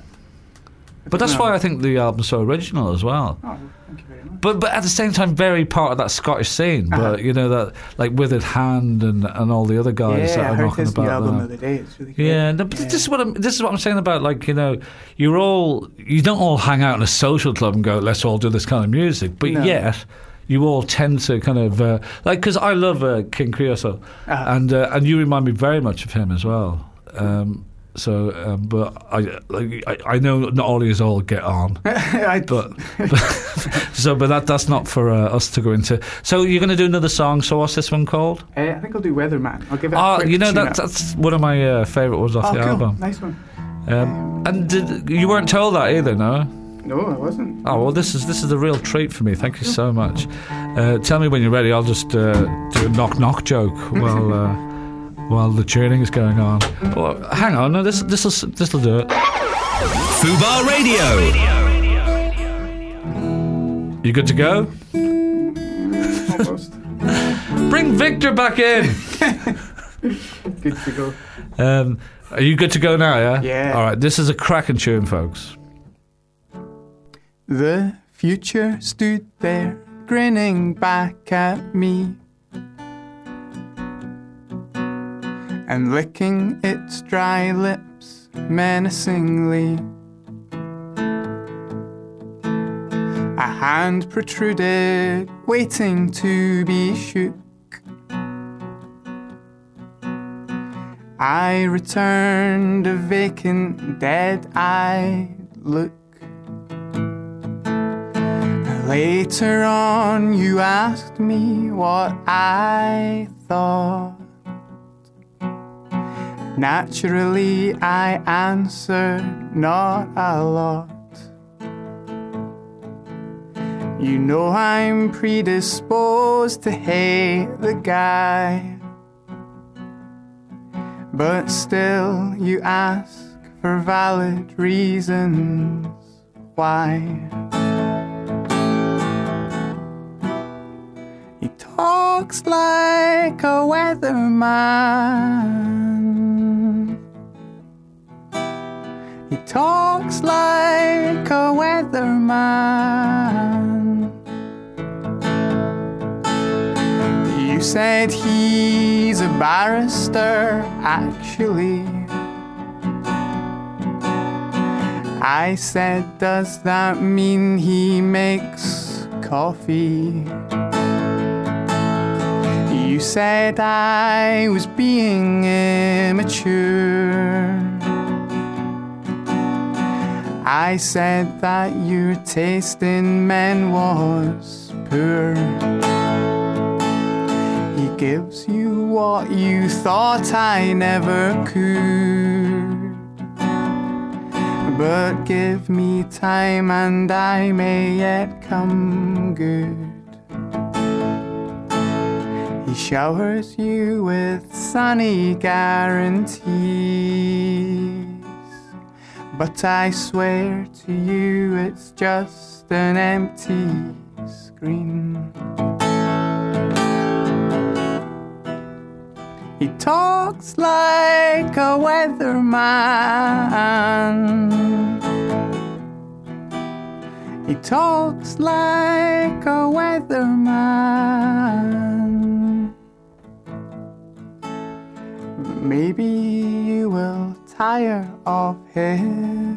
I but don't that's know. why I think the album's so original as well. Oh, thank you very much. But but at the same time, very part of that Scottish scene. Uh-huh. But you know that like Withered Hand and, and all the other guys yeah, that I are heard knocking his new about album that. the other day. It's really good. Yeah, no, but Yeah. this is what I'm. This is what I'm saying about, like, you know, you're all you don't all hang out in a social club and go, let's all do this kind of music. But No. yet, you all tend to kind of uh, like, because I love uh, King Creosote, Uh-huh. and uh, and you remind me very much of him as well. Um, so, um, but I, like, I I know not all of you all get on. I, But, but so, but that that's not for uh, us to go into. So you're going to do another song. So what's this one called? uh, I think I'll do Weatherman. I'll give it. a Oh, quick you know tune that up. that's one of my uh, favourite ones off Oh, the cool. album. Nice one. Um, and did, you weren't told that either, no? No, I wasn't. Oh well, this is this is a real treat for me. Thank you so much. Uh, tell me when you're ready. I'll just uh, do a knock knock joke while uh, while the tuning is going on. Oh, hang on, no, this this will this will do it. Fubar Radio. You good to go? Almost. Bring Victor back in. Good to go. Um, are you good to go now? Yeah. Yeah. All right. This is a cracking tune, folks. The future stood there, grinning back at me, and licking its dry lips menacingly. A hand protruded, waiting to be shook. I returned a vacant, dead-eyed look. Later on, you asked me what I thought. Naturally, I answered, not a lot. You know I'm predisposed to hate the guy, but still you ask for valid reasons why. He talks like a weatherman, He talks like a weatherman. You said he's a barrister, actually. I said, does that mean he makes coffee? You said I was being immature. I said that your taste in men was poor. He gives you what you thought I never could. But give me time and I may yet come good. He showers you with sunny guarantees, but I swear to you it's just an empty screen. He talks like a weatherman. He talks like a weatherman. Maybe you will tire of his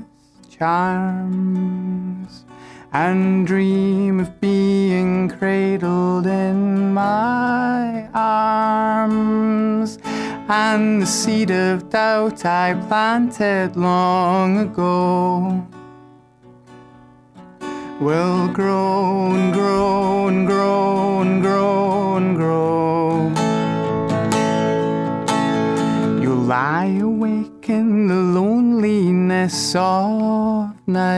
charms and dream of being cradled in my arms. And the seed of doubt I planted long ago will grow and grow and grow and grow and grow. You'll lie awake in the loneliness of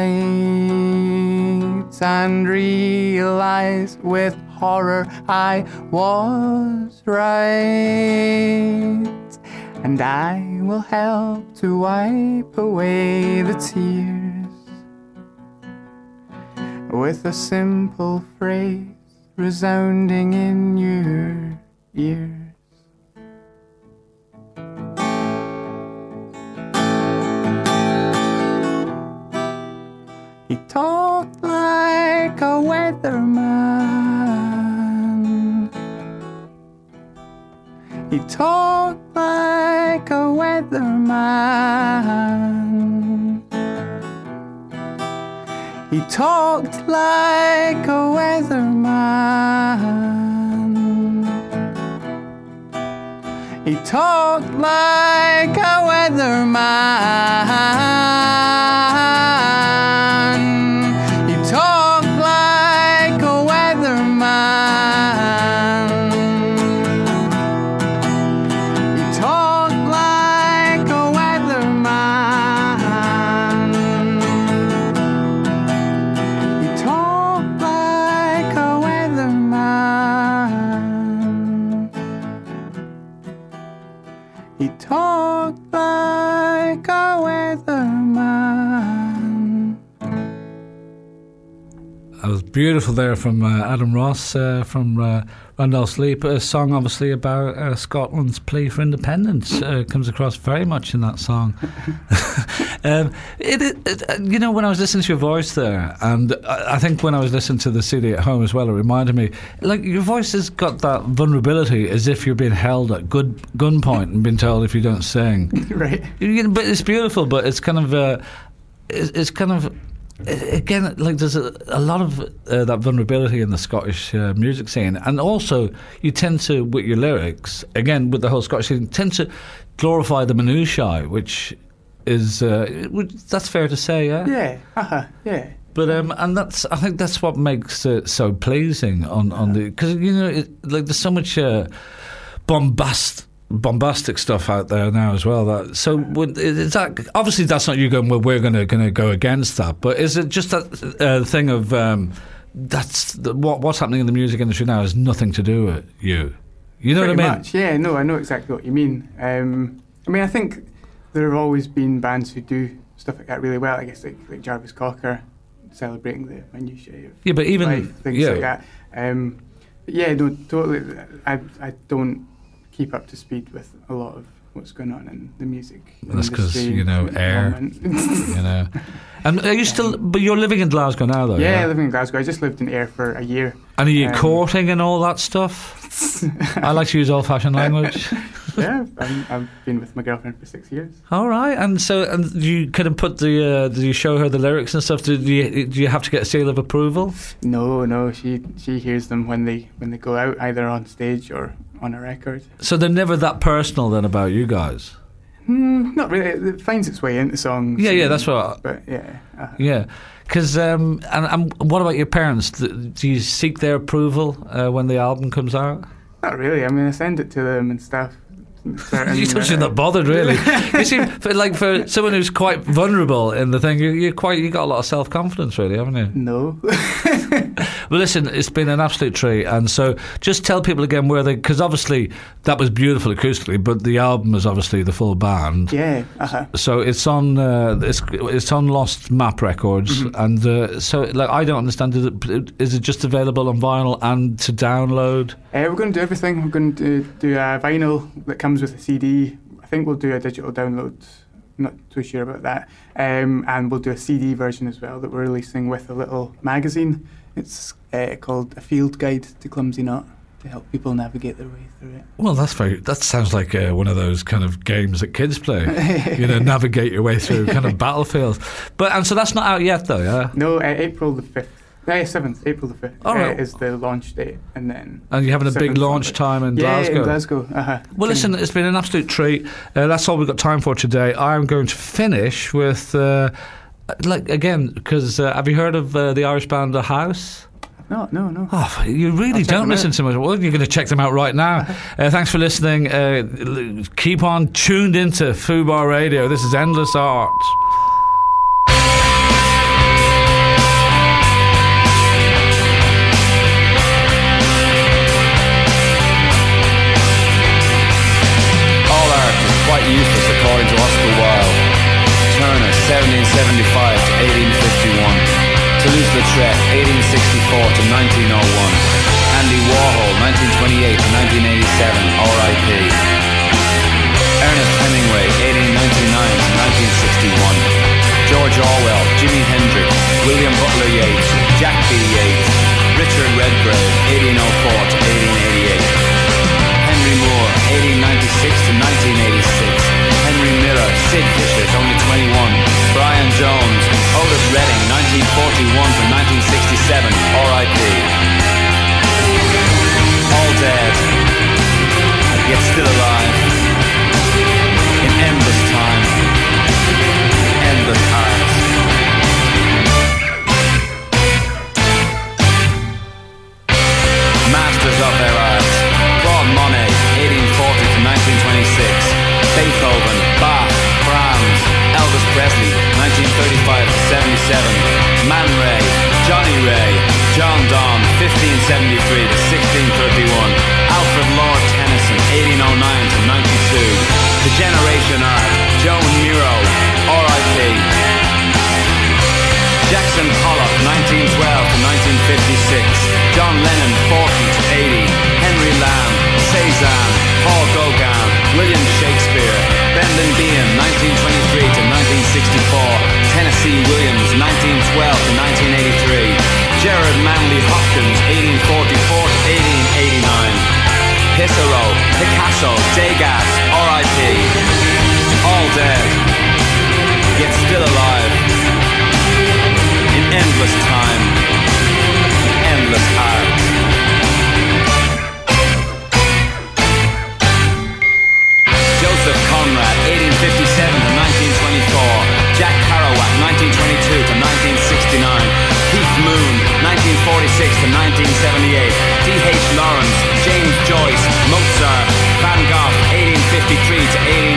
night and realize with horror I was right. And I will help to wipe away the tears with a simple phrase resounding in your ears. He talked like a weatherman. He talked like a weatherman. He talked like a weatherman. He talked like a weatherman. He talked like a weatherman. He talked like a weatherman. He talked like a weatherman. He talked like a weatherman. That was beautiful there from uh, Adam Ross uh, from uh, Randall Sleep. A song obviously about uh, Scotland's plea for independence. Uh, comes across very much in that song. um, it, it, it, you know, when I was listening to your voice there, and I, I think when I was listening to the C D at home as well, it reminded me, like, your voice has got that vulnerability as if you're being held at good gunpoint and being told if you don't sing. Right. You, but it's beautiful, but it's kind of... Uh, it's, it's kind of... Again, like there's a, a lot of uh, that vulnerability in the Scottish uh, music scene, and also you tend to, with your lyrics, again with the whole Scottish scene, tend to glorify the minutiae, which is uh, which, that's fair to say, yeah. Yeah, uh-huh, yeah. But um, and that's I think that's what makes it so pleasing on on the because you know it, like there's so much uh, bombast. bombastic stuff out there now as well. That so would, is that obviously that's not you going, well, we're going to going to go against that, but is it just that uh, thing of um, that's the, what what's happening in the music industry now has nothing to do with you? You know Pretty what I mean? Much, yeah. No, I know exactly what you mean. Um, I mean, I think there have always been bands who do stuff like that really well. I guess like, like Jarvis Cocker, celebrating the minutiae of yeah, but even life, things yeah. like that. Um, but yeah, no, totally. I I don't keep up to speed with a lot of what's going on in the music That's 'cause, industry you know, at the air. moment. You know. And are you still? But you're living in Glasgow now, though. Yeah, Yeah. I live in Glasgow. I just lived in Ayr for a year. And are you um, courting and all that stuff? I like to use old-fashioned language. Yeah, I'm, I've been with my girlfriend for six years. All right, and so and you kind of put the. Uh, do you show her the lyrics and stuff? Do you do you have to get a seal of approval? No, no, she she hears them when they when they go out, either on stage or on a record. So they're never that personal then about you guys. Mm, not really. It, it finds its way into songs. Yeah, yeah, and- that's what. I, But yeah, uh, Yeah, because um, and, and what about your parents? Do, do you seek their approval uh, when the album comes out? not really. I mean, I send it to them and stuff. Certain, You don't seem uh, that bothered, really. You seem for, like for someone who's quite vulnerable in the thing. You, you're quite. You got a lot of self confidence, really, haven't you? No. Well, listen, it's been an absolute treat, and so just tell people again where they, because obviously that was beautiful acoustically, but the album is obviously the full band. Yeah. Uh-huh. So it's on uh, it's it's on Lost Map Records, Mm-hmm. and uh, so like I don't understand. Is it, is it just available on vinyl and to download? Uh, we're going to do everything. We're going to do, do a vinyl that comes with a C D. I think we'll do a digital download. Not too sure about that. Um, and we'll do a C D version as well that we're releasing with a little magazine. It's uh, called A Field Guide to Clumsy Knot, to help people navigate their way through it. Well, that's very. That sounds like uh, one of those kind of games that kids play. You know, navigate your way through kind of battlefields. But and so that's not out yet, though. Yeah. No, uh, April the fifth. Uh, seventh, April the fifth All right. uh, is the launch date, and then. And you're having a big seventh launch of it. time in yeah, Glasgow. in Glasgow. Uh-huh. Well, listen, it's been an absolute treat. Uh, that's all we've got time for today. I'm going to finish with, uh, like, again, because uh, have you heard of uh, the Irish band The House? No, no, no. Oh, you really I'll check don't them listen out. to much. Well, you're going to check them out right now. Uh, thanks for listening. Uh, l- keep on tuned into Fubar Radio. This is Endless Art. All art is quite useless according to Oscar Wilde. Turner, seventeen seventy-five to eighteen fifty-one. Toulouse-Lautrec, eighteen sixty-four to nineteen oh one. Andy Warhol, nineteen twenty-eight to nineteen eighty-seven, R I P. Ernest Hemingway, eighteen ninety-nine to nineteen sixty-one. George Orwell, Jimi Hendrix, William Butler Yeats, Jack B. Yeats, Richard Redgrave, eighteen oh four to eighteen eighty-eight. Henry Moore, eighteen ninety-six to nineteen eighty-six. Henry Miller, Sid Vicious, only twenty-one. Brian Jones, Otis Redding, nineteen forty-one to nineteen sixty-seven, R I P. All dead, yet still alive. In endless time, endless art. Masters of their art. Claude Monet, eighteen forty to nineteen twenty-six. Beethoven, Bach, Brahms, Elvis Presley, nineteen thirty-five to seventy-seven. Man Ray, Johnny Ray, John Donne, fifteen seventy-three to sixteen thirty-one. Alfred Lord Tennyson, eighteen oh nine to ninety-two. The Generation Art, Joan Miro, R I P. Jackson Pollock, nineteen twelve to nineteen fifty-six. John Lennon, forty to eighty. Henry Lamb, Cézanne, Paul Gauguin, William Shakespeare. Brendan Behan, nineteen twenty-three to nineteen sixty-four. Tennessee Williams, nineteen twelve to nineteen eighty-three. Gerard Manley Hopkins, eighteen forty-four to eighteen eighty-nine. Pissarro, Picasso, Degas, R I P. All dead, yet still alive. In endless time, in endless art. Joseph Conrad, eighteen fifty-seven to nineteen twenty-four. Jack Kerouac, nineteen twenty-two to nineteen sixty-nine. Keith Moon, nineteen forty-six to nineteen seventy-eight. D H Lawrence, James Joyce, Mozart, Van Gogh, eighteen fifty-three to eighteen